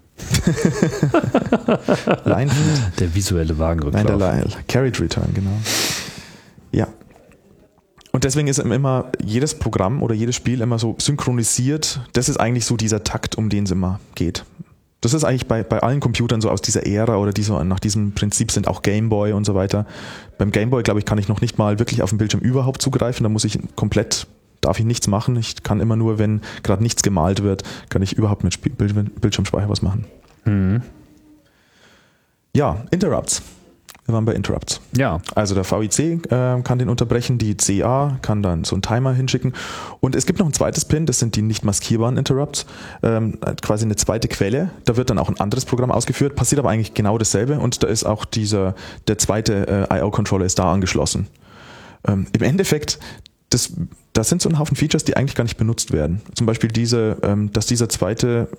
Linefeed.
Der visuelle Wagenrücklauf.
Nein, der Carriage Return, genau. Ja. Und deswegen ist immer jedes Programm oder jedes Spiel immer so synchronisiert. Das ist eigentlich so dieser Takt, um den es immer geht. Das ist eigentlich bei allen Computern so aus dieser Ära oder die so nach diesem Prinzip sind, auch Gameboy und so weiter. Beim Gameboy, glaube ich, kann ich noch nicht mal wirklich auf dem Bildschirm überhaupt zugreifen. Da darf ich nichts machen. Ich kann immer nur, wenn gerade nichts gemalt wird, kann ich überhaupt mit Bildschirmspeicher was machen. Ja, Interrupts. Wir waren bei Interrupts.
Ja.
Also der VIC kann den unterbrechen, die CA kann dann so einen Timer hinschicken. Und es gibt noch ein zweites Pin, das sind die nicht maskierbaren Interrupts. Quasi eine zweite Quelle. Da wird dann auch ein anderes Programm ausgeführt, passiert aber eigentlich genau dasselbe und da ist auch der zweite I/O-Controller ist da angeschlossen. Im Endeffekt, das sind so ein Haufen Features, die eigentlich gar nicht benutzt werden. Zum Beispiel dass dieser zweite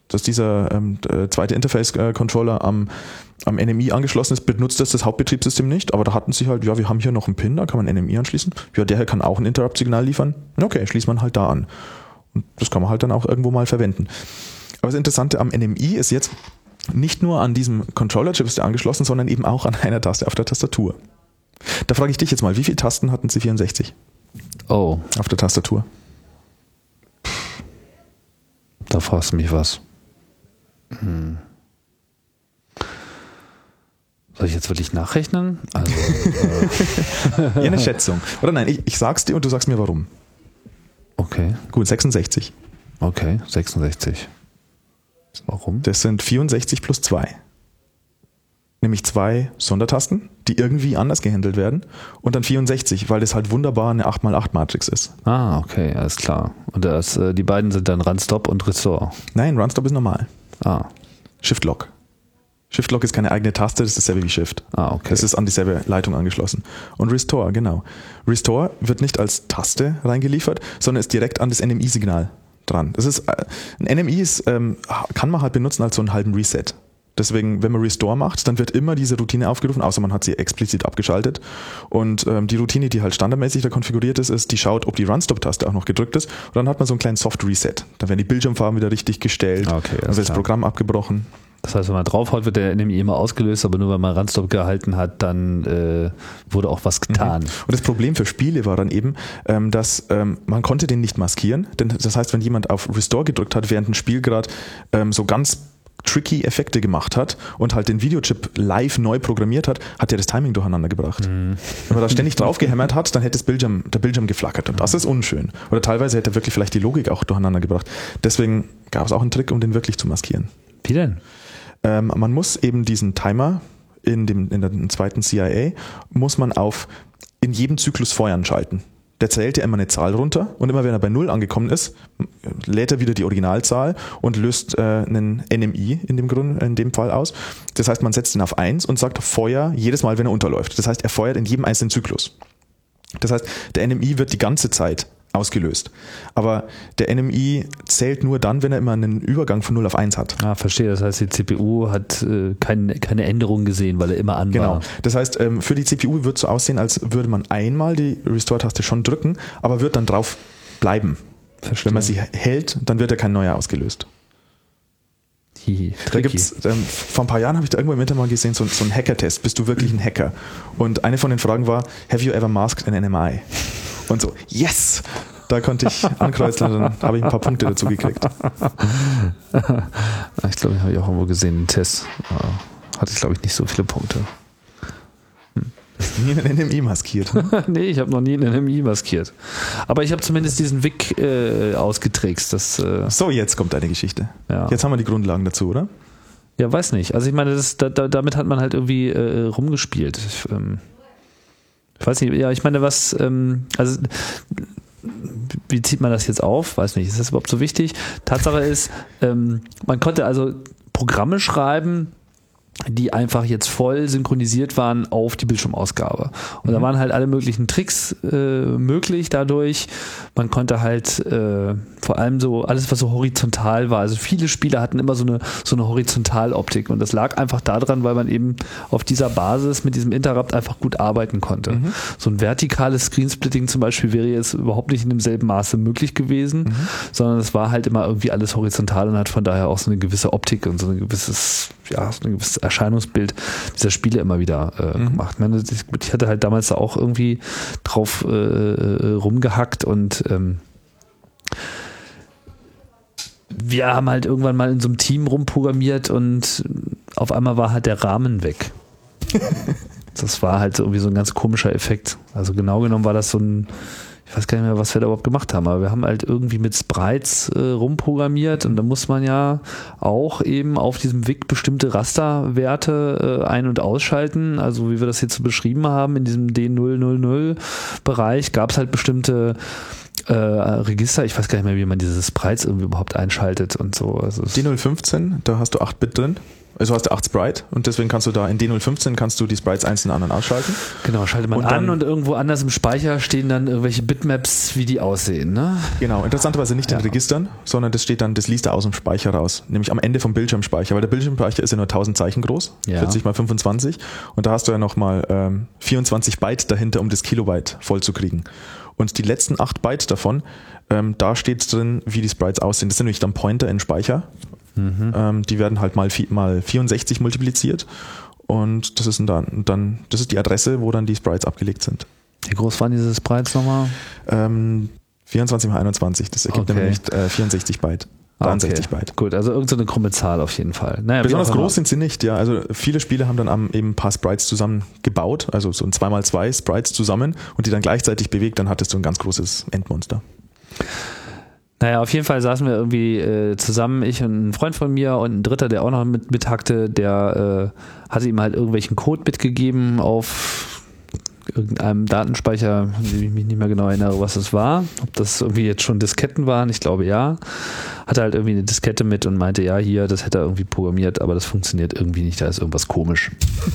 Interface-Controller am NMI angeschlossen ist, benutzt das Hauptbetriebssystem nicht, aber da hatten sie halt, wir haben hier noch einen Pin, da kann man NMI anschließen. Ja, der hier kann auch ein Interrupt-Signal liefern. Okay, schließt man halt da an. Und das kann man halt dann auch irgendwo mal verwenden. Aber das Interessante am NMI ist jetzt, nicht nur an diesem Controller-Chip ist der angeschlossen, sondern eben auch an einer Taste auf der Tastatur. Da frage ich dich jetzt mal, wie viele Tasten hatten C64?
Oh.
Auf der Tastatur.
Da fragst du mich was. Soll ich jetzt wirklich nachrechnen? Also,
ja, eine Schätzung. Oder nein, ich sag's dir und du sagst mir warum.
Okay.
Gut, 66.
Okay, 66. Warum?
Das sind 64 plus 2. Nämlich 2 Sondertasten, die irgendwie anders gehandelt werden. Und dann 64, weil das halt wunderbar eine 8x8-Matrix ist.
Ah, okay, alles klar. Und die beiden sind dann Run-Stop und Restore.
Nein, Run-Stop ist normal.
Ah.
Shift-Lock. Shift-Lock ist keine eigene Taste, das ist dasselbe wie Shift.
Ah, okay.
Das ist an dieselbe Leitung angeschlossen. Und Restore, genau. Restore wird nicht als Taste reingeliefert, sondern ist direkt an das NMI-Signal dran. Das ist, ein NMI kann man halt benutzen als so einen halben Reset. Deswegen, wenn man Restore macht, dann wird immer diese Routine aufgerufen, außer man hat sie explizit abgeschaltet. Und die Routine, die halt standardmäßig da konfiguriert ist, die schaut, ob die Run-Stop-Taste auch noch gedrückt ist. Und dann hat man so einen kleinen Soft-Reset. Dann werden die Bildschirmfarben wieder richtig gestellt.
Okay,
dann wird das Programm abgebrochen.
Das heißt, wenn man draufhaut, wird der NMI immer ausgelöst, aber nur wenn man Run-Stop gehalten hat, dann wurde auch was getan.
Und das Problem für Spiele war dann eben, dass man konnte den nicht maskieren. Denn das heißt, wenn jemand auf Restore gedrückt hat, während ein Spiel gerade so ganz tricky Effekte gemacht hat und halt den Videochip live neu programmiert hat, hat er das Timing durcheinander gebracht. Wenn man da ständig drauf gehämmert hat, dann hätte der Bildschirm geflackert und das ist unschön. Oder teilweise hätte er wirklich vielleicht die Logik auch durcheinander gebracht. Deswegen gab es auch einen Trick, um den wirklich zu maskieren.
Wie denn?
Man muss eben diesen Timer in der zweiten CIA muss man in jedem Zyklus Feuern schalten. Der zählt ja immer eine Zahl runter und immer wenn er bei 0 angekommen ist, lädt er wieder die Originalzahl und löst einen NMI in dem Fall aus. Das heißt, man setzt ihn auf 1 und sagt Feuer jedes Mal, wenn er unterläuft. Das heißt, er feuert in jedem einzelnen Zyklus. Das heißt, der NMI wird die ganze Zeit ausgelöst. Aber der NMI zählt nur dann, wenn er immer einen Übergang von 0 auf 1 hat.
Ah, verstehe. Das heißt, die CPU hat keine Änderung gesehen, weil er immer an war.
Genau. Das heißt, für die CPU wird es so aussehen, als würde man einmal die Restore-Taste schon drücken, aber wird dann drauf bleiben.
Verstehe.
Wenn man sie hält, dann wird ja kein neuer ausgelöst. Da gibt's, vor ein paar Jahren habe ich da irgendwo im Internet mal gesehen, so einen Hacker-Test. Bist du wirklich ein Hacker? Und eine von den Fragen war, have you ever masked an NMI? Und so, yes! Da konnte ich ankreuzen und dann habe ich ein paar Punkte dazu gekriegt.
Ich glaube, ich habe auch irgendwo gesehen, einen Test. Hatte ich, glaube ich, nicht so viele Punkte.
Hast du nie einen NMI maskiert?
Nee, ich habe noch nie einen NMI maskiert. Aber ich habe zumindest diesen WIC ausgetrickst.
So, jetzt kommt eine Geschichte.
Ja.
Jetzt haben wir die Grundlagen dazu, oder?
Ja, weiß nicht. Also ich meine, damit hat man halt irgendwie rumgespielt. Ich weiß nicht, ja, ich meine, also wie zieht man das jetzt auf? Weiß nicht, ist das überhaupt so wichtig? Tatsache ist, man konnte also Programme schreiben, die einfach jetzt voll synchronisiert waren auf die Bildschirmausgabe. Und da waren halt alle möglichen Tricks möglich dadurch. Man konnte halt vor allem so alles, was so horizontal war. Also viele Spiele hatten immer so eine Horizontaloptik und das lag einfach daran, weil man eben auf dieser Basis mit diesem Interrupt einfach gut arbeiten konnte. So ein vertikales Screensplitting zum Beispiel wäre jetzt überhaupt nicht in demselben Maße möglich gewesen, sondern es war halt immer irgendwie alles horizontal und hat von daher auch so eine gewisse Optik und so ein gewisses Erscheinungsbild dieser Spiele immer wieder gemacht. Ich hatte halt damals auch irgendwie drauf rumgehackt und wir haben halt irgendwann mal in so einem Team rumprogrammiert und auf einmal war halt der Rahmen weg. Das war halt irgendwie so ein ganz komischer Effekt. Also genau genommen war das so ein, ich weiß gar nicht mehr, was wir da überhaupt gemacht haben, aber wir haben halt irgendwie mit Sprites rumprogrammiert und da muss man ja auch eben auf diesem WIC bestimmte Rasterwerte ein- und ausschalten. Also wie wir das jetzt so beschrieben haben, in diesem D000-Bereich gab es halt bestimmte Register, ich weiß gar nicht mehr, wie man diese Sprites irgendwie überhaupt einschaltet und so. Also
D015, da hast du 8 Bit drin. Also hast du 8 Sprite und deswegen kannst du da in D015 kannst du die Sprites einzeln an- und ausschalten.
Genau, schaltet man an und irgendwo anders im Speicher stehen dann irgendwelche Bitmaps, wie die aussehen, ne?
Genau, interessanterweise nicht in Registern, sondern das liest er aus dem Speicher raus, nämlich am Ende vom Bildschirmspeicher, weil der Bildschirmspeicher ist ja nur 1000 Zeichen groß, 40 mal 25 und da hast du ja nochmal 24 Byte dahinter, um das Kilobyte voll zu kriegen. Und die letzten 8 Byte davon, da steht drin, wie die Sprites aussehen. Das sind nämlich dann Pointer in Speicher. Die werden halt mal 64 multipliziert und das ist dann das ist die Adresse, wo dann die Sprites abgelegt sind.
Wie groß waren diese Sprites nochmal?
24 mal 21, das ergibt nämlich 64 Byte. 63 Byte.
Gut, also irgendeine krumme Zahl auf jeden Fall. Naja,
besonders groß sind sie nicht, ja. Also viele Spiele haben dann eben ein paar Sprites zusammen gebaut, also so ein 2x2 Sprites zusammen und die dann gleichzeitig bewegt, dann hattest du ein ganz großes Endmonster.
Naja, auf jeden Fall saßen wir irgendwie zusammen, ich und ein Freund von mir und ein Dritter, der auch noch mithackte, der hatte ihm halt irgendwelchen Code mitgegeben auf irgendeinem Datenspeicher, an den ich mich nicht mehr genau erinnere, was es war. Ob das irgendwie jetzt schon Disketten waren, ich glaube ja. Hatte halt irgendwie eine Diskette mit und meinte, ja, hier, das hätte er irgendwie programmiert, aber das funktioniert irgendwie nicht, da ist irgendwas komisch.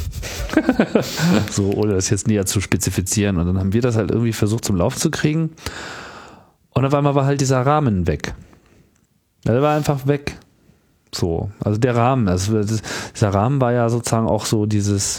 So, ohne das jetzt näher zu spezifizieren. Und dann haben wir das halt irgendwie versucht zum Laufen zu kriegen. Und auf einmal war halt dieser Rahmen weg. Der war einfach weg. So, also der Rahmen. Also dieser Rahmen war ja sozusagen auch so dieses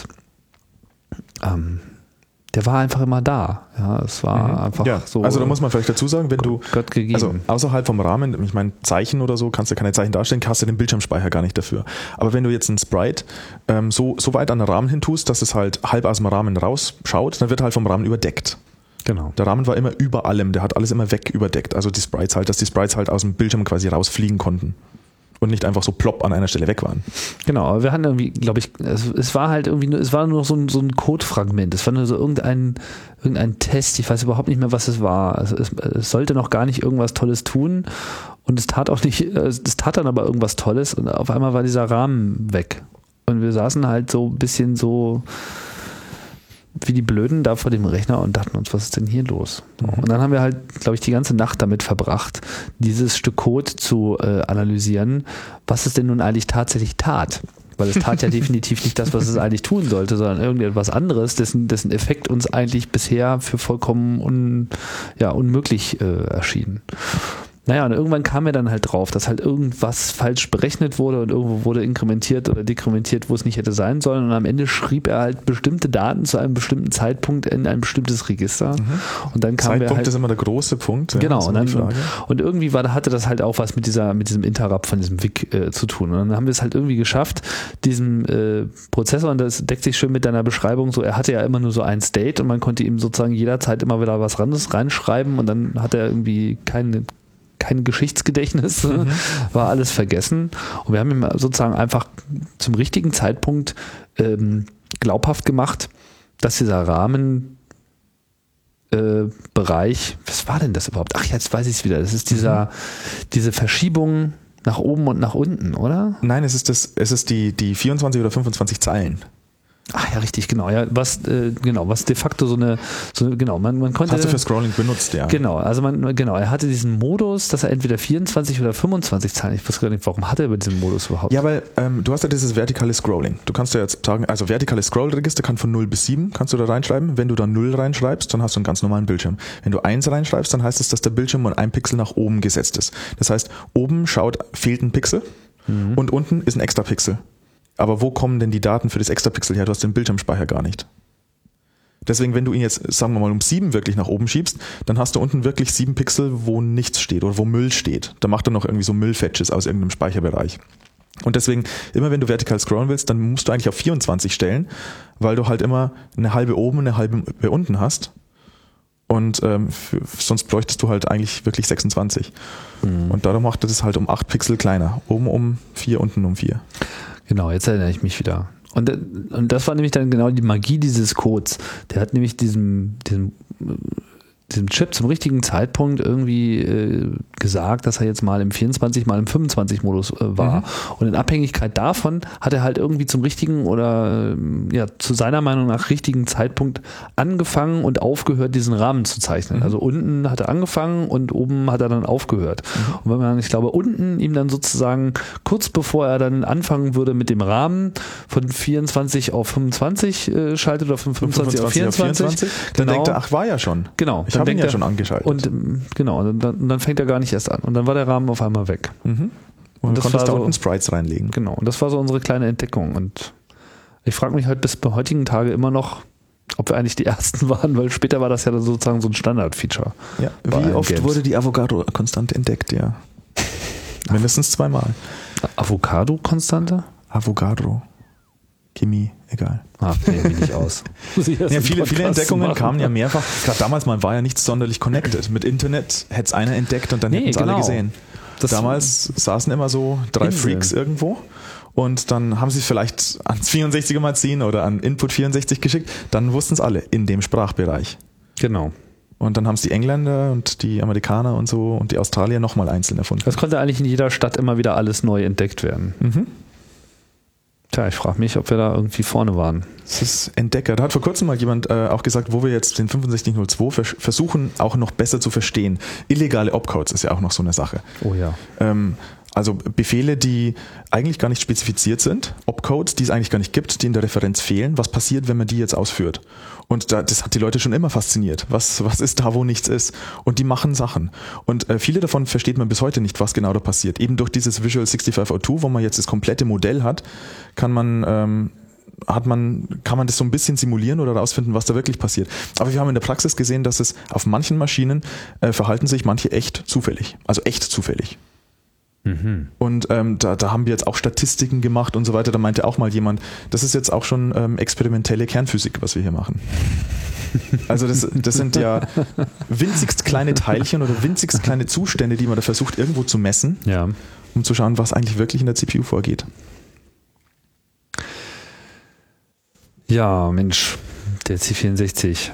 der war einfach immer da. Ja, es war einfach so.
Also da muss man vielleicht dazu sagen, wenn du
Gott gegeben.
Also außerhalb vom Rahmen, ich meine Zeichen oder so, kannst du keine Zeichen darstellen, hast du den Bildschirmspeicher gar nicht dafür. Aber wenn du jetzt ein Sprite so weit an den Rahmen hin tust, dass es halt halb aus dem Rahmen rausschaut, dann wird halt vom Rahmen überdeckt.
Genau.
Der Rahmen war immer über allem, der hat alles immer weg überdeckt. Also die Sprites halt, dass die Sprites halt aus dem Bildschirm quasi rausfliegen konnten. Und nicht einfach so plopp an einer Stelle weg waren.
Genau, aber wir hatten irgendwie, glaube ich, es war halt irgendwie, es war nur so ein Codefragment. Es war nur so irgendein Test. Ich weiß überhaupt nicht mehr, was es war. Es sollte noch gar nicht irgendwas Tolles tun. Und es tat dann aber irgendwas Tolles. Und auf einmal war dieser Rahmen weg. Und wir saßen halt so ein bisschen so wie die Blöden da vor dem Rechner und dachten uns, was ist denn hier los? Und dann haben wir halt, glaube ich, die ganze Nacht damit verbracht, dieses Stück Code zu analysieren, was es denn nun eigentlich tatsächlich tat. Weil es tat ja definitiv nicht das, was es eigentlich tun sollte, sondern irgendetwas anderes, dessen Effekt uns eigentlich bisher für vollkommen unmöglich erschien. Naja, und irgendwann kam er dann halt drauf, dass halt irgendwas falsch berechnet wurde und irgendwo wurde inkrementiert oder dekrementiert, wo es nicht hätte sein sollen. Und am Ende schrieb er halt bestimmte Daten zu einem bestimmten Zeitpunkt in ein bestimmtes Register. Und dann kam
Zeitpunkt
halt,
ist immer der große Punkt. Ja,
genau, und irgendwie hatte das halt auch was mit diesem Interrupt von diesem WIC zu tun. Und dann haben wir es halt irgendwie geschafft, diesem Prozessor, und das deckt sich schön mit deiner Beschreibung, so er hatte ja immer nur so ein State und man konnte ihm sozusagen jederzeit immer wieder was reinschreiben und dann hat er irgendwie kein Geschichtsgedächtnis, war alles vergessen. Und wir haben ihm sozusagen einfach zum richtigen Zeitpunkt glaubhaft gemacht, dass dieser Rahmenbereich, was war denn das überhaupt? Ach, jetzt weiß ich es wieder. Das ist diese Verschiebung nach oben und nach unten, oder?
Nein, es ist die 24 oder 25 Zeilen.
Ach ja, richtig, genau. Ja, was de facto man konnte.
Hast du für Scrolling benutzt, ja.
Genau, also er hatte diesen Modus, dass er entweder 24 oder 25 Zeilen, ich weiß gar nicht, warum hat er über diesen Modus überhaupt?
Ja, weil du hast ja dieses vertikale Scrolling. Du kannst ja jetzt sagen, also vertikales Scrollregister kann von 0 bis 7, kannst du da reinschreiben. Wenn du da 0 reinschreibst, dann hast du einen ganz normalen Bildschirm. Wenn du 1 reinschreibst, dann heißt es, dass der Bildschirm um 1 Pixel nach oben gesetzt ist. Das heißt, oben fehlt ein Pixel und unten ist ein extra Pixel. Aber wo kommen denn die Daten für das Extrapixel her? Du hast den Bildschirmspeicher gar nicht. Deswegen, wenn du ihn jetzt, sagen wir mal, um 7 wirklich nach oben schiebst, dann hast du unten wirklich 7 Pixel, wo nichts steht oder wo Müll steht. Da macht er noch irgendwie so Müllfetches aus irgendeinem Speicherbereich. Und deswegen, immer wenn du vertikal scrollen willst, dann musst du eigentlich auf 24 stellen, weil du halt immer eine halbe oben und eine halbe unten hast. Und sonst bräuchtest du halt eigentlich wirklich 26. Und darum macht er das halt um 8 Pixel kleiner. Oben um 4, unten um 4.
Genau, jetzt erinnere ich mich wieder. Und das war nämlich dann genau die Magie dieses Codes. Der hat nämlich diesem Chip zum richtigen Zeitpunkt irgendwie gesagt, dass er jetzt mal im 24, mal im 25 Modus war. Und in Abhängigkeit davon hat er halt irgendwie zum richtigen oder zu seiner Meinung nach richtigen Zeitpunkt angefangen und aufgehört, diesen Rahmen zu zeichnen. Also unten hat er angefangen und oben hat er dann aufgehört. Und wenn man, ich glaube, unten ihm dann sozusagen kurz bevor er dann anfangen würde mit dem Rahmen von 24 auf 25 schaltet oder von 25 auf 24,
dann denkt er, ach, war ja schon.
Genau.
Ich habe ihn ja schon angeschaltet.
Und dann fängt er gar nicht erst an. Und dann war der Rahmen auf einmal weg.
Und du konntest da unten Sprites reinlegen.
Genau, und das war so unsere kleine Entdeckung. Und ich frage mich halt bis bei heutigen Tage immer noch, ob wir eigentlich die Ersten waren, weil später war das ja sozusagen so ein Standard-Feature.
Ja. Wie oft wurde die Avogadro-Konstante entdeckt, ja? Mindestens 2-mal.
Avocado-Konstante?
Avogadro. Chemie, egal.
Kenne mich nicht aus.
Ja, viele Entdeckungen kamen ja mehrfach. Gerade damals, man war ja nicht sonderlich connected. Mit Internet hätte es einer entdeckt und dann hätten es alle gesehen. Damals saßen immer so 3 Freaks irgendwo und dann haben sie es vielleicht ans 64er Magazin oder an Input 64 geschickt. Dann wussten es alle in dem Sprachbereich.
Genau.
Und dann haben es die Engländer und die Amerikaner und so und die Australier nochmal einzeln erfunden.
Das konnte eigentlich in jeder Stadt immer wieder alles neu entdeckt werden. Tja, ich frage mich, ob wir da irgendwie vorne waren.
Das ist Entdecker. Da hat vor kurzem mal jemand auch gesagt, wo wir jetzt den 6502 versuchen, auch noch besser zu verstehen. Illegale Opcodes ist ja auch noch so eine Sache.
Oh ja.
Also Befehle, die eigentlich gar nicht spezifiziert sind, Opcodes, die es eigentlich gar nicht gibt, die in der Referenz fehlen. Was passiert, wenn man die jetzt ausführt? Und das hat die Leute schon immer fasziniert. Was ist da, wo nichts ist? Und die machen Sachen. Und viele davon versteht man bis heute nicht, was genau da passiert. Eben durch dieses Visual 6502, wo man jetzt das komplette Modell hat, kann man das so ein bisschen simulieren oder rausfinden, was da wirklich passiert. Aber wir haben in der Praxis gesehen, dass es auf manchen Maschinen verhalten sich manche echt zufällig. Also echt zufällig. Und da haben wir jetzt auch Statistiken gemacht und so weiter. Da meinte auch mal jemand, das ist jetzt auch schon experimentelle Kernphysik, was wir hier machen. Also das sind ja winzigst kleine Teilchen oder winzigst kleine Zustände, die man da versucht irgendwo zu messen, um zu schauen, was eigentlich wirklich in der CPU vorgeht.
Ja, Mensch, der C64.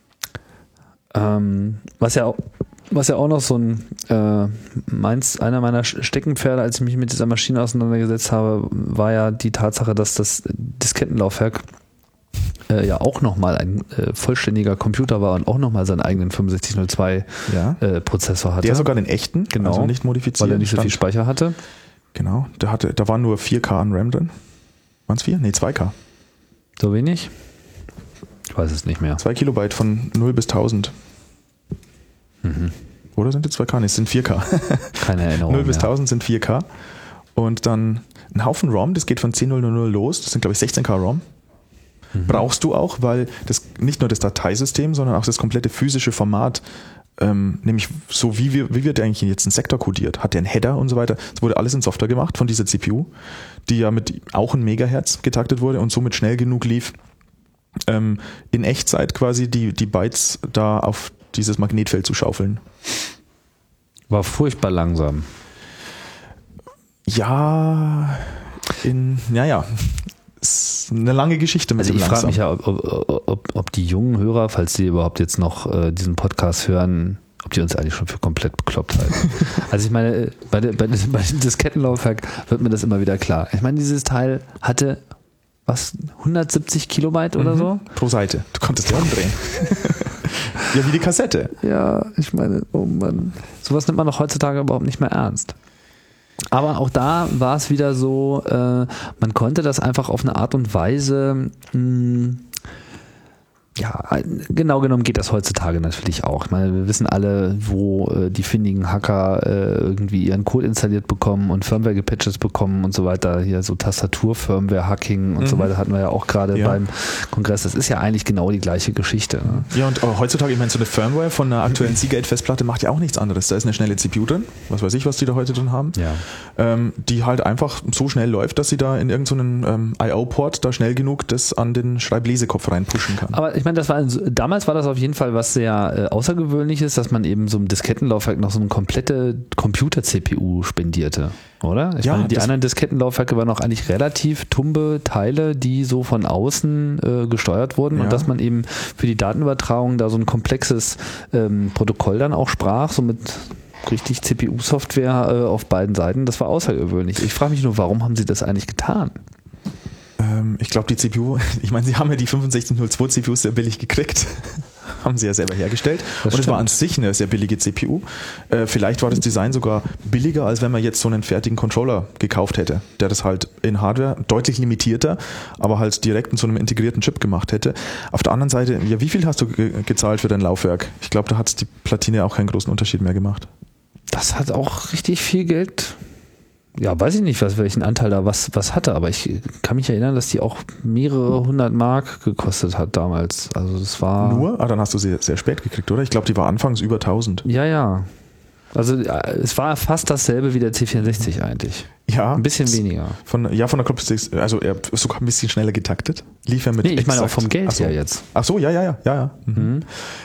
Was ja auch noch so einer meiner Steckenpferde, als ich mich mit dieser Maschine auseinandergesetzt habe, war ja die Tatsache, dass das Diskettenlaufwerk ja auch nochmal ein vollständiger Computer war und auch nochmal seinen eigenen 6502 Prozessor hatte.
Der sogar den echten,
genau,
also nicht modifiziert.
Weil er nicht so viel Speicher hatte.
Genau, da waren nur 4K an RAM drin. Waren es 4? Nee, 2K.
So wenig? Ich weiß es nicht mehr.
2 Kilobyte von 0 bis 1000. Oder sind die 2K? Nee, es sind 4K.
Keine Erinnerung
0 bis
mehr.
1000 sind 4K. Und dann ein Haufen ROM, das geht von 10.000 los. Das sind, glaube ich, 16K ROM. Brauchst du auch, weil das nicht nur das Dateisystem, sondern auch das komplette physische Format, nämlich so wie wird der eigentlich jetzt ein Sektor kodiert? Hat der einen Header und so weiter? Das wurde alles in Software gemacht von dieser CPU, die ja mit auch 1 Megahertz getaktet wurde und somit schnell genug lief, in Echtzeit quasi die Bytes da auf dieses Magnetfeld zu schaufeln.
War furchtbar langsam.
Ja, ist eine lange Geschichte mit
Also
dem
ich frage mich
langsam.
ja, ob die jungen Hörer, falls sie überhaupt jetzt noch diesen Podcast hören, ob die uns eigentlich schon für komplett bekloppt halten. Also ich meine, bei dem Diskettenlaufwerk wird mir das immer wieder klar. Ich meine, dieses Teil hatte 170 Kilobyte oder so?
Pro Seite. Du konntest ja umdrehen. Ja, wie die Kassette.
Ja, ich meine, oh Mann. Sowas nimmt man doch heutzutage überhaupt nicht mehr ernst. Aber auch da war es wieder so, man konnte das einfach auf eine Art und Weise, genau genommen geht das heutzutage natürlich auch. Ich meine, wir wissen alle, wo die findigen Hacker irgendwie ihren Code installiert bekommen und Firmware-Gepatches bekommen und so weiter. Hier so Tastatur-Firmware-Hacking und so weiter hatten wir ja auch gerade beim Kongress. Das ist ja eigentlich genau die gleiche Geschichte. Ne?
Ja, und heutzutage, ich meine, so eine Firmware von einer aktuellen Seagate-Festplatte macht ja auch nichts anderes. Da ist eine schnelle CPU drin, was weiß ich, was die da heute drin haben, die halt einfach so schnell läuft, dass sie da in irgendeinen I.O.-Port da schnell genug das an den Schreiblesekopf reinpushen kann.
Aber ich meine, damals war das auf jeden Fall was sehr Außergewöhnliches, dass man eben so einem Diskettenlaufwerk noch so eine komplette Computer-CPU spendierte, oder? Ich meine, die anderen Diskettenlaufwerke waren auch eigentlich relativ tumbe Teile, die so von außen gesteuert wurden und dass man eben für die Datenübertragung da so ein komplexes Protokoll dann auch sprach, so mit richtig CPU-Software auf beiden Seiten, das war außergewöhnlich. Ich frage mich nur, warum haben sie das eigentlich getan?
Ich glaube, die CPU, ich meine, sie haben ja die 6502 CPUs sehr billig gekriegt. Haben sie ja selber hergestellt. Und es war an sich eine sehr billige CPU. Vielleicht war das Design sogar billiger, als wenn man jetzt so einen fertigen Controller gekauft hätte, der das halt in Hardware deutlich limitierter, aber halt direkt in so einem integrierten Chip gemacht hätte. Auf der anderen Seite, ja, wie viel hast du gezahlt für dein Laufwerk? Ich glaube, da hat die Platine auch keinen großen Unterschied mehr gemacht.
Das hat auch richtig viel Geld. Ja, weiß ich nicht, welchen Anteil da was hatte, aber ich kann mich erinnern, dass die auch mehrere 100 Mark gekostet hat damals. Also das war...
Nur? Dann hast du sie sehr spät gekriegt, oder? Ich glaube, die war anfangs über 1000.
Ja. Also es war fast dasselbe wie der C64 eigentlich.
Ja.
Ein bisschen weniger.
Von der Clock, also er ist sogar ein bisschen schneller getaktet. Lief er mit
ich meine auch vom Geld her jetzt.
Ach so, ja. Mhm.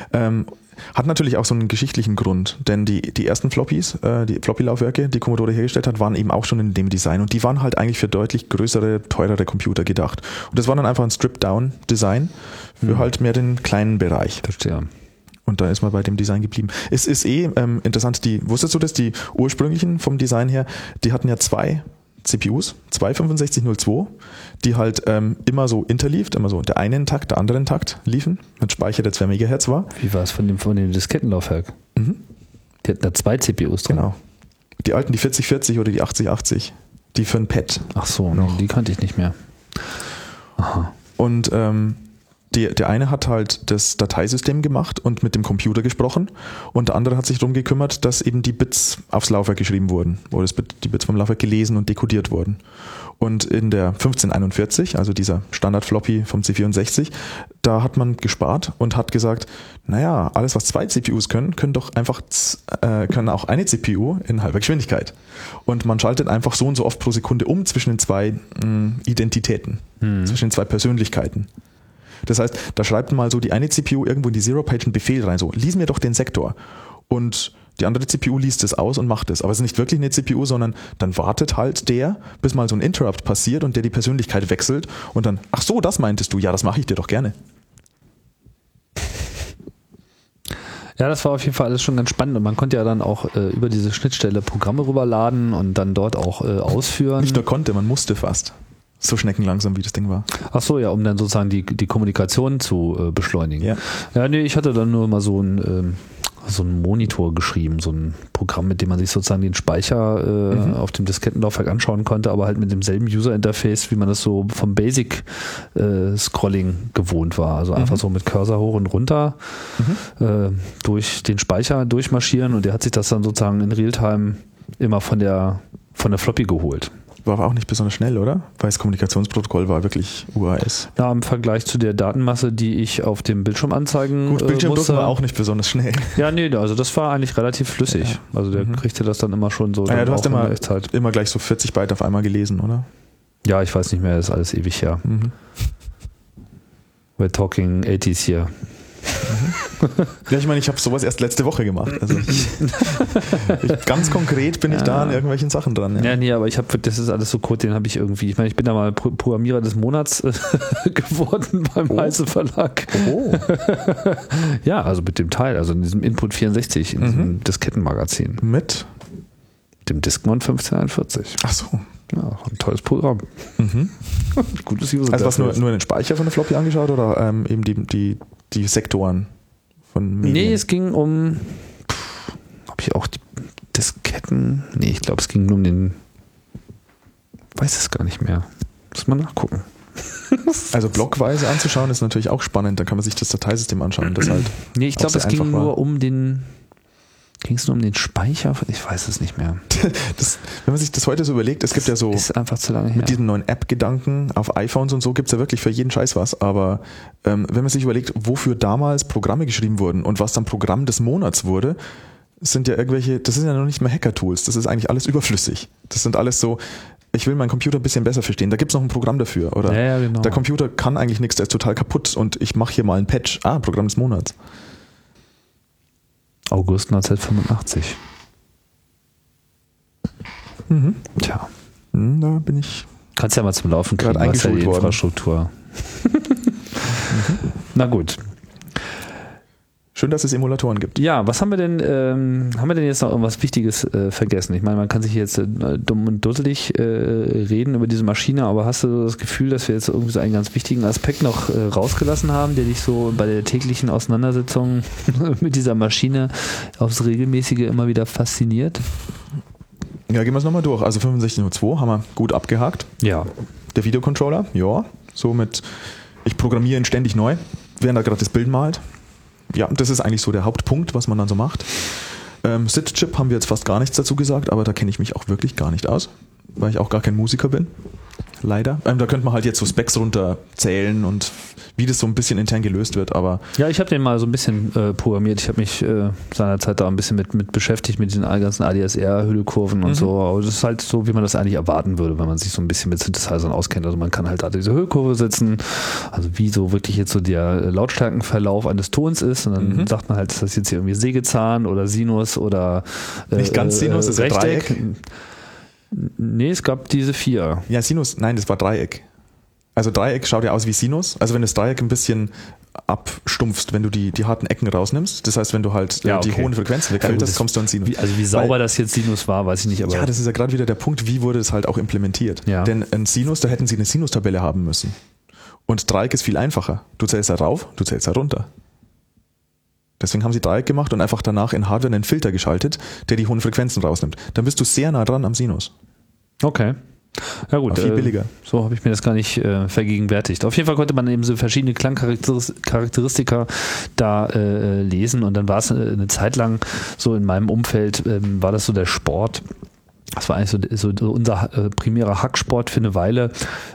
Hat natürlich auch so einen geschichtlichen Grund, denn die ersten Floppies, die Floppy-Laufwerke, die Commodore hergestellt hat, waren eben auch schon in dem Design und die waren halt eigentlich für deutlich größere, teurere Computer gedacht. Und das war dann einfach ein Strip-Down-Design für halt mehr den kleinen Bereich.
Verstehe.
Und da ist man bei dem Design geblieben. Es ist interessant, wusstest du das, die ursprünglichen vom Design her, die hatten ja zwei CPUs, zwei 6502, die halt immer so interlief, immer so der einen Takt, der anderen Takt liefen, mit Speicher, der 2 MHz war.
Wie war es von dem Diskettenlaufwerk? Die hatten da 2 CPUs drin.
Genau. Die alten, die 4040 oder die 8080, die für ein Pad.
Ach so, noch. Die kannte ich nicht mehr. Aha.
Und der eine hat halt das Dateisystem gemacht und mit dem Computer gesprochen und der andere hat sich darum gekümmert, dass eben die Bits aufs Laufwerk geschrieben wurden oder die Bits vom Laufwerk gelesen und dekodiert wurden. Und in der 1541, also dieser Standard-Floppy vom C64, da hat man gespart und hat gesagt, naja, alles was 2 CPUs können auch eine CPU in halber Geschwindigkeit. Und man schaltet einfach so und so oft pro Sekunde um zwischen den 2 Identitäten, zwischen den 2 Persönlichkeiten. Das heißt, da schreibt mal so die eine CPU irgendwo in die Zero-Page einen Befehl rein, so, lies mir doch den Sektor. Und die andere CPU liest es aus und macht es. Aber es ist nicht wirklich eine CPU, sondern dann wartet halt bis mal so ein Interrupt passiert und der die Persönlichkeit wechselt und dann, ach so, das meintest du, ja, das mache ich dir doch gerne.
Ja, das war auf jeden Fall alles schon ganz spannend und man konnte ja dann auch über diese Schnittstelle Programme rüberladen und dann dort auch ausführen.
Nicht nur konnte, man musste fast. So schneckenlangsam, wie das Ding war.
Ach so, ja, um dann sozusagen die Kommunikation zu beschleunigen. Ja, nee, ich hatte dann nur mal so einen Monitor geschrieben, so ein Programm, mit dem man sich sozusagen den Speicher auf dem Diskettenlaufwerk anschauen konnte, aber halt mit demselben User-Interface, wie man das so vom Basic-Scrolling gewohnt war. Also einfach so mit Cursor hoch und runter durch den Speicher durchmarschieren und der hat sich das dann sozusagen in Realtime immer von der Floppy geholt.
War aber auch nicht besonders schnell, oder? Weil das Kommunikationsprotokoll war wirklich UAS.
Ja, im Vergleich zu der Datenmasse, die ich auf dem Bildschirm anzeigen musste.
Gut, Bildschirmdruck war auch nicht besonders schnell.
Ja, nee, also das war eigentlich relativ flüssig. Ja. Also der kriegte das dann immer schon so.
Ja, du hast immer gleich so 40 Byte auf einmal gelesen, oder?
Ja, ich weiß nicht mehr, das ist alles ewig her. We're talking 80s hier.
Ja, ich meine, ich habe sowas erst letzte Woche gemacht. Also ganz konkret bin ich da an irgendwelchen Sachen dran.
Ja, nee, aber das ist alles so Code, den habe ich irgendwie, ich meine, ich bin da mal Programmierer des Monats geworden beim Heise Verlag. Ja, also mit dem Teil, also in diesem Input 64, in diesem Diskettenmagazin.
Mit?
Dem Discmon 1541.
Ach so.
Ja, ein tolles Programm. Gutes User.
Also was nur den Speicher von der Floppy angeschaut oder eben die Sektoren von Medien?
Nee, es ging um habe ich auch die Disketten? Nee, ich glaube, es ging nur um den weiß es gar nicht mehr. Muss man nachgucken.
Also blockweise anzuschauen ist natürlich auch spannend, da kann man sich das Dateisystem anschauen. Das halt
nee, ich glaube, es ging nur um den Speicher? Ich weiß es nicht mehr.
Wenn man sich das heute so überlegt, es gibt ja so
ist einfach zu lange her.
Mit diesen neuen App-Gedanken auf iPhones und so gibt es ja wirklich für jeden Scheiß was. Aber wenn man sich überlegt, wofür damals Programme geschrieben wurden und was dann Programm des Monats wurde, sind ja das sind ja noch nicht mehr Hacker-Tools. Das ist eigentlich alles überflüssig. Das sind alles so, ich will meinen Computer ein bisschen besser verstehen. Da gibt es noch ein Programm dafür. Oder
ja, genau.
Der Computer kann eigentlich nichts, der ist total kaputt und ich mache hier mal einen Patch. Programm des Monats.
August 1985. Tja.
Da bin ich.
Kannst ja mal zum Laufen kriegen,
gerade eingeschult
die Infrastruktur. Na gut.
Schön, dass es Emulatoren gibt.
Ja, was haben wir denn jetzt noch irgendwas Wichtiges vergessen? Ich meine, man kann sich jetzt dumm und dusselig reden über diese Maschine, aber hast du das Gefühl, dass wir jetzt irgendwie so einen ganz wichtigen Aspekt noch rausgelassen haben, der dich so bei der täglichen Auseinandersetzung mit dieser Maschine aufs Regelmäßige immer wieder fasziniert?
Ja, gehen wir es nochmal durch. Also 6502 haben wir gut abgehakt.
Ja. Der
Videocontroller, ja. Somit, ich programmiere ihn ständig neu, während er gerade das Bild malt. Ja, das ist eigentlich so der Hauptpunkt, was man dann so macht. SID-Chip haben wir jetzt fast gar nichts dazu gesagt, aber da kenne ich mich auch wirklich gar nicht aus, weil ich auch gar kein Musiker bin. Leider. Da könnte man halt jetzt so Specs runterzählen und wie das so ein bisschen intern gelöst wird, aber...
Ja, ich habe den mal so ein bisschen programmiert. Ich habe mich seinerzeit da ein bisschen mit beschäftigt, mit diesen ganzen ADSR-Hüllkurven und so. Aber das ist halt so, wie man das eigentlich erwarten würde, wenn man sich so ein bisschen mit Synthesizern auskennt. Also man kann halt da diese Hüllkurve setzen, also wie so wirklich jetzt so der Lautstärkenverlauf eines Tons ist. Und dann sagt man halt, ist das jetzt hier irgendwie Sägezahn oder Sinus oder
nicht ganz Sinus, ist
Rechteck.
Dreieck.
Nee, es gab diese 4.
Ja, Sinus, nein, das war Dreieck. Also Dreieck schaut ja aus wie Sinus. Also wenn du das Dreieck ein bisschen abstumpfst, wenn du die harten Ecken rausnimmst. Das heißt, wenn du halt die hohen Frequenzen wegfilterst, kommst du an Sinus.
Wie sauber das jetzt Sinus war, weiß ich nicht. Aber
ja, das ist ja gerade wieder der Punkt, wie wurde es halt auch implementiert. Ja. Denn ein Sinus, da hätten sie eine Sinustabelle haben müssen. Und Dreieck ist viel einfacher. Du zählst da rauf, du zählst da runter. Deswegen haben sie Dreieck gemacht und einfach danach in Hardware einen Filter geschaltet, der die hohen Frequenzen rausnimmt. Dann bist du sehr nah dran am Sinus.
Okay. Ja gut,
viel billiger.
So habe ich mir das gar nicht vergegenwärtigt. Auf jeden Fall konnte man eben so verschiedene Klangcharakteristika da lesen und dann war es eine Zeit lang so in meinem Umfeld, war das so der Sport. Das war eigentlich so unser primärer Hacksport für eine Weile,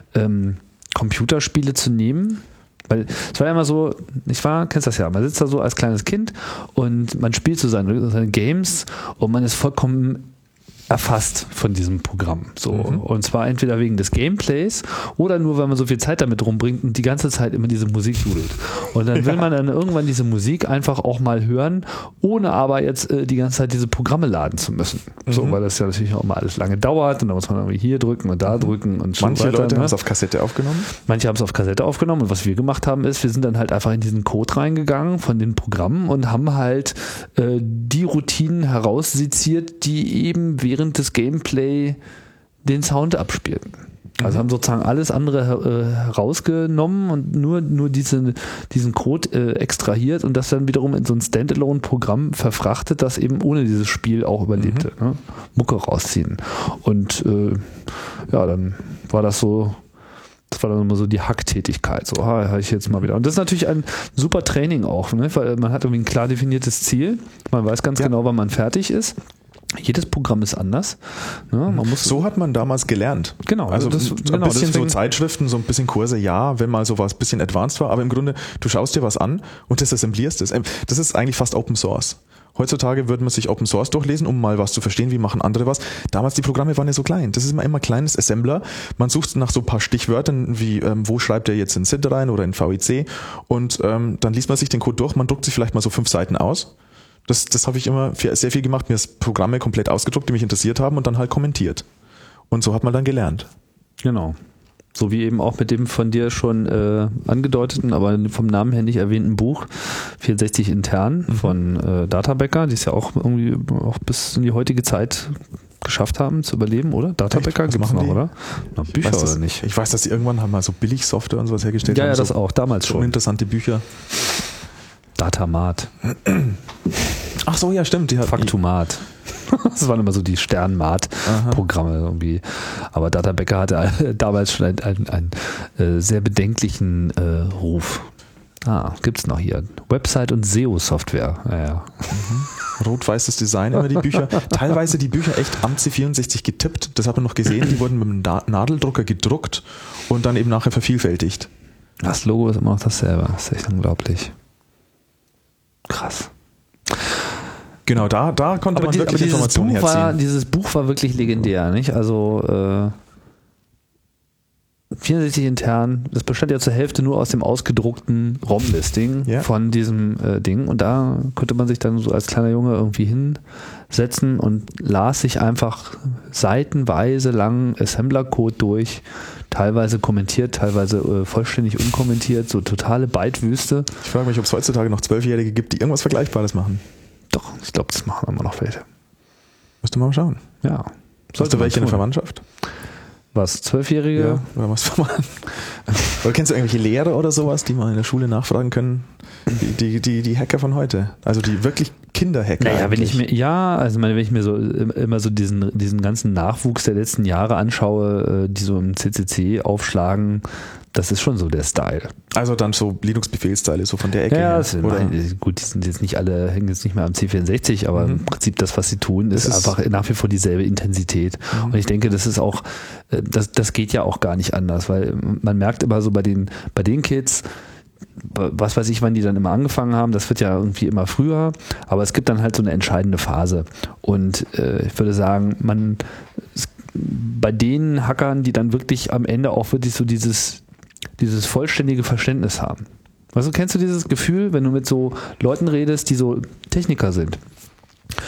Computerspiele zu nehmen. Weil es war ja immer so, kennst das ja, man sitzt da so als kleines Kind und man spielt so seine Games und man ist vollkommen erfasst von diesem Programm. So. Und zwar entweder wegen des Gameplays oder nur, weil man so viel Zeit damit rumbringt und die ganze Zeit immer diese Musik judelt. Und dann will man dann irgendwann diese Musik einfach auch mal hören, ohne aber jetzt die ganze Zeit diese Programme laden zu müssen. So, weil das ja natürlich auch mal alles lange dauert und dann muss man irgendwie hier drücken und da drücken und so
weiter. Manche Leute haben es auf Kassette aufgenommen.
Manche haben es auf Kassette aufgenommen und was wir gemacht haben ist, wir sind dann halt einfach in diesen Code reingegangen von den Programmen und haben halt die Routinen herausseziert, die eben während des Gameplay den Sound abspielten. Also haben sozusagen alles andere herausgenommen und nur diesen Code extrahiert und das dann wiederum in so ein Standalone-Programm verfrachtet, das eben ohne dieses Spiel auch überlebte. Ne? Mucke rausziehen. Und dann war das so. Das war dann immer so die Hacktätigkeit. So, habe ich jetzt mal wieder. Und das ist natürlich ein super Training auch, ne? Weil man hat irgendwie ein klar definiertes Ziel. Man weiß ganz genau, wann man fertig ist. Jedes Programm ist anders. Ne?
So hat man damals gelernt.
Genau.
Also ein bisschen so Zeitschriften, so ein bisschen Kurse, ja, wenn mal sowas ein bisschen advanced war. Aber im Grunde, du schaust dir was an und das assemblierst es. Das ist eigentlich fast Open Source. Heutzutage würde man sich Open Source durchlesen, um mal was zu verstehen, wie machen andere was. Damals, die Programme waren ja so klein. Das ist immer kleines Assembler. Man sucht nach so ein paar Stichwörtern, wie wo schreibt er jetzt in SID rein oder in VIC und dann liest man sich den Code durch, man druckt sich vielleicht mal so 5 Seiten aus. Das habe ich immer sehr viel gemacht, mir das Programme komplett ausgedruckt, die mich interessiert haben und dann halt kommentiert. Und so hat man dann gelernt.
Genau. So wie eben auch mit dem von dir schon angedeuteten, aber vom Namen her nicht erwähnten Buch 64 intern von Databecker, die es ja auch irgendwie auch bis in die heutige Zeit geschafft haben zu überleben, oder? Databecker gibt es noch, oder? Na, Bücher oder nicht?
Ich weiß, dass die irgendwann haben mal so Billig-Software und sowas hergestellt haben.
Ja,
so
das auch, damals schon.
Interessante Bücher.
Datamat.
Ach so, ja, stimmt.
Faktumat. Das waren immer so die Sternmat-Programme irgendwie. Aber Databecker hatte damals schon einen sehr bedenklichen Ruf. Gibt's noch hier. Website und SEO-Software. Ja.
Rot-weißes Design, immer die Bücher. Teilweise die Bücher echt am C64 getippt. Das hat man noch gesehen. Die wurden mit dem Nadeldrucker gedruckt und dann eben nachher vervielfältigt.
Das Logo ist immer noch dasselbe. Das ist echt unglaublich. Krass.
Genau, da konnte man wirklich Informationen herziehen.
Dieses Buch war wirklich legendär, nicht? Also 64 intern, das bestand ja zur Hälfte nur aus dem ausgedruckten ROM-Listing von diesem Ding und da konnte man sich dann so als kleiner Junge irgendwie hinsetzen und las sich einfach seitenweise lang Assembler-Code durch, teilweise kommentiert, teilweise vollständig unkommentiert, so totale Byte-Wüste.
Ich frage mich, ob es heutzutage noch 12-Jährige gibt, die irgendwas Vergleichbares machen.
Doch, ich glaube, das machen immer noch welche.
Müsste mal schauen.
Ja.
Hast du welche in der Verwandtschaft?
Was, 12-Jährige?
Ja, oder was? Oder kennst du irgendwelche Lehrer oder sowas, die mal in der Schule nachfragen können? Die Hacker von heute. Also die wirklich Kinderhacker.
Naja, wenn ich mir so immer so diesen ganzen Nachwuchs der letzten Jahre anschaue, die so im CCC aufschlagen, das ist schon so der Style.
Also dann so Linux-Befehlsteile, so von der Ecke her.
Gut, die sind jetzt nicht alle, hängen jetzt nicht mehr am C64, aber im Prinzip das, was sie tun, ist einfach nach wie vor dieselbe Intensität. Und ich denke, das ist auch, das geht ja auch gar nicht anders, weil man merkt immer so bei den Kids, was weiß ich, wann die dann immer angefangen haben, das wird ja irgendwie immer früher, aber es gibt dann halt so eine entscheidende Phase. Und ich würde sagen, bei den Hackern, die dann wirklich am Ende auch wirklich so dieses vollständige Verständnis haben. Weißt du, kennst du dieses Gefühl, wenn du mit so Leuten redest, die so Techniker sind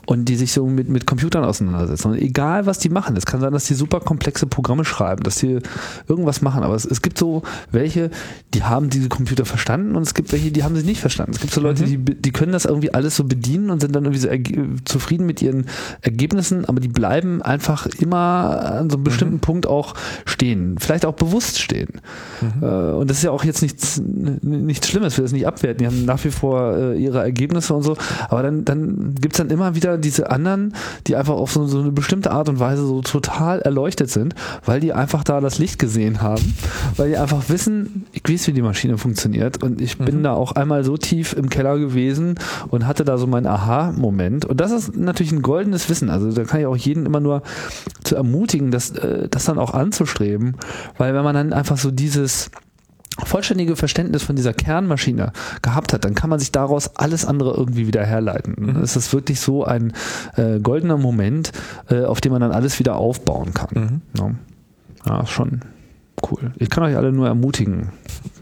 und die sich so mit Computern auseinandersetzen. Und egal, was die machen, es kann sein, dass die super komplexe Programme schreiben, dass die irgendwas machen, aber es gibt so welche, die haben diese Computer verstanden und es gibt welche, die haben sie nicht verstanden. Es gibt so Leute, die können das irgendwie alles so bedienen und sind dann irgendwie so zufrieden mit ihren Ergebnissen, aber die bleiben einfach immer an so einem bestimmten Punkt auch stehen, vielleicht auch bewusst stehen. Und das ist ja auch jetzt nichts Schlimmes, wir das nicht abwerten, die haben nach wie vor ihre Ergebnisse und so, aber dann gibt es dann immer wieder diese anderen, die einfach auf so eine bestimmte Art und Weise so total erleuchtet sind, weil die einfach da das Licht gesehen haben, weil die einfach wissen, ich weiß, wie die Maschine funktioniert und ich bin da auch einmal so tief im Keller gewesen und hatte da so meinen Aha-Moment und das ist natürlich ein goldenes Wissen, also da kann ich auch jeden immer nur zu ermutigen, das dann auch anzustreben, weil wenn man dann einfach so dieses vollständige Verständnis von dieser Kernmaschine gehabt hat, dann kann man sich daraus alles andere irgendwie wieder herleiten. Es ist wirklich so ein goldener Moment, auf dem man dann alles wieder aufbauen kann. Ja, schon cool. Ich kann euch alle nur ermutigen.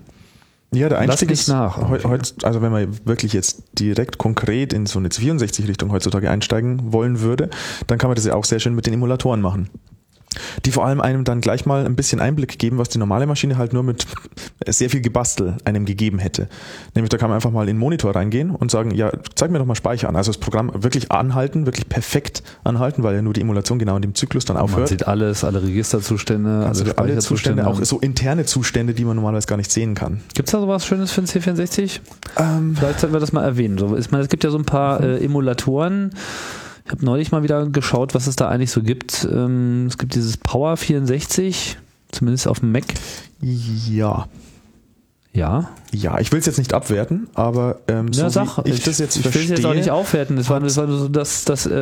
Ja, der Einstieg ist
nach.
Also wenn man wirklich jetzt direkt konkret in so eine C64-Richtung heutzutage einsteigen wollen würde, dann kann man das ja auch sehr schön mit den Emulatoren machen. Die vor allem einem dann gleich mal ein bisschen Einblick geben, was die normale Maschine halt nur mit sehr viel Gebastel einem gegeben hätte. Nämlich da kann man einfach mal in den Monitor reingehen und sagen, ja, zeig mir doch mal Speicher an. Also das Programm wirklich anhalten, wirklich perfekt anhalten, weil ja nur die Emulation genau in dem Zyklus dann aufhört.
Man sieht alles, alle Registerzustände,
alle Zustände, auch so interne Zustände, die man normalerweise gar nicht sehen kann.
Gibt es da sowas Schönes für den C64? Vielleicht sollten wir das mal erwähnen. Es gibt ja so ein paar Emulatoren. Ich habe neulich mal wieder geschaut, was es da eigentlich so gibt. Es gibt dieses Power 64, zumindest auf dem Mac.
Ja.
Ja?
Ja, ich will es jetzt nicht abwerten, aber
ich
das jetzt
ich will es jetzt auch nicht aufwerten. Das war nur so, dass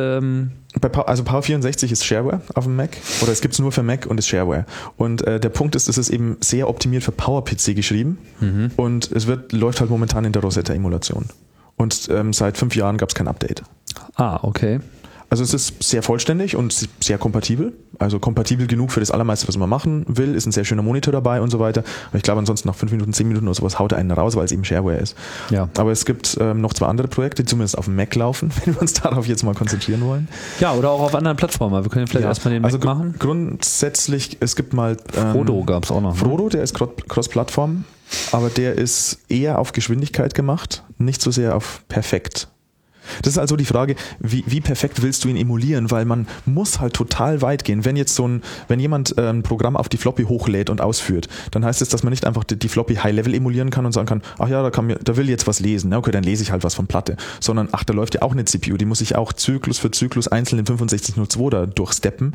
also Power 64 ist Shareware auf dem Mac oder es gibt es nur für Mac und ist Shareware. Und der Punkt ist, es ist eben sehr optimiert für PowerPC geschrieben und es läuft halt momentan in der Rosetta-Emulation. Und seit 5 Jahren gab es kein Update.
Ah, okay.
Also es ist sehr vollständig und sehr kompatibel. Also kompatibel genug für das Allermeiste, was man machen will. Ist ein sehr schöner Monitor dabei und so weiter. Aber ich glaube, ansonsten nach 5 Minuten, 10 Minuten oder sowas haut er einen raus, weil es eben Shareware ist.
Ja.
Aber es gibt noch 2 andere Projekte, die zumindest auf dem Mac laufen, wenn wir uns darauf jetzt mal konzentrieren wollen.
Ja, oder auch auf anderen Plattformen. Wir können vielleicht erstmal den Mac machen.
Grundsätzlich, es gibt mal
Frodo gab es auch noch.
Frodo, der ist Cross-Plattform, aber der ist eher auf Geschwindigkeit gemacht, nicht so sehr auf perfekt. Das ist also die Frage, wie perfekt willst du ihn emulieren, weil man muss halt total weit gehen. Wenn jemand ein Programm auf die Floppy hochlädt und ausführt, dann heißt es, dass man nicht einfach die Floppy High-Level emulieren kann und sagen kann, ach ja, da will jetzt was lesen, okay, dann lese ich halt was von Platte, sondern da läuft ja auch eine CPU, die muss ich auch Zyklus für Zyklus einzeln in 6502 da durchsteppen.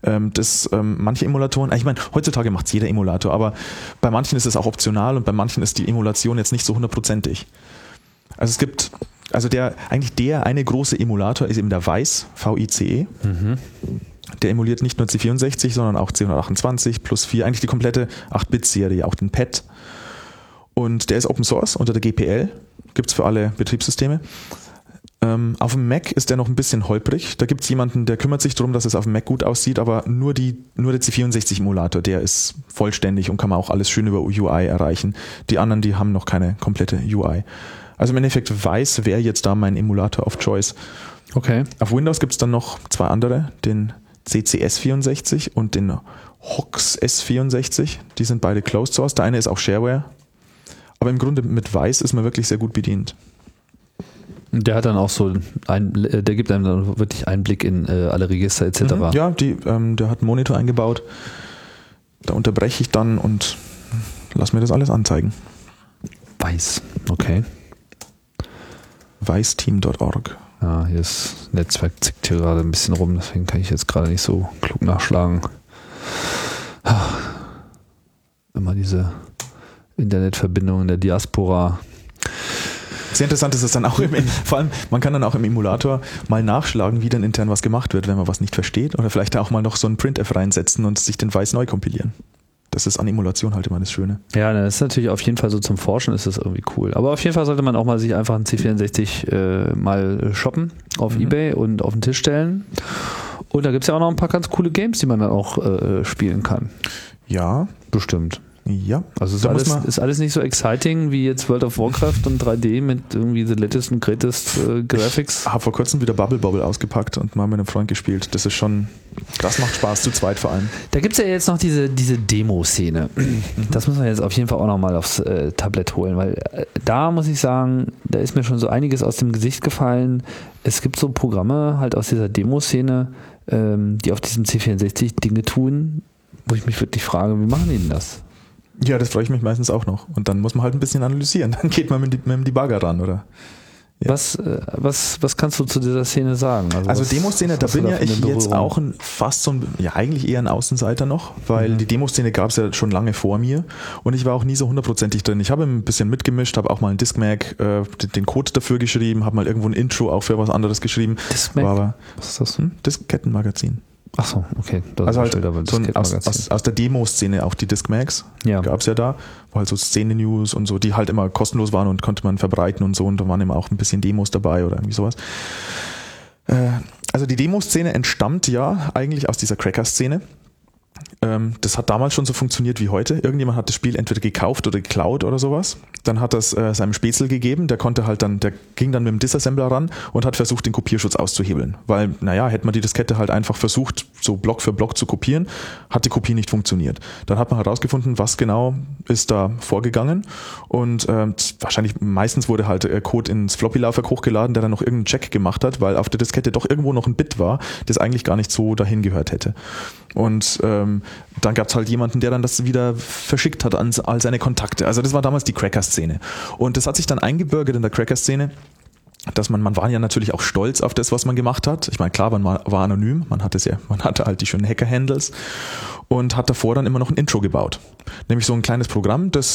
Manche Emulatoren, ich meine, heutzutage macht es jeder Emulator, aber bei manchen ist es auch optional und bei manchen ist die Emulation jetzt nicht so 100%ig. Also es gibt der eine große Emulator ist eben der VICE, V-I-C-E. Der emuliert nicht nur C64, sondern auch C128 plus 4, eigentlich die komplette 8-Bit-Serie, auch den PET. Und der ist Open Source unter der GPL, gibt es für alle Betriebssysteme. Auf dem Mac ist der noch ein bisschen holprig. Da gibt es jemanden, der kümmert sich darum, dass es auf dem Mac gut aussieht, aber nur der C64-Emulator, der ist vollständig und kann man auch alles schön über UI erreichen. Die anderen, die haben noch keine komplette UI. Also im Endeffekt VICE wäre jetzt da mein Emulator of Choice.
Okay.
Auf Windows gibt es dann noch 2 andere, den CCS64 und den HOX S64. Die sind beide Closed Source. Der eine ist auch Shareware. Aber im Grunde mit VICE ist man wirklich sehr gut bedient.
Der hat dann auch der gibt einem dann wirklich Einblick in alle Register etc.
Ja, der hat einen Monitor eingebaut. Da unterbreche ich dann und lass mir das alles anzeigen.
VICE, okay.
VICEteam.org.
Ja, hier das Netzwerk zickt hier gerade ein bisschen rum, deswegen kann ich jetzt gerade nicht so klug nachschlagen. Immer diese Internetverbindung in der Diaspora.
Sehr interessant ist es dann auch vor allem, man kann dann auch im Emulator mal nachschlagen, wie dann intern was gemacht wird, wenn man was nicht versteht, oder vielleicht auch mal noch so ein Printf reinsetzen und sich den VICE neu kompilieren. Das ist an Emulation halt immer das Schöne.
Ja, das ist natürlich auf jeden Fall so zum Forschen ist das irgendwie cool. Aber auf jeden Fall sollte man auch mal sich einfach einen C64 mal shoppen auf eBay und auf den Tisch stellen. Und da gibt es ja auch noch ein paar ganz coole Games, die man dann auch spielen kann.
Ja.
Bestimmt.
Ja,
Also ist
da
alles nicht so exciting wie jetzt World of Warcraft und 3D mit irgendwie the latest and greatest Graphics.
habe vor kurzem wieder Bubble Bobble ausgepackt und mal mit einem Freund gespielt. Das macht Spaß, zu zweit vor allem.
Da gibt es ja jetzt noch diese Demo-Szene. Das muss man jetzt auf jeden Fall auch nochmal aufs Tablett holen, weil da muss ich sagen, da ist mir schon so einiges aus dem Gesicht gefallen. Es gibt so Programme halt aus dieser Demo-Szene, die auf diesem C64 Dinge tun, wo ich mich wirklich frage, wie machen die denn das?
Ja, das freue ich mich meistens auch noch. Und dann muss man halt ein bisschen analysieren. Dann geht man mit dem Debugger ran, oder? Ja.
Was kannst du zu dieser Szene sagen?
Also Demoszene, da bin ja ich jetzt auch eigentlich eher ein Außenseiter noch, weil die Demoszene gab es ja schon lange vor mir und ich war auch nie so hundertprozentig drin. Ich habe ein bisschen mitgemischt, habe auch mal ein Discmac, den Code dafür geschrieben, habe mal irgendwo ein Intro auch für was anderes geschrieben.
Discmac? Was ist das?
Diskettenmagazin.
Ach so, okay.
Also halt so aus der Demo-Szene auch die Discmacs gab es ja da, wo halt so Szene-News und so, die halt immer kostenlos waren und konnte man verbreiten und so und da waren immer auch ein bisschen Demos dabei oder irgendwie sowas. Also die Demo-Szene entstammt ja eigentlich aus dieser Cracker-Szene. Das hat damals schon so funktioniert wie heute. Irgendjemand hat das Spiel entweder gekauft oder geklaut oder sowas. Dann hat das seinem Spätzl gegeben, der ging dann mit dem Disassembler ran und hat versucht, den Kopierschutz auszuhebeln. Weil, hätte man die Diskette halt einfach versucht, so Block für Block zu kopieren, hat die Kopie nicht funktioniert. Dann hat man herausgefunden, was genau ist da vorgegangen und meistens wurde halt Code ins Floppy-Laufwerk hochgeladen, der dann noch irgendeinen Check gemacht hat, weil auf der Diskette doch irgendwo noch ein Bit war, das eigentlich gar nicht so dahin gehört hätte. Und dann gab es halt jemanden, der dann das wieder verschickt hat an all seine Kontakte. Also das war damals die Cracker-Szene. Und das hat sich dann eingebürgert in der Cracker-Szene, dass man war ja natürlich auch stolz auf das, was man gemacht hat. Ich meine, klar, man war anonym, man hatte halt die schönen Hacker-Handles und hat davor dann immer noch ein Intro gebaut. Nämlich so ein kleines Programm, das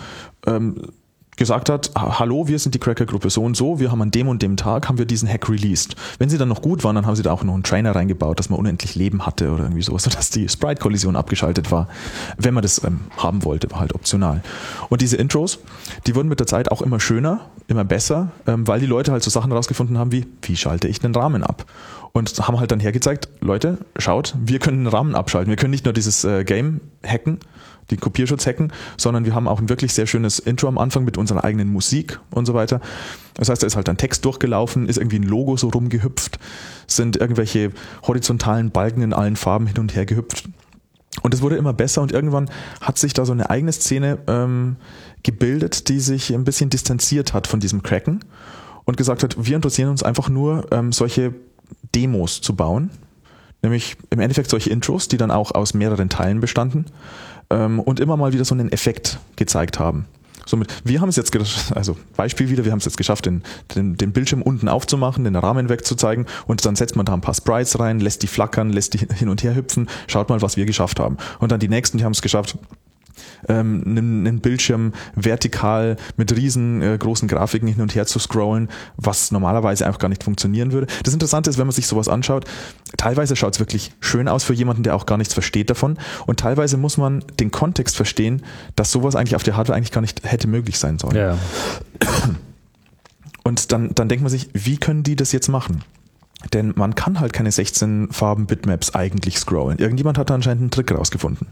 gesagt hat, hallo, wir sind die Cracker-Gruppe so und so, wir haben an dem und dem Tag, haben wir diesen Hack released. Wenn sie dann noch gut waren, dann haben sie da auch noch einen Trainer reingebaut, dass man unendlich Leben hatte oder irgendwie sowas, sodass die Sprite-Kollision abgeschaltet war. Wenn man das haben wollte, war halt optional. Und diese Intros, die wurden mit der Zeit auch immer schöner, immer besser, weil die Leute halt so Sachen rausgefunden haben wie schalte ich den Rahmen ab? Und haben halt dann hergezeigt, Leute, schaut, wir können den Rahmen abschalten. Wir können nicht nur dieses Game hacken, den Kopierschutz hacken, sondern wir haben auch ein wirklich sehr schönes Intro am Anfang mit unserer eigenen Musik und so weiter. Das heißt, da ist halt ein Text durchgelaufen, ist irgendwie ein Logo so rumgehüpft, sind irgendwelche horizontalen Balken in allen Farben hin und her gehüpft. Und es wurde immer besser und irgendwann hat sich da so eine eigene Szene gebildet, die sich ein bisschen distanziert hat von diesem Cracken und gesagt hat, wir interessieren uns einfach nur, solche Demos zu bauen. Nämlich im Endeffekt solche Intros, die dann auch aus mehreren Teilen bestanden und immer mal wieder so einen Effekt gezeigt haben. Somit, wir haben es jetzt, Beispiel wieder, wir haben es jetzt geschafft, den Bildschirm unten aufzumachen, den Rahmen wegzuzeigen und dann setzt man da ein paar Sprites rein, lässt die flackern, lässt die hin und her hüpfen, schaut mal, was wir geschafft haben. Und dann die nächsten, die haben es geschafft, einen Bildschirm vertikal mit riesengroßen Grafiken hin und her zu scrollen, was normalerweise einfach gar nicht funktionieren würde. Das Interessante ist, wenn man sich sowas anschaut, teilweise schaut es wirklich schön aus für jemanden, der auch gar nichts versteht davon und teilweise muss man den Kontext verstehen, dass sowas eigentlich auf der Hardware eigentlich gar nicht hätte möglich sein sollen.
Ja.
Und dann denkt man sich, wie können die das jetzt machen? Denn man kann halt keine 16 Farben Bitmaps eigentlich scrollen. Irgendjemand hat da anscheinend einen Trick rausgefunden.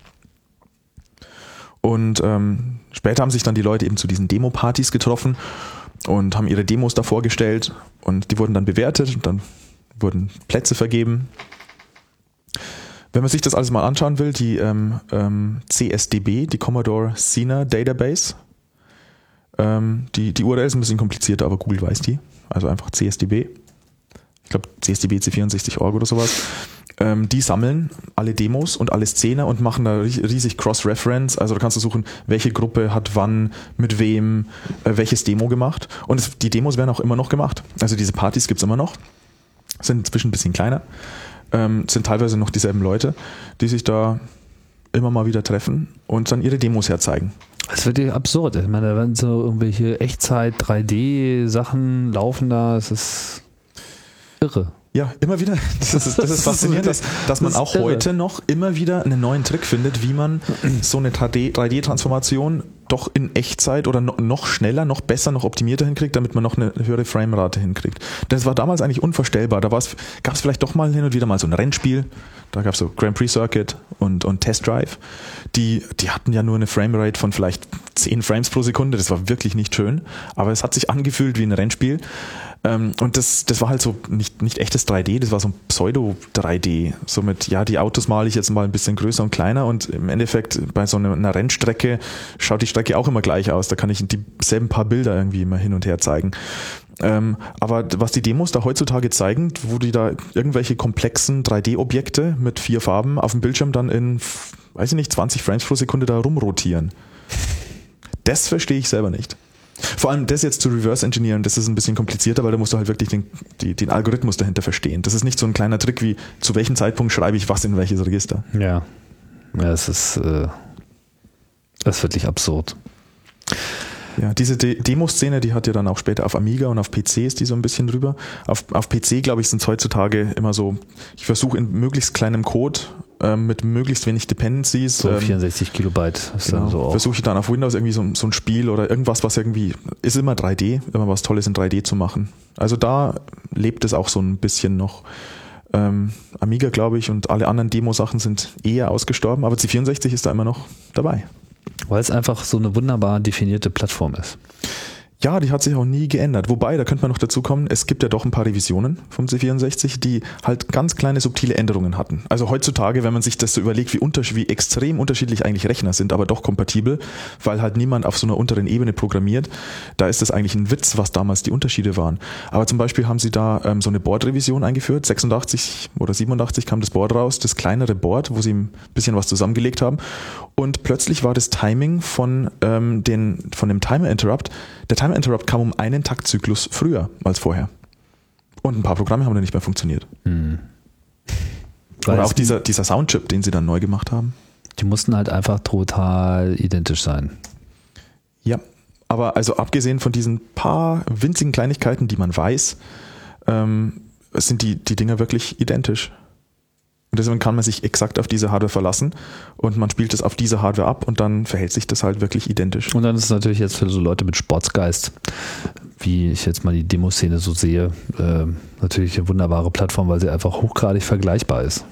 Und später haben sich dann die Leute eben zu diesen Demo-Partys getroffen und haben ihre Demos da vorgestellt und die wurden dann bewertet und dann wurden Plätze vergeben. Wenn man sich das alles mal anschauen will, die CSDB, die Commodore Sena Database, die URL ist ein bisschen komplizierter, aber Google weiß die, also einfach CSDB. Ich glaube CSDB C64.org oder sowas. Die sammeln alle Demos und alle Szene und machen da riesig Cross-Reference. Also da kannst du suchen, welche Gruppe hat wann, mit wem, welches Demo gemacht. Und die Demos werden auch immer noch gemacht. Also diese Partys gibt's immer noch. Sind inzwischen ein bisschen kleiner. Sind teilweise noch dieselben Leute, die sich da immer mal wieder treffen und dann ihre Demos herzeigen.
Das wird ja absurd. Ich meine, da werden so irgendwelche Echtzeit-3D-Sachen laufen da. Es ist irre.
Ja, immer wieder. Das ist faszinierend, dass man auch heute noch immer wieder einen neuen Trick findet, wie man so eine 3D-Transformation doch in Echtzeit oder noch schneller, noch besser, noch optimierter hinkriegt, damit man noch eine höhere Framerate hinkriegt. Das war damals eigentlich unvorstellbar. Da gab es vielleicht doch mal hin und wieder mal so ein Rennspiel. Da gab es so Grand Prix Circuit und Test Drive. Die hatten ja nur eine Framerate von vielleicht 10 Frames pro Sekunde. Das war wirklich nicht schön. Aber es hat sich angefühlt wie ein Rennspiel. Und das war halt so nicht echtes 3D, das war so ein Pseudo-3D. Somit, ja, die Autos male ich jetzt mal ein bisschen größer und kleiner und im Endeffekt bei so einer Rennstrecke schaut die Strecke auch immer gleich aus. Da kann ich dieselben paar Bilder irgendwie immer hin und her zeigen. Aber was die Demos da heutzutage zeigen, wo die da irgendwelche komplexen 3D-Objekte mit 4 Farben auf dem Bildschirm dann in, weiß ich nicht, 20 Frames pro Sekunde da rumrotieren. Das verstehe ich selber nicht. Vor allem das jetzt zu reverse engineeren, das ist ein bisschen komplizierter, weil da musst du halt wirklich den Algorithmus dahinter verstehen. Das ist nicht so ein kleiner Trick wie, zu welchem Zeitpunkt schreibe ich was in welches Register.
Ja, es ist wirklich absurd.
Ja, diese Demo-Szene, die hat ja dann auch später auf Amiga und auf PC ist die so ein bisschen drüber. Auf PC, glaube ich, sind es heutzutage immer so, ich versuche in möglichst kleinem Code mit möglichst wenig Dependencies.
So 64 Kilobyte ist
genau,
dann so auch.
Versuche ich dann auf Windows irgendwie so ein Spiel oder irgendwas, was irgendwie, ist immer 3D, immer was Tolles in 3D zu machen. Also da lebt es auch so ein bisschen noch. Amiga, glaube ich, und alle anderen Demo-Sachen sind eher ausgestorben, aber C64 ist da immer noch dabei.
Weil es einfach so eine wunderbar definierte Plattform ist.
Ja, die hat sich auch nie geändert. Wobei, da könnte man noch dazu kommen, es gibt ja doch ein paar Revisionen vom C64, die halt ganz kleine subtile Änderungen hatten. Also heutzutage, wenn man sich das so überlegt, wie extrem unterschiedlich eigentlich Rechner sind, aber doch kompatibel, weil halt niemand auf so einer unteren Ebene programmiert, da ist das eigentlich ein Witz, was damals die Unterschiede waren. Aber zum Beispiel haben sie da so eine Board-Revision eingeführt, 86 oder 87 kam das Board raus, das kleinere Board, wo sie ein bisschen was zusammengelegt haben und plötzlich war das Timing von dem Timer Interrupt, der Timer Interrupt kam um einen Taktzyklus früher als vorher. Und ein paar Programme haben dann nicht mehr funktioniert. Oder auch dieser Soundchip, den sie dann neu gemacht haben.
Die mussten halt einfach total identisch sein.
Ja, aber also abgesehen von diesen paar winzigen Kleinigkeiten, die man weiß, sind die Dinger wirklich identisch. Und deswegen kann man sich exakt auf diese Hardware verlassen und man spielt es auf diese Hardware ab und dann verhält sich das halt wirklich identisch.
Und dann ist es natürlich jetzt für so Leute mit Sportsgeist, wie ich jetzt mal die Demoszene so sehe, natürlich eine wunderbare Plattform, weil sie einfach hochgradig vergleichbar ist.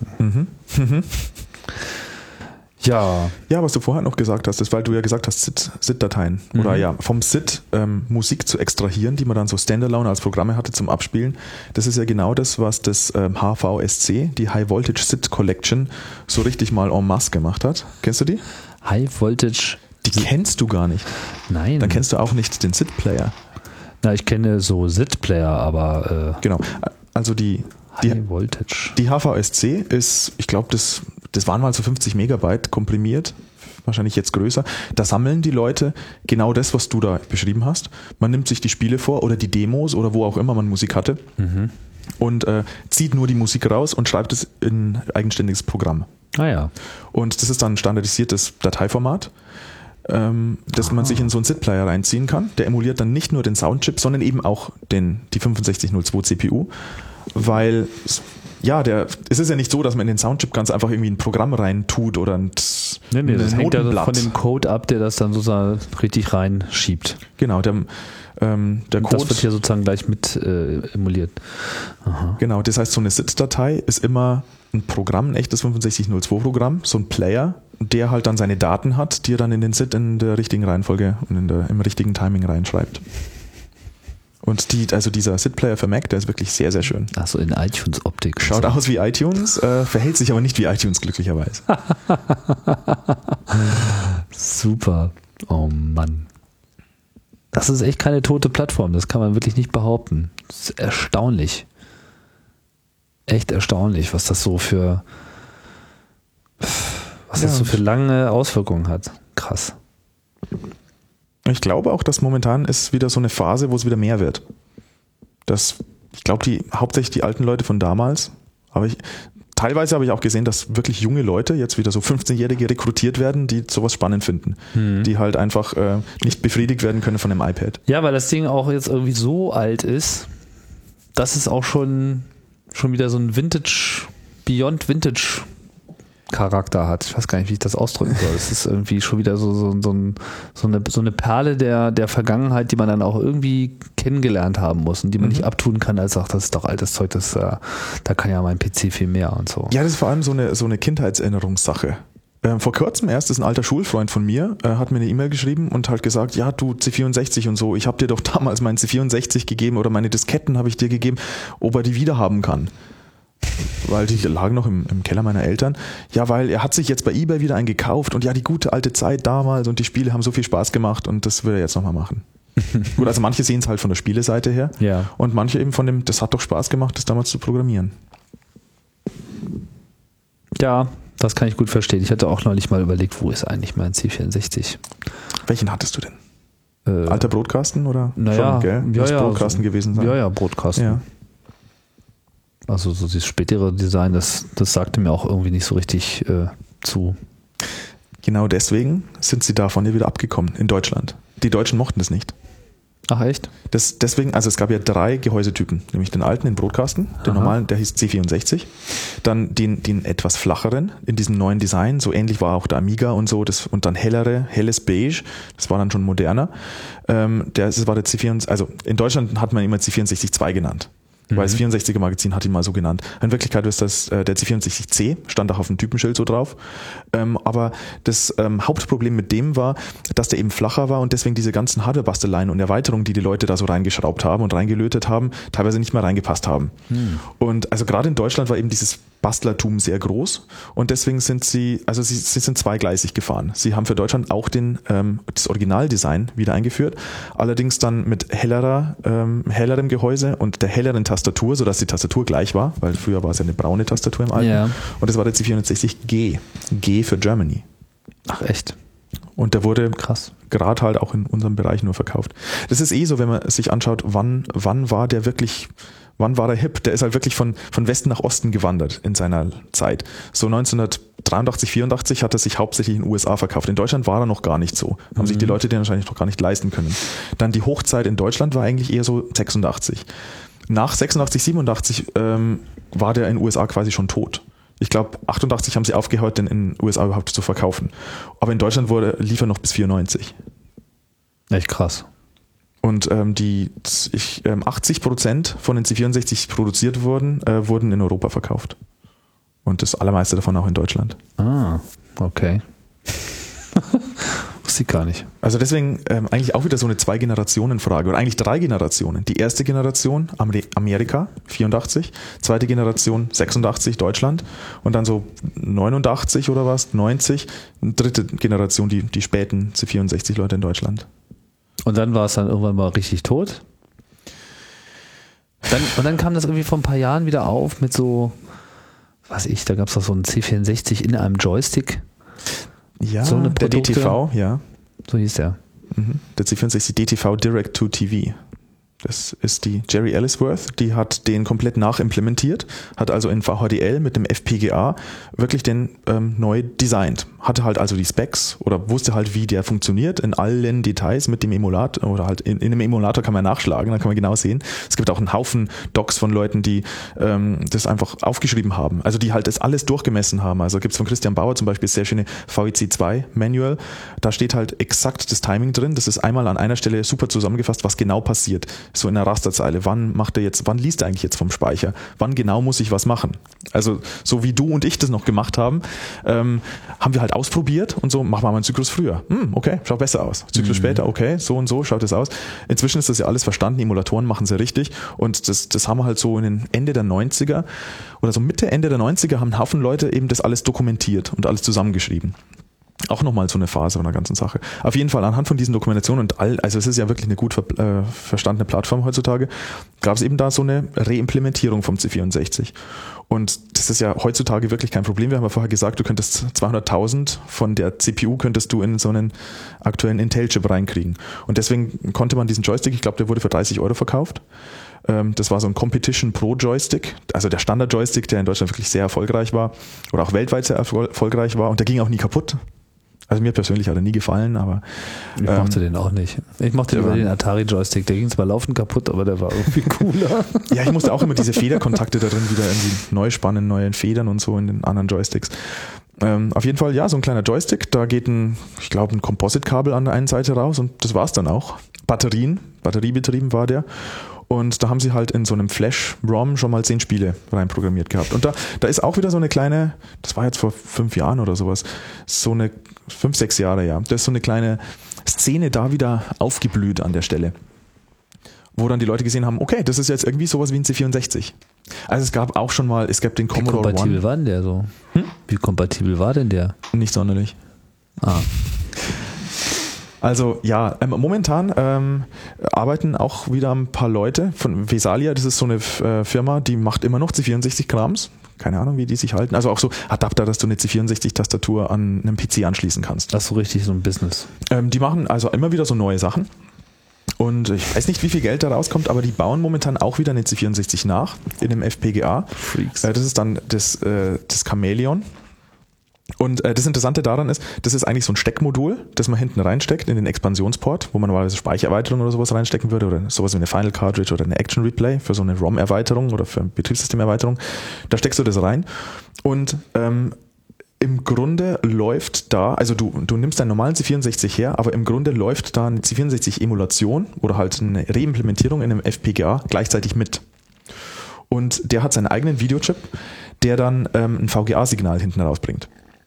Ja.
Ja, was du vorher noch gesagt hast, ist, weil du ja gesagt hast, SID-Dateien oder ja, vom SID Musik zu extrahieren, die man dann so standalone als Programme hatte zum Abspielen. Das ist ja genau das, was das HVSC, die High Voltage SID Collection, so richtig mal en masse gemacht hat. Kennst du die?
High Voltage?
Die kennst du gar nicht.
Nein.
Dann kennst du auch nicht den SID-Player.
Na, ich kenne so SID-Player, aber
genau. Also die
High Voltage.
Die HVSC ist, ich glaube, das waren mal so 50 Megabyte komprimiert, wahrscheinlich jetzt größer. Da sammeln die Leute genau das, was du da beschrieben hast. Man nimmt sich die Spiele vor oder die Demos oder wo auch immer man Musik hatte und zieht nur die Musik raus und schreibt es in ein eigenständiges Programm.
Ah ja. Und
das ist dann ein standardisiertes Dateiformat, dass man sich in so einen SID-Player reinziehen kann. Der emuliert dann nicht nur den Soundchip, sondern eben auch die 6502 CPU, weil es ist ja nicht so, dass man in den Soundchip ganz einfach irgendwie ein Programm rein tut oder
das hängt ja von dem Code ab, der das dann sozusagen richtig reinschiebt.
Genau, der Code.
Das wird hier sozusagen gleich mit emuliert. Aha.
Genau, das heißt, so eine SID-Datei ist immer ein Programm, ein echtes 6502-Programm, so ein Player, der halt dann seine Daten hat, die er dann in den SID in der richtigen Reihenfolge und im richtigen Timing reinschreibt. Und dieser SID-Player für Mac, der ist wirklich sehr, sehr schön.
Achso, in iTunes-Optik.
Schaut aus wie iTunes, verhält sich aber nicht wie iTunes, glücklicherweise.
Super. Oh Mann. Das ist echt keine tote Plattform, das kann man wirklich nicht behaupten. Das ist erstaunlich. Echt erstaunlich, was das so für lange Auswirkungen hat. Krass.
Ich glaube auch, dass momentan ist wieder so eine Phase, wo es wieder mehr wird. Ich glaube, hauptsächlich die alten Leute von damals, aber teilweise habe ich auch gesehen, dass wirklich junge Leute, jetzt wieder so 15-Jährige rekrutiert werden, die sowas spannend finden. Die halt einfach nicht befriedigt werden können von einem iPad.
Ja, weil das Ding auch jetzt irgendwie so alt ist, dass es auch schon wieder so ein Vintage, Beyond Vintage Charakter hat. Ich weiß gar nicht, wie ich das ausdrücken soll. Es ist irgendwie schon wieder so eine Perle der Vergangenheit, die man dann auch irgendwie kennengelernt haben muss und die man nicht abtun kann, als sagt, das ist doch altes Zeug, da kann ja mein PC viel mehr und so.
Ja, das ist vor allem so eine Kindheitserinnerungssache. Vor kurzem erst ist ein alter Schulfreund von mir, hat mir eine E-Mail geschrieben und halt gesagt, ja du C64 und so, ich habe dir doch damals meinen C64 gegeben oder meine Disketten habe ich dir gegeben, ob er die wieder haben kann. Weil die lagen noch im Keller meiner Eltern. Ja, weil er hat sich jetzt bei eBay wieder einen gekauft und ja, die gute alte Zeit damals und die Spiele haben so viel Spaß gemacht und das will er jetzt nochmal machen. Gut, also manche sehen es halt von der Spieleseite her und manche eben von dem, das hat doch Spaß gemacht, das damals zu programmieren.
Ja, das kann ich gut verstehen. Ich hatte auch neulich mal überlegt, wo ist eigentlich mein C64?
Welchen hattest du denn? Alter Brotkasten oder?
Naja,
schon, gell? Muss Brotkasten gewesen sein.
Ja, Brotkasten. Ja. Also so dieses spätere Design, das sagte mir auch irgendwie nicht so richtig zu.
Genau deswegen sind sie davon ja wieder abgekommen in Deutschland. Die Deutschen mochten das nicht.
Ach echt?
Deswegen, also es gab ja 3 Gehäusetypen, nämlich den alten, den Brotkasten, den normalen, der hieß C64, dann den etwas flacheren in diesem neuen Design, so ähnlich war auch der Amiga und so, und dann helles Beige, das war dann schon moderner. Das war der C64, also in Deutschland hat man immer C64-2 genannt. Weil das 64er Magazin hat ihn mal so genannt. In Wirklichkeit ist das der C64C, stand auch auf dem Typenschild so drauf. Aber das Hauptproblem mit dem war, dass der eben flacher war und deswegen diese ganzen Hardware-Basteleien und Erweiterungen, die Leute da so reingeschraubt haben und reingelötet haben, teilweise nicht mehr reingepasst haben. Und also gerade in Deutschland war eben dieses Bastlertum sehr groß und deswegen sind sie sind zweigleisig gefahren. Sie haben für Deutschland auch das Originaldesign wieder eingeführt, allerdings dann mit hellerem Gehäuse und der helleren Tastatur, sodass die Tastatur gleich war, weil früher war es ja eine braune Tastatur im Alten. Ja. Und das war der C64G. G für Germany.
Ach echt?
Und der wurde gerade halt auch in unserem Bereich nur verkauft. Das ist so, wenn man sich anschaut, wann war der hip? Der ist halt wirklich von Westen nach Osten gewandert in seiner Zeit. So 1983, 84 hat er sich hauptsächlich in den USA verkauft. In Deutschland war er noch gar nicht so. Haben sich die Leute den wahrscheinlich noch gar nicht leisten können. Dann die Hochzeit in Deutschland war eigentlich eher so 86. Nach 86, 87 war der in den USA quasi schon tot. Ich glaube, 88 haben sie aufgehört, den in den USA überhaupt zu verkaufen. Aber in Deutschland lief er noch bis 94.
Echt krass.
Und 80% von den C64 produziert wurden in Europa verkauft. Und das allermeiste davon auch in Deutschland.
Ah, okay. Wusste ich gar nicht.
Also deswegen eigentlich auch wieder so eine 2-Generationen-Frage oder eigentlich 3 Generationen. Die erste Generation Amerika, 84, zweite Generation 86, Deutschland und dann so 89 oder was, 90, dritte Generation, die späten C64-Leute in Deutschland.
Und dann war es dann irgendwann mal richtig tot? Und dann kam das irgendwie vor ein paar Jahren wieder auf mit so, da gab es doch so einen C64 in einem Joystick.
Ja, so der DTV, ja.
So hieß der.
Der C64 DTV Direct to TV. Das ist die Jerry Ellsworth, die hat den komplett nachimplementiert, hat also in VHDL mit dem FPGA wirklich den neu designt. Hatte halt also die Specs oder wusste halt, wie der funktioniert in allen Details mit dem Emulator oder halt in einem Emulator kann man nachschlagen, dann kann man genau sehen. Es gibt auch einen Haufen Docs von Leuten, die das einfach aufgeschrieben haben, also die halt das alles durchgemessen haben. Also gibt es von Christian Bauer zum Beispiel das sehr schöne VEC2 Manual, da steht halt exakt das Timing drin, das ist einmal an einer Stelle super zusammengefasst, was genau passiert. So in der Rasterzeile, wann liest er eigentlich jetzt vom Speicher? Wann genau muss ich was machen? Also so wie du und ich das noch gemacht haben, haben wir halt ausprobiert und so, machen wir mal einen Zyklus früher. Okay, schaut besser aus. Zyklus später, okay, so und so schaut es aus. Inzwischen ist das ja alles verstanden, Emulatoren machen sie richtig und das haben wir halt so in den Ende der 90er oder so Mitte, Ende der 90er haben ein Haufen Leute eben das alles dokumentiert und alles zusammengeschrieben. Auch nochmal so eine Phase von der ganzen Sache. Auf jeden Fall anhand von diesen Dokumentationen also es ist ja wirklich eine gut verstandene Plattform heutzutage, gab es eben da so eine Reimplementierung vom C64. Und das ist ja heutzutage wirklich kein Problem. Wir haben ja vorher gesagt, du könntest 200.000 von der CPU könntest du in so einen aktuellen Intel-Chip reinkriegen. Und deswegen konnte man diesen Joystick, ich glaube, der wurde für 30 € verkauft. Das war so ein Competition Pro Joystick, also der Standard Joystick, der in Deutschland wirklich sehr erfolgreich war oder auch weltweit sehr erfolgreich war und der ging auch nie kaputt. Also mir persönlich hat er nie gefallen, aber...
Ich mochte den auch nicht. Ich mochte über den Atari-Joystick, der ging zwar laufend kaputt, aber der war irgendwie cooler.
Ja, ich musste auch immer diese Federkontakte da drin wieder irgendwie neu spannen, neue Federn und so in den anderen Joysticks. Auf jeden Fall, ja, so ein kleiner Joystick, da geht ein Composite-Kabel an der einen Seite raus und das war's dann auch. Batteriebetrieben war der. Und da haben sie halt in so einem Flash-ROM schon mal 10 Spiele reinprogrammiert gehabt. Und da ist auch wieder so eine kleine, das war jetzt vor 5 Jahren oder sowas, so eine 5, 6 Jahre, ja. Da ist so eine kleine Szene da wieder aufgeblüht an der Stelle. Wo dann die Leute gesehen haben, okay, das ist jetzt irgendwie sowas wie ein C64. Also es gab auch schon mal, es gab den Commodore One.
Wie kompatibel war denn der so? Wie kompatibel war denn der?
Nicht sonderlich.
Ah.
Also ja, momentan arbeiten auch wieder ein paar Leute von Vesalia, das ist so eine Firma, die macht immer noch C64-Krams. Keine Ahnung, wie die sich halten. Also auch so Adapter, dass du eine C64-Tastatur an einem PC anschließen kannst.
Das ist so richtig so ein Business.
Die machen also immer wieder so neue Sachen. Und ich weiß nicht, wie viel Geld da rauskommt, aber die bauen momentan auch wieder eine C64 nach in einem FPGA.
Freaks.
Das ist dann das Chameleon. Und das Interessante daran ist, das ist eigentlich so ein Steckmodul, das man hinten reinsteckt in den Expansionsport, wo man normalerweise Speichererweiterung oder sowas reinstecken würde oder sowas wie eine Final Cartridge oder eine Action Replay für so eine ROM-Erweiterung oder für eine Betriebssystemerweiterung. Da steckst du das rein und im Grunde läuft da, also du nimmst deinen normalen C64 her, aber im Grunde läuft da eine C64-Emulation oder halt eine Reimplementierung in einem FPGA gleichzeitig mit. Und der hat seinen eigenen Videochip, der dann ein VGA-Signal hinten rausbringt.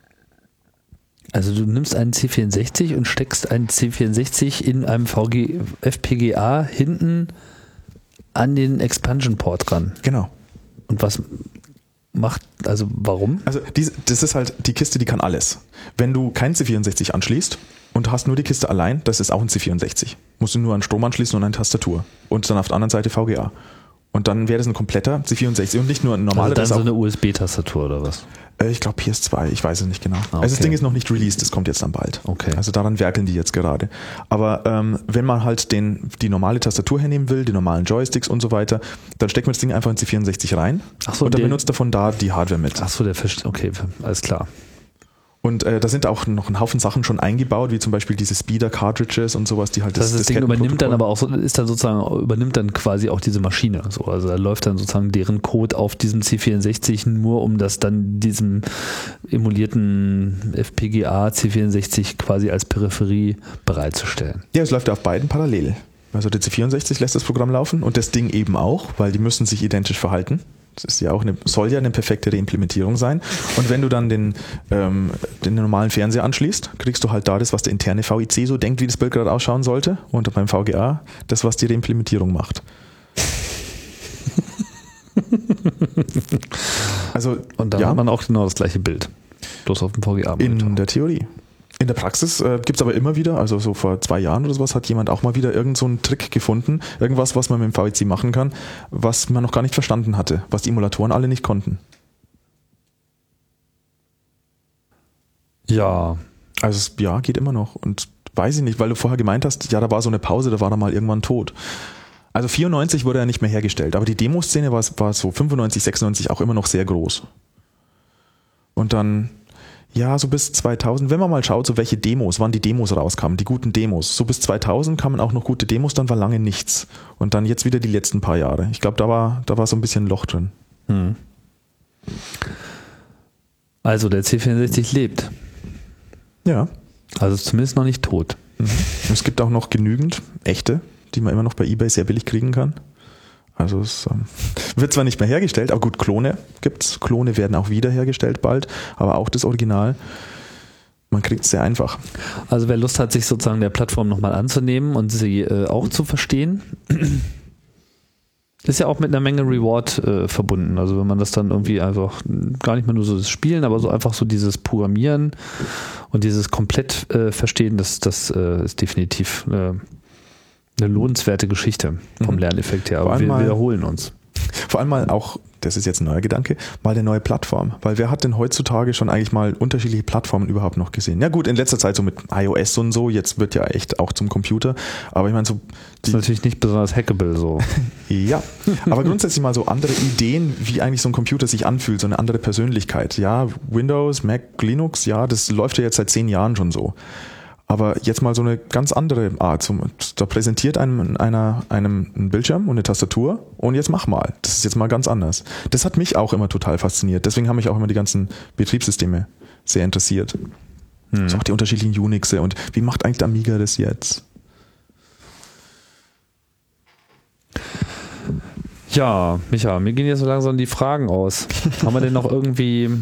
Also du nimmst einen C64 und steckst einen C64 in einem FPGA hinten an den Expansion-Port ran.
Genau.
Und was also warum?
Also das ist halt die Kiste, die kann alles. Wenn du keinen C64 anschließt und hast nur die Kiste allein, das ist auch ein C64. Musst du nur an Strom anschließen und eine Tastatur. Und dann auf der anderen Seite VGA. Und dann wäre das ein kompletter C64 und nicht nur ein normaler.
Also dann so eine USB-Tastatur oder was?
Ich glaube PS2, ich weiß es nicht genau.
Okay.
Also das Ding ist noch nicht released, das kommt jetzt dann bald.
Okay.
Also daran werkeln die jetzt gerade. Aber wenn man halt die normale Tastatur hernehmen will, die normalen Joysticks und so weiter, dann steckt man das Ding einfach in C64 rein.
Ach so,
und dann benutzt davon da die Hardware mit.
Achso, okay, alles klar.
Und da sind auch noch ein Haufen Sachen schon eingebaut, wie zum Beispiel diese Speeder-Cartridges und sowas, die halt
das Ding übernimmt dann aber auch übernimmt dann quasi auch diese Maschine. So, also da läuft dann sozusagen deren Code auf diesem C64 nur, um das dann diesem emulierten FPGA C64 quasi als Peripherie bereitzustellen.
Ja, es läuft auf beiden parallel. Also der C64 lässt das Programm laufen und das Ding eben auch, weil die müssen sich identisch verhalten. Das ist ja auch soll ja eine perfekte Reimplementierung sein. Und wenn du dann den normalen Fernseher anschließt, kriegst du halt da das, was der interne VIC so denkt, wie das Bild gerade ausschauen sollte. Und beim VGA das, was die Reimplementierung macht. Also,
und dann hat man auch genau das gleiche Bild. Bloß auf dem VGA.
In der Theorie. In der Praxis gibt es aber immer wieder, also so vor 2 Jahren oder sowas, hat jemand auch mal wieder irgend so einen Trick gefunden, irgendwas, was man mit dem VIC machen kann, was man noch gar nicht verstanden hatte, was die Emulatoren alle nicht konnten.
Ja.
Also ja, geht immer noch und weiß ich nicht, weil du vorher gemeint hast, ja, da war so eine Pause, da war er mal irgendwann tot. Also 94 wurde er nicht mehr hergestellt, aber die Demoszene war so 95, 96 auch immer noch sehr groß. Und dann... Ja, so bis 2000, wenn man mal schaut, so welche Demos, wann die Demos rauskamen, die guten Demos. So bis 2000 kamen auch noch gute Demos, dann war lange nichts. Und dann jetzt wieder die letzten paar Jahre. Ich glaube, da war so ein bisschen Loch drin.
Also der C64 lebt.
Ja.
Also zumindest noch nicht tot.
Es gibt auch noch genügend echte, die man immer noch bei eBay sehr billig kriegen kann. Also es wird zwar nicht mehr hergestellt, aber gut, Klone gibt's. Klone werden auch wieder hergestellt bald, aber auch das Original, man kriegt es sehr einfach.
Also wer Lust hat, sich sozusagen der Plattform nochmal anzunehmen und sie auch zu verstehen, ist ja auch mit einer Menge Reward verbunden. Also wenn man das dann irgendwie einfach, gar nicht mehr nur so das Spielen, aber so einfach so dieses Programmieren und dieses komplett Verstehen, das ist definitiv eine lohnenswerte Geschichte vom Lerneffekt her, aber wir wiederholen uns.
Vor allem mal auch, das ist jetzt ein neuer Gedanke, mal eine neue Plattform. Weil wer hat denn heutzutage schon eigentlich mal unterschiedliche Plattformen überhaupt noch gesehen? Ja gut, in letzter Zeit so mit iOS und so, jetzt wird ja echt auch zum Computer, aber ich meine so...
Das ist natürlich nicht besonders hackable so.
Ja, aber grundsätzlich mal so andere Ideen, wie eigentlich so ein Computer sich anfühlt, so eine andere Persönlichkeit. Ja, Windows, Mac, Linux, ja, das läuft ja jetzt seit 10 Jahren schon so. Aber jetzt mal so eine ganz andere Art. Da präsentiert einem einen Bildschirm und eine Tastatur und jetzt mach mal. Das ist jetzt mal ganz anders. Das hat mich auch immer total fasziniert. Deswegen haben mich auch immer die ganzen Betriebssysteme sehr interessiert. So auch die unterschiedlichen Unixe und wie macht eigentlich der Amiga das jetzt?
Ja, Micha, mir gehen jetzt so langsam die Fragen aus. Haben wir denn noch irgendeinen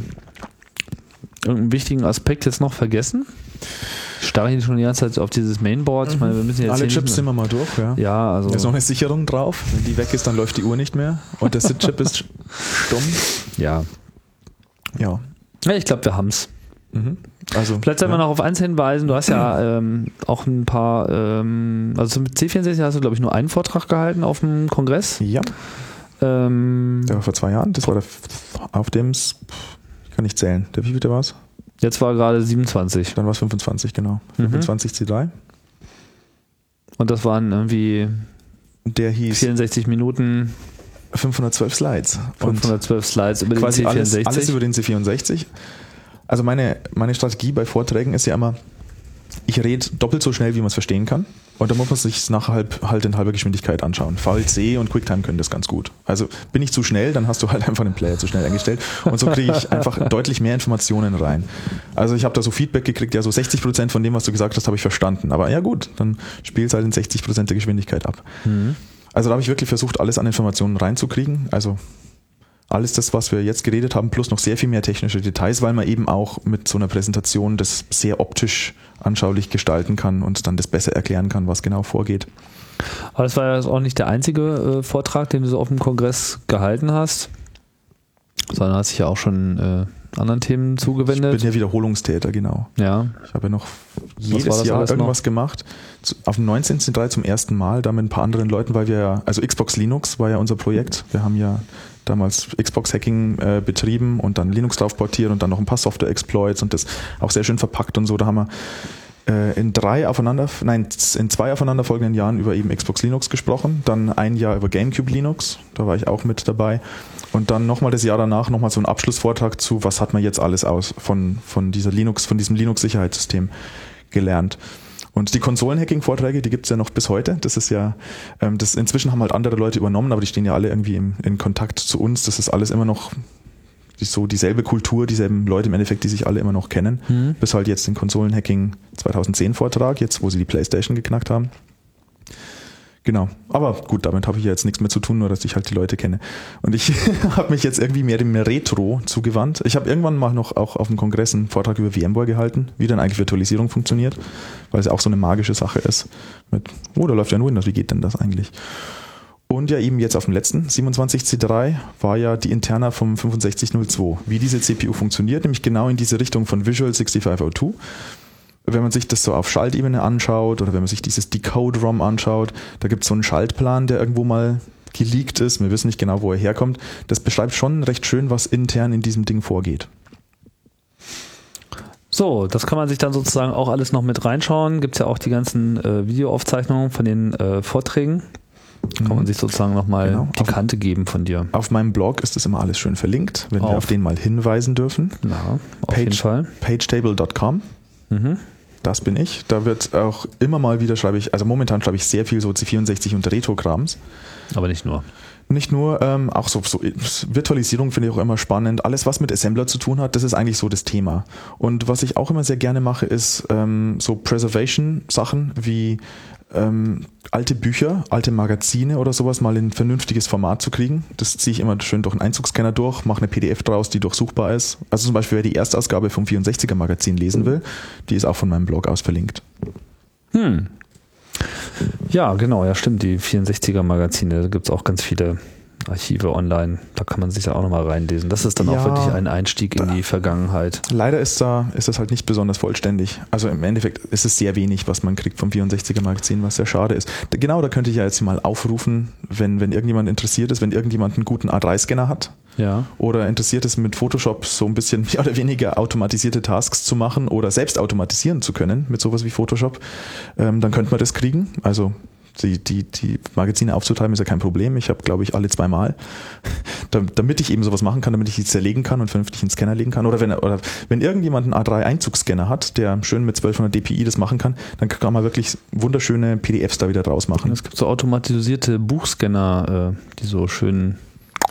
wichtigen Aspekt jetzt noch vergessen? Ich starre hier schon die ganze Zeit auf dieses Mainboard. Ich meine, wir müssen jetzt
alle Chips sind wir mal durch, ja.
Ja, also.
Da ist noch eine Sicherung drauf. Wenn die weg ist, dann läuft die Uhr nicht mehr. Und der SID-Chip ist stumm.
Ja.
Ja.
Ja, ich glaube, wir haben es.
Also,
Vielleicht sollten wir noch auf eins hinweisen. Du hast ja auch ein paar, also mit C64 hast du, glaube ich, nur einen Vortrag gehalten auf dem Kongress.
Ja. Der war vor 2 Jahren. Das war der auf dem, ich kann nicht zählen. Der wievielte war es?
Jetzt war gerade 27.
Dann war es 25, genau. 25 C3.
Und das waren irgendwie
Der hieß
64 Minuten,
512 Slides.
512 Slides über den
Quasi
C64.
alles über den C64. Also meine Strategie bei Vorträgen ist ja immer, ich rede doppelt so schnell, wie man es verstehen kann. Und dann muss man sich es nachher halt in halber Geschwindigkeit anschauen. VLC und QuickTime können das ganz gut. Also bin ich zu schnell, dann hast du halt einfach den Player zu schnell eingestellt. Und so kriege ich einfach deutlich mehr Informationen rein. Also ich habe da so Feedback gekriegt, ja so 60% von dem, was du gesagt hast, habe ich verstanden. Aber ja gut, dann spiel es halt in 60% der Geschwindigkeit ab. Also da habe ich wirklich versucht, alles an Informationen reinzukriegen. Also alles das, was wir jetzt geredet haben, plus noch sehr viel mehr technische Details, weil man eben auch mit so einer Präsentation das sehr optisch anschaulich gestalten kann und dann das besser erklären kann, was genau vorgeht.
Aber das war ja auch nicht der einzige Vortrag, den du so auf dem Kongress gehalten hast, sondern hast dich ja auch schon anderen Themen zugewendet.
Ich bin ja Wiederholungstäter, genau.
Ja.
Ich habe ja noch jedes Jahr irgendwas gemacht. Auf dem 19.3. zum ersten Mal, da mit ein paar anderen Leuten, weil wir ja, also Xbox Linux war ja unser Projekt. Wir haben ja damals Xbox-Hacking betrieben und dann Linux drauf portiert und dann noch ein paar Software-Exploits und das auch sehr schön verpackt und so. Da haben wir in 2 aufeinanderfolgenden Jahren über eben Xbox Linux gesprochen, dann ein Jahr über GameCube Linux, da war ich auch mit dabei und dann nochmal das Jahr danach nochmal so einen Abschlussvortrag zu, was hat man jetzt alles von diesem Linux-Sicherheitssystem gelernt. Und die Konsolen-Hacking-Vorträge, die gibt es ja noch bis heute. Das ist ja, inzwischen haben halt andere Leute übernommen, aber die stehen ja alle irgendwie in Kontakt zu uns. Das ist alles immer noch so dieselbe Kultur, dieselben Leute im Endeffekt, die sich alle immer noch kennen. Bis halt jetzt den Konsolen-Hacking 2010 Vortrag, jetzt wo sie die PlayStation geknackt haben. Genau, aber gut, damit habe ich ja jetzt nichts mehr zu tun, nur dass ich halt die Leute kenne. Und ich habe mich jetzt irgendwie mehr dem Retro zugewandt. Ich habe irgendwann mal noch auch auf dem Kongress einen Vortrag über VMware gehalten, wie dann eigentlich Virtualisierung funktioniert, weil es auch so eine magische Sache ist. Da läuft ja nur Windows, wie geht denn das eigentlich? Und ja eben jetzt auf dem letzten 27C3 war ja die Interna vom 6502, wie diese CPU funktioniert, nämlich genau in diese Richtung von Visual 6502. Wenn man sich das so auf Schaltebene anschaut oder wenn man sich dieses Decode-ROM anschaut, da gibt es so einen Schaltplan, der irgendwo mal geleakt ist. Wir wissen nicht genau, wo er herkommt. Das beschreibt schon recht schön, was intern in diesem Ding vorgeht.
So, das kann man sich dann sozusagen auch alles noch mit reinschauen. Gibt es ja auch die ganzen Videoaufzeichnungen von den Vorträgen. Kann man sich sozusagen nochmal die Kante geben von dir.
Auf meinem Blog ist das immer alles schön verlinkt, wenn wir auf den mal hinweisen dürfen.
Ja, auf jeden Fall.
Pagetable.com. Das bin ich. Da wird auch immer mal wieder momentan schreibe ich sehr viel so C64 und Retrograms.
Aber nicht nur.
Nicht nur, auch so Virtualisierung finde ich auch immer spannend. Alles, was mit Assembler zu tun hat, das ist eigentlich so das Thema. Und was ich auch immer sehr gerne mache, ist so Preservation-Sachen wie alte Bücher, alte Magazine oder sowas mal in ein vernünftiges Format zu kriegen. Das ziehe ich immer schön durch einen Einzugsscanner durch, mache eine PDF draus, die durchsuchbar ist. Also zum Beispiel, wer die Erstausgabe vom 64er Magazin lesen will, die ist auch von meinem Blog aus verlinkt.
Ja, genau, ja stimmt, die 64er Magazine, da gibt es auch ganz viele Archive online, da kann man sich ja auch nochmal reinlesen. Das ist dann auch wirklich ein Einstieg in die Vergangenheit. Leider
ist das halt nicht besonders vollständig. Also im Endeffekt ist es sehr wenig, was man kriegt vom 64er Magazin, was sehr schade ist. Genau, da könnte ich ja jetzt mal aufrufen, wenn irgendjemand interessiert ist, wenn irgendjemand einen guten A3-Scanner hat.
Ja.
Oder interessiert ist, mit Photoshop so ein bisschen mehr oder weniger automatisierte Tasks zu machen oder selbst automatisieren zu können mit sowas wie Photoshop, dann könnte man das kriegen. Also die Magazine aufzutreiben ist ja kein Problem. Ich habe, glaube ich, alle 2 Mal, damit ich eben sowas machen kann, damit ich die zerlegen kann und vernünftig in den Scanner legen kann. Oder wenn irgendjemand einen A3-Einzugsscanner hat, der schön mit 1200 dpi das machen kann, dann kann man wirklich wunderschöne PDFs da wieder draus machen.
Es gibt so automatisierte Buchscanner, die so schön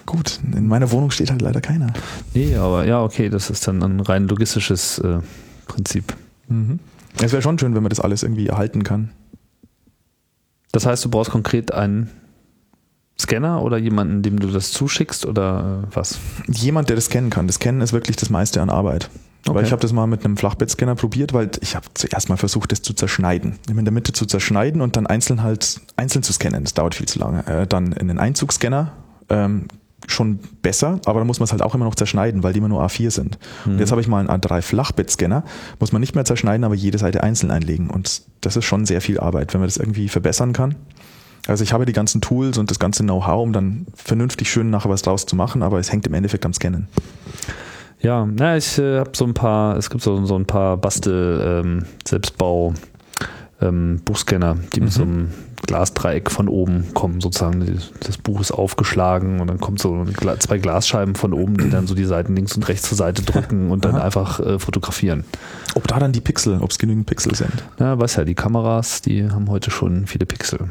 Gut, in meiner Wohnung steht halt leider keiner.
Nee, aber ja, okay, das ist dann ein rein logistisches Prinzip.
Es wäre schon schön, wenn man das alles irgendwie erhalten kann.
Das heißt, du brauchst konkret einen Scanner oder jemanden, dem du das zuschickst oder was?
Jemand, der das scannen kann. Das Scannen ist wirklich das meiste an Arbeit. Okay. Weil ich habe das mal mit einem Flachbettscanner probiert, weil ich habe zuerst mal versucht, das zu zerschneiden. In der Mitte zu zerschneiden und dann einzeln zu scannen. Das dauert viel zu lange. Dann in den Einzugsscanner schon besser, aber dann muss man es halt auch immer noch zerschneiden, weil die immer nur A4 sind. Und jetzt habe ich mal einen A3 Flachbettscanner, muss man nicht mehr zerschneiden, aber jede Seite einzeln einlegen. Und das ist schon sehr viel Arbeit, wenn man das irgendwie verbessern kann. Also ich habe die ganzen Tools und das ganze Know-how, um dann vernünftig schön nachher was draus zu machen, aber es hängt im Endeffekt am Scannen.
Ja, ich habe es gibt so ein paar Selbstbau Buchscanner, die mit so einem Glasdreieck von oben kommen, sozusagen. Das Buch ist aufgeschlagen und dann kommt so 2 Glasscheiben von oben, die dann so die Seiten links und rechts zur Seite drücken und dann einfach fotografieren.
Ob da dann ob es genügend Pixel sind?
Ja, weiß ja, die Kameras, die haben heute schon viele Pixel.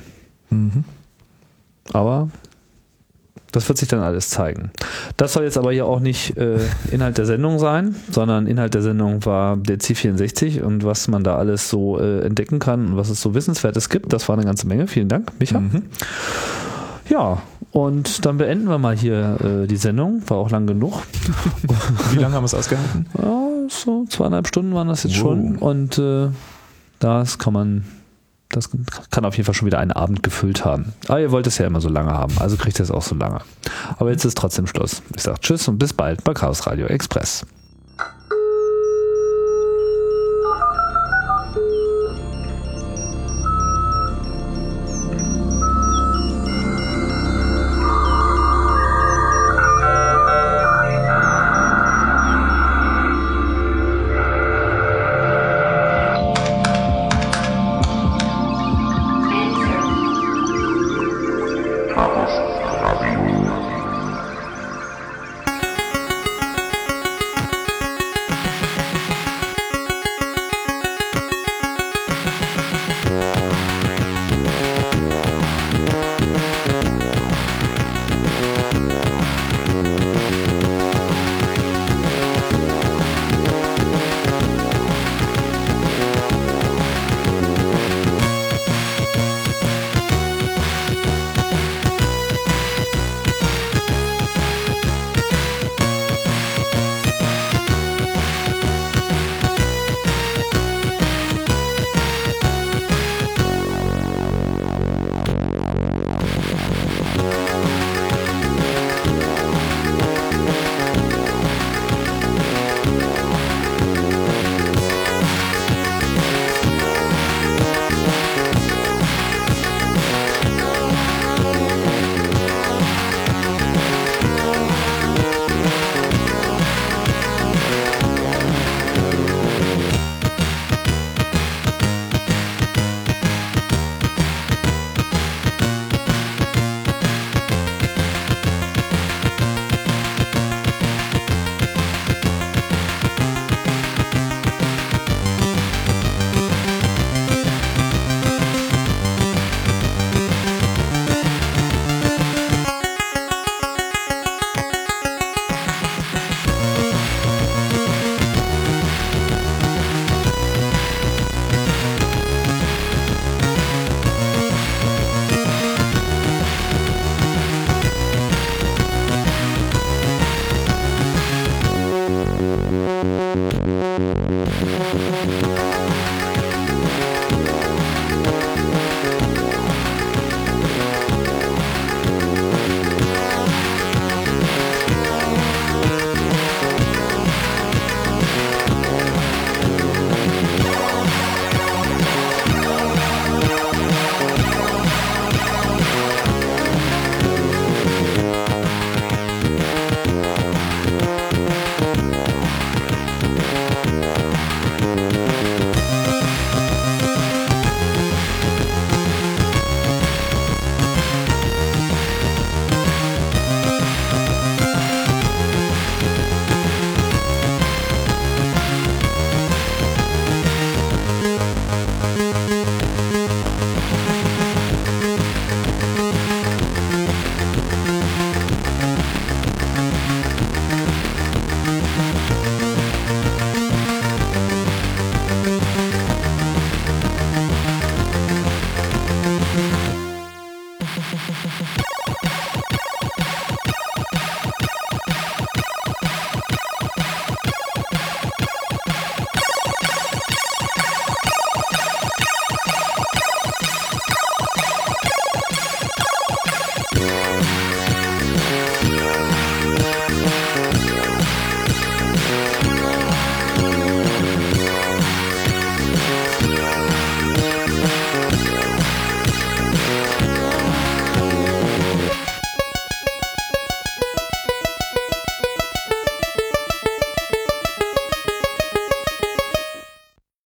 Aber das wird sich dann alles zeigen. Das soll jetzt aber hier auch nicht Inhalt der Sendung sein, sondern Inhalt der Sendung war der C64 und was man da alles so entdecken kann und was es so Wissenswertes gibt. Das war eine ganze Menge. Vielen Dank, Micha. Ja, und dann beenden wir mal hier die Sendung. War auch lang genug.
Wie lange haben wir es ausgehalten?
Ja, so 2,5 Stunden waren das jetzt schon. Und das kann auf jeden Fall schon wieder einen Abend gefüllt haben. Aber ihr wollt es ja immer so lange haben, also kriegt ihr es auch so lange. Aber jetzt ist trotzdem Schluss. Ich sage Tschüss und bis bald bei Chaos Radio Express.